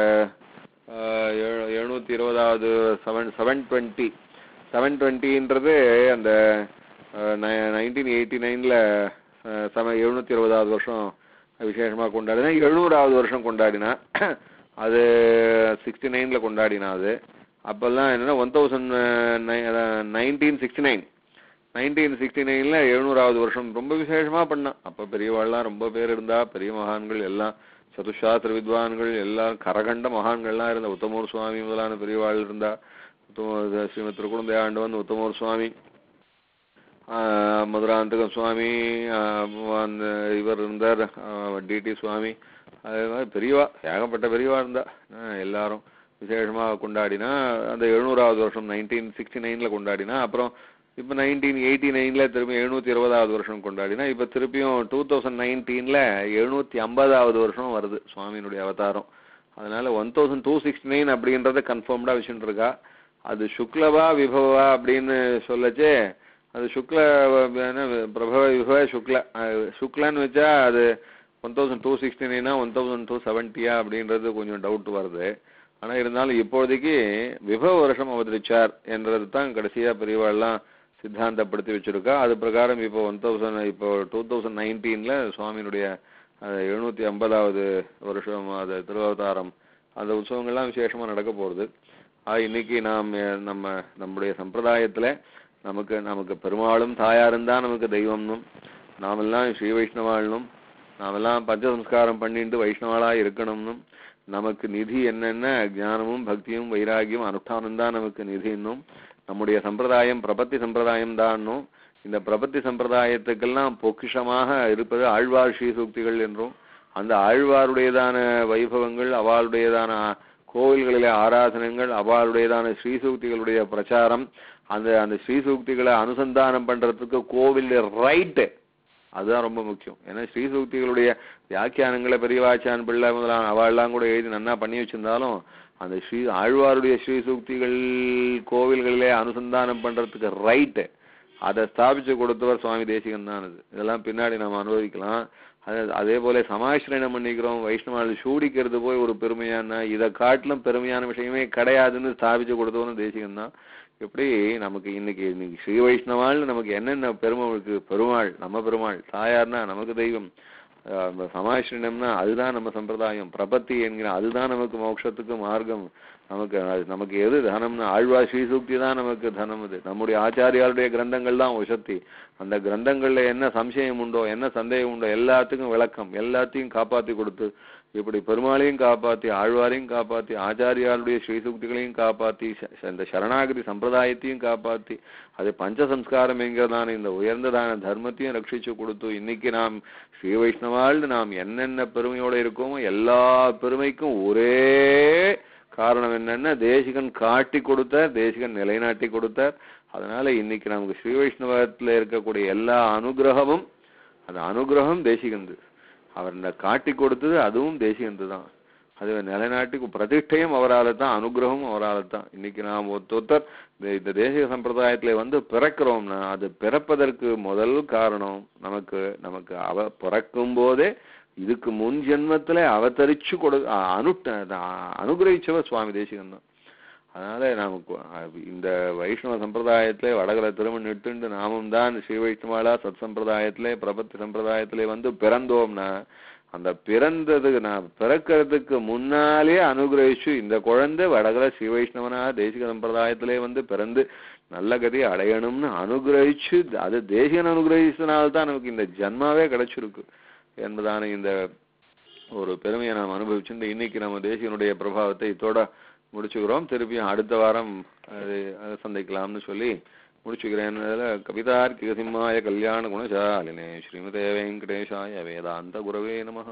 720வது 720ன்றது அந்த 1989ல 720வது வருஷம் விசேஷமா கொண்டாடினா 700வது வருஷம் கொண்டாடினா அது 69ல கொண்டாடினா அது அப்பெல்லாம் என்னன்னா 1969ல 700வது வருஷம் ரொம்ப விசேஷமா பண்ணான். அப்ப பெரியவாள்லாம் ரொம்ப பேர் இருந்தா, பெரிய மகான்கள் எல்லாம் சதுசாஸ்திர வித்வான்கள் எல்லாம் கரகண்ட மகான்கள்லாம் இருந்தா. உத்தமூர் சுவாமி முதலான பெரியவாள் இருந்தா. ஸ்ரீமத் திருக்குழந்தையாண்டவன் உத்தமூர் சுவாமி, மதுராந்தகம் சுவாமி, இவர் இருந்தார் டிடி சுவாமி, அதே மாதிரி பெரியவா ஏகப்பட்ட பெரியவா இருந்தா. எல்லாரும் விசேஷமா கொண்டாடினா அந்த 700வது வருஷம் 1969ல கொண்டாடினா அப்புறம் இப்போ 1989ல திரும்பி 720வது வருஷம் கொண்டாடினா இப்போ திருப்பியும் 2019ல 750வது வருஷம் வருது சுவாமியினுடைய அவதாரம். அதனால 1269 அப்படின்றத கன்ஃபார்ம்டா வச்சுட்டு இருக்கா. அது சுக்லவா விபவா அப்படின்னு சொல்லச்சே அது சுக்ல பிரபவ விபவ சுக்லன்னு வச்சா அது 1269 1270 அப்படின்றது கொஞ்சம் டவுட் வருது. ஆனா இருந்தாலும் இப்போதைக்கு விபவ வருஷம் அவதரிச்சார் என்றது தான் கடைசியா பெரியவாள்லாம் சித்தாந்தப்படுத்தி வச்சிருக்கா. அது பிரகாரம் இப்போ 2019ல சுவாமியினுடைய 750வது வருஷம் அது திருவவதாரம் அந்த உற்சவங்கள்லாம் விசேஷமா நடக்க போகுது. இன்னைக்கு நாம் நம்முடைய சம்பிரதாயத்துல நமக்கு பெருமாளும் தாயாரும் தான் நமக்கு தெய்வம்னும், நாமெல்லாம் ஸ்ரீ வைஷ்ணவாள்னும், நாமெல்லாம் பஞ்சசம்ஸ்காரம் பண்ணிட்டு வைஷ்ணவாளா இருக்கணும்னும், நமக்கு நிதி என்னென்ன ஞானமும் பக்தியும் வைராகியம் அனுஷ்டானம் தான் நமக்கு நிதி இன்னும், நம்முடைய சம்பிரதாயம் பிரபத்தி சம்பிரதாயம் தான்னும், இந்த பிரபத்தி சம்பிரதாயத்துக்கெல்லாம் பொக்கிஷமாக இருப்பது ஆழ்வார் ஸ்ரீசூக்திகள் என்றும், அந்த ஆழ்வாருடையதான வைபவங்கள், அவளுடையதான கோவில்களிலே ஆராதனங்கள், அவளுடையதான ஸ்ரீசூக்திகளுடைய பிரச்சாரம், அந்த ஸ்ரீசூக்திகளை அனுசந்தானம் பண்றதுக்கு கோவில் ரைட்டு, அதுதான் ரொம்ப முக்கியம். ஏன்னா ஸ்ரீசூக்திகளுடைய வியாக்கியானங்களை பெரியவாச்சான் பிள்ளை முதலான அவள்லாம் கூட எழுதி நன்னா பண்ணி வச்சிருந்தாலும் அந்த ஆழ்வாருடைய ஸ்ரீசூக்திகள் கோவில்களிலே அனுசந்தானம் பண்றதுக்கு ரைட்டு அதை ஸ்தாபிச்சு கொடுத்தவர் சுவாமி தேசிகன் தான். இதெல்லாம் பின்னாடி நாம் அனுபவிக்கலாம். அதே போல சமாசிரணம் பண்ணிக்கிறோம், வைஷ்ணவாள் சூடிக்கிறது போய் ஒரு பெருமையான, இதை காட்டிலும் பெருமையான விஷயமே கிடையாதுன்னு ஸ்தாபிச்சு கொடுத்தவரும் தேசிகன் தான். எப்படி நமக்கு இன்னைக்கு ஸ்ரீ வைஷ்ணவாள் நமக்கு என்னென்ன பெருமை இருக்கு, பெருமாள் நம்ம பெருமாள், தாயார்னா நமக்கு தெய்வம், சமாசிரணம்னா அதுதான் நம்ம சம்பிரதாயம், பிரபத்தி என்கிற அதுதான் நமக்கு மோட்சத்துக்கு மார்க்கம், நமக்கு எது தனம்னா ஆழ்வார் ஸ்ரீசூக்தி தான் நமக்கு தனம். அது நம்முடைய ஆச்சாரியாருடைய கிரந்தங்கள் தான் உசத்தி. அந்த கிரந்தங்கள்ல என்ன சம்சயம் உண்டோ, என்ன சந்தேகம் உண்டோ எல்லாத்துக்கும் விளக்கம், எல்லாத்தையும் காப்பாத்தி கொடுத்து இப்படி பெருமாளையும் காப்பாத்தி, ஆழ்வாரையும் காப்பாத்தி, ஆச்சாரியாருடைய ஸ்ரீசூக்திகளையும் காப்பாத்தி, இந்த சரணாகதி சம்பிரதாயத்தையும் காப்பாத்தி, அது பஞ்சசம்ஸ்காரம் என்கிறதான இந்த உயர்ந்ததான தர்மத்தையும் ரட்சிச்சு கொடுத்து, இன்னைக்கு நாம் ஸ்ரீ வைஷ்ணவாள் நாம் என்னென்ன பெருமையோட இருக்கோமோ எல்லா பெருமைக்கும் ஒரே காரணம் என்னன்னா தேசிகன் காட்டி கொடுத்தார், தேசிகன் நிலைநாட்டி கொடுத்தார். அதனால இன்னைக்கு நமக்கு ஸ்ரீ வைஷ்ணவத்துல இருக்கக்கூடிய எல்லா அனுகிரகமும், அந்த அனுகிரகம் தேசிகந்து, அவர் காட்டி கொடுத்தது அதுவும் தேசிகந்து தான். அது நிலைநாட்டி பிரதிஷ்டையும் அவரால் தான், அனுகிரகமும் அவரால் தான். இன்னைக்கு நாம் ஒருத்தர் இந்த தேசிக சம்பிரதாயத்துல பிறக்கிறோம்னா அது பிறப்பதற்கு முதல் காரணம் நமக்கு பிறக்கும் போதே இதுக்கு முன் ஜென்மத்துல அவதரிச்சு அனுகிரகிச்சவர் சுவாமி தேசிகன் தான். அதனால நமக்கு இந்த வைஷ்ணவ சம்பிரதாயத்திலே வடகலை திருமணம் இட்டு நாமும் தான் ஸ்ரீ வைஷ்ணவாலா சத் சம்பிரதாயத்திலே பிரபத்தி சம்பிரதாயத்திலே பிறந்தோம்னா அந்த பிறக்கிறதுக்கு முன்னாலே அனுகிரகிச்சு இந்த குழந்தை வடகலை ஸ்ரீ வைஷ்ணவனா தேசிக சம்பிரதாயத்திலே பிறந்து நல்ல கதி அடையணும்னு அனுகிரகிச்சு, அது தேசிகன் அனுகிரகிச்சதுனால்தான் நமக்கு இந்த ஜன்மாவே கிடைச்சிருக்கு என்பதான இந்த ஒரு பெருமையை நாம் அனுபவிச்சுட்டு இன்னைக்கு நம்ம தேசிகனுடைய பிரபாவத்தை இதோட முடிச்சுக்கிறோம். திருப்பியும் அடுத்த வாரம் சந்திக்கலாம்னு சொல்லி முடிச்சுக்கிறேன். கவிதார்க்கிக சிம்மாய கல்யாண குணசாலினே ஸ்ரீமதே வெங்கடேஷாய வேதாந்த குரவே நமஹ.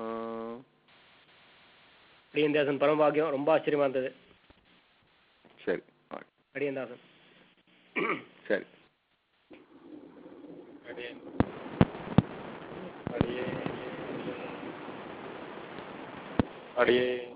அடியந்தாசன் பரமபாகியம் ரொம்ப ஆச்சரியமா இருந்தது. சரி அடியந்தாசன் சரி. அடியே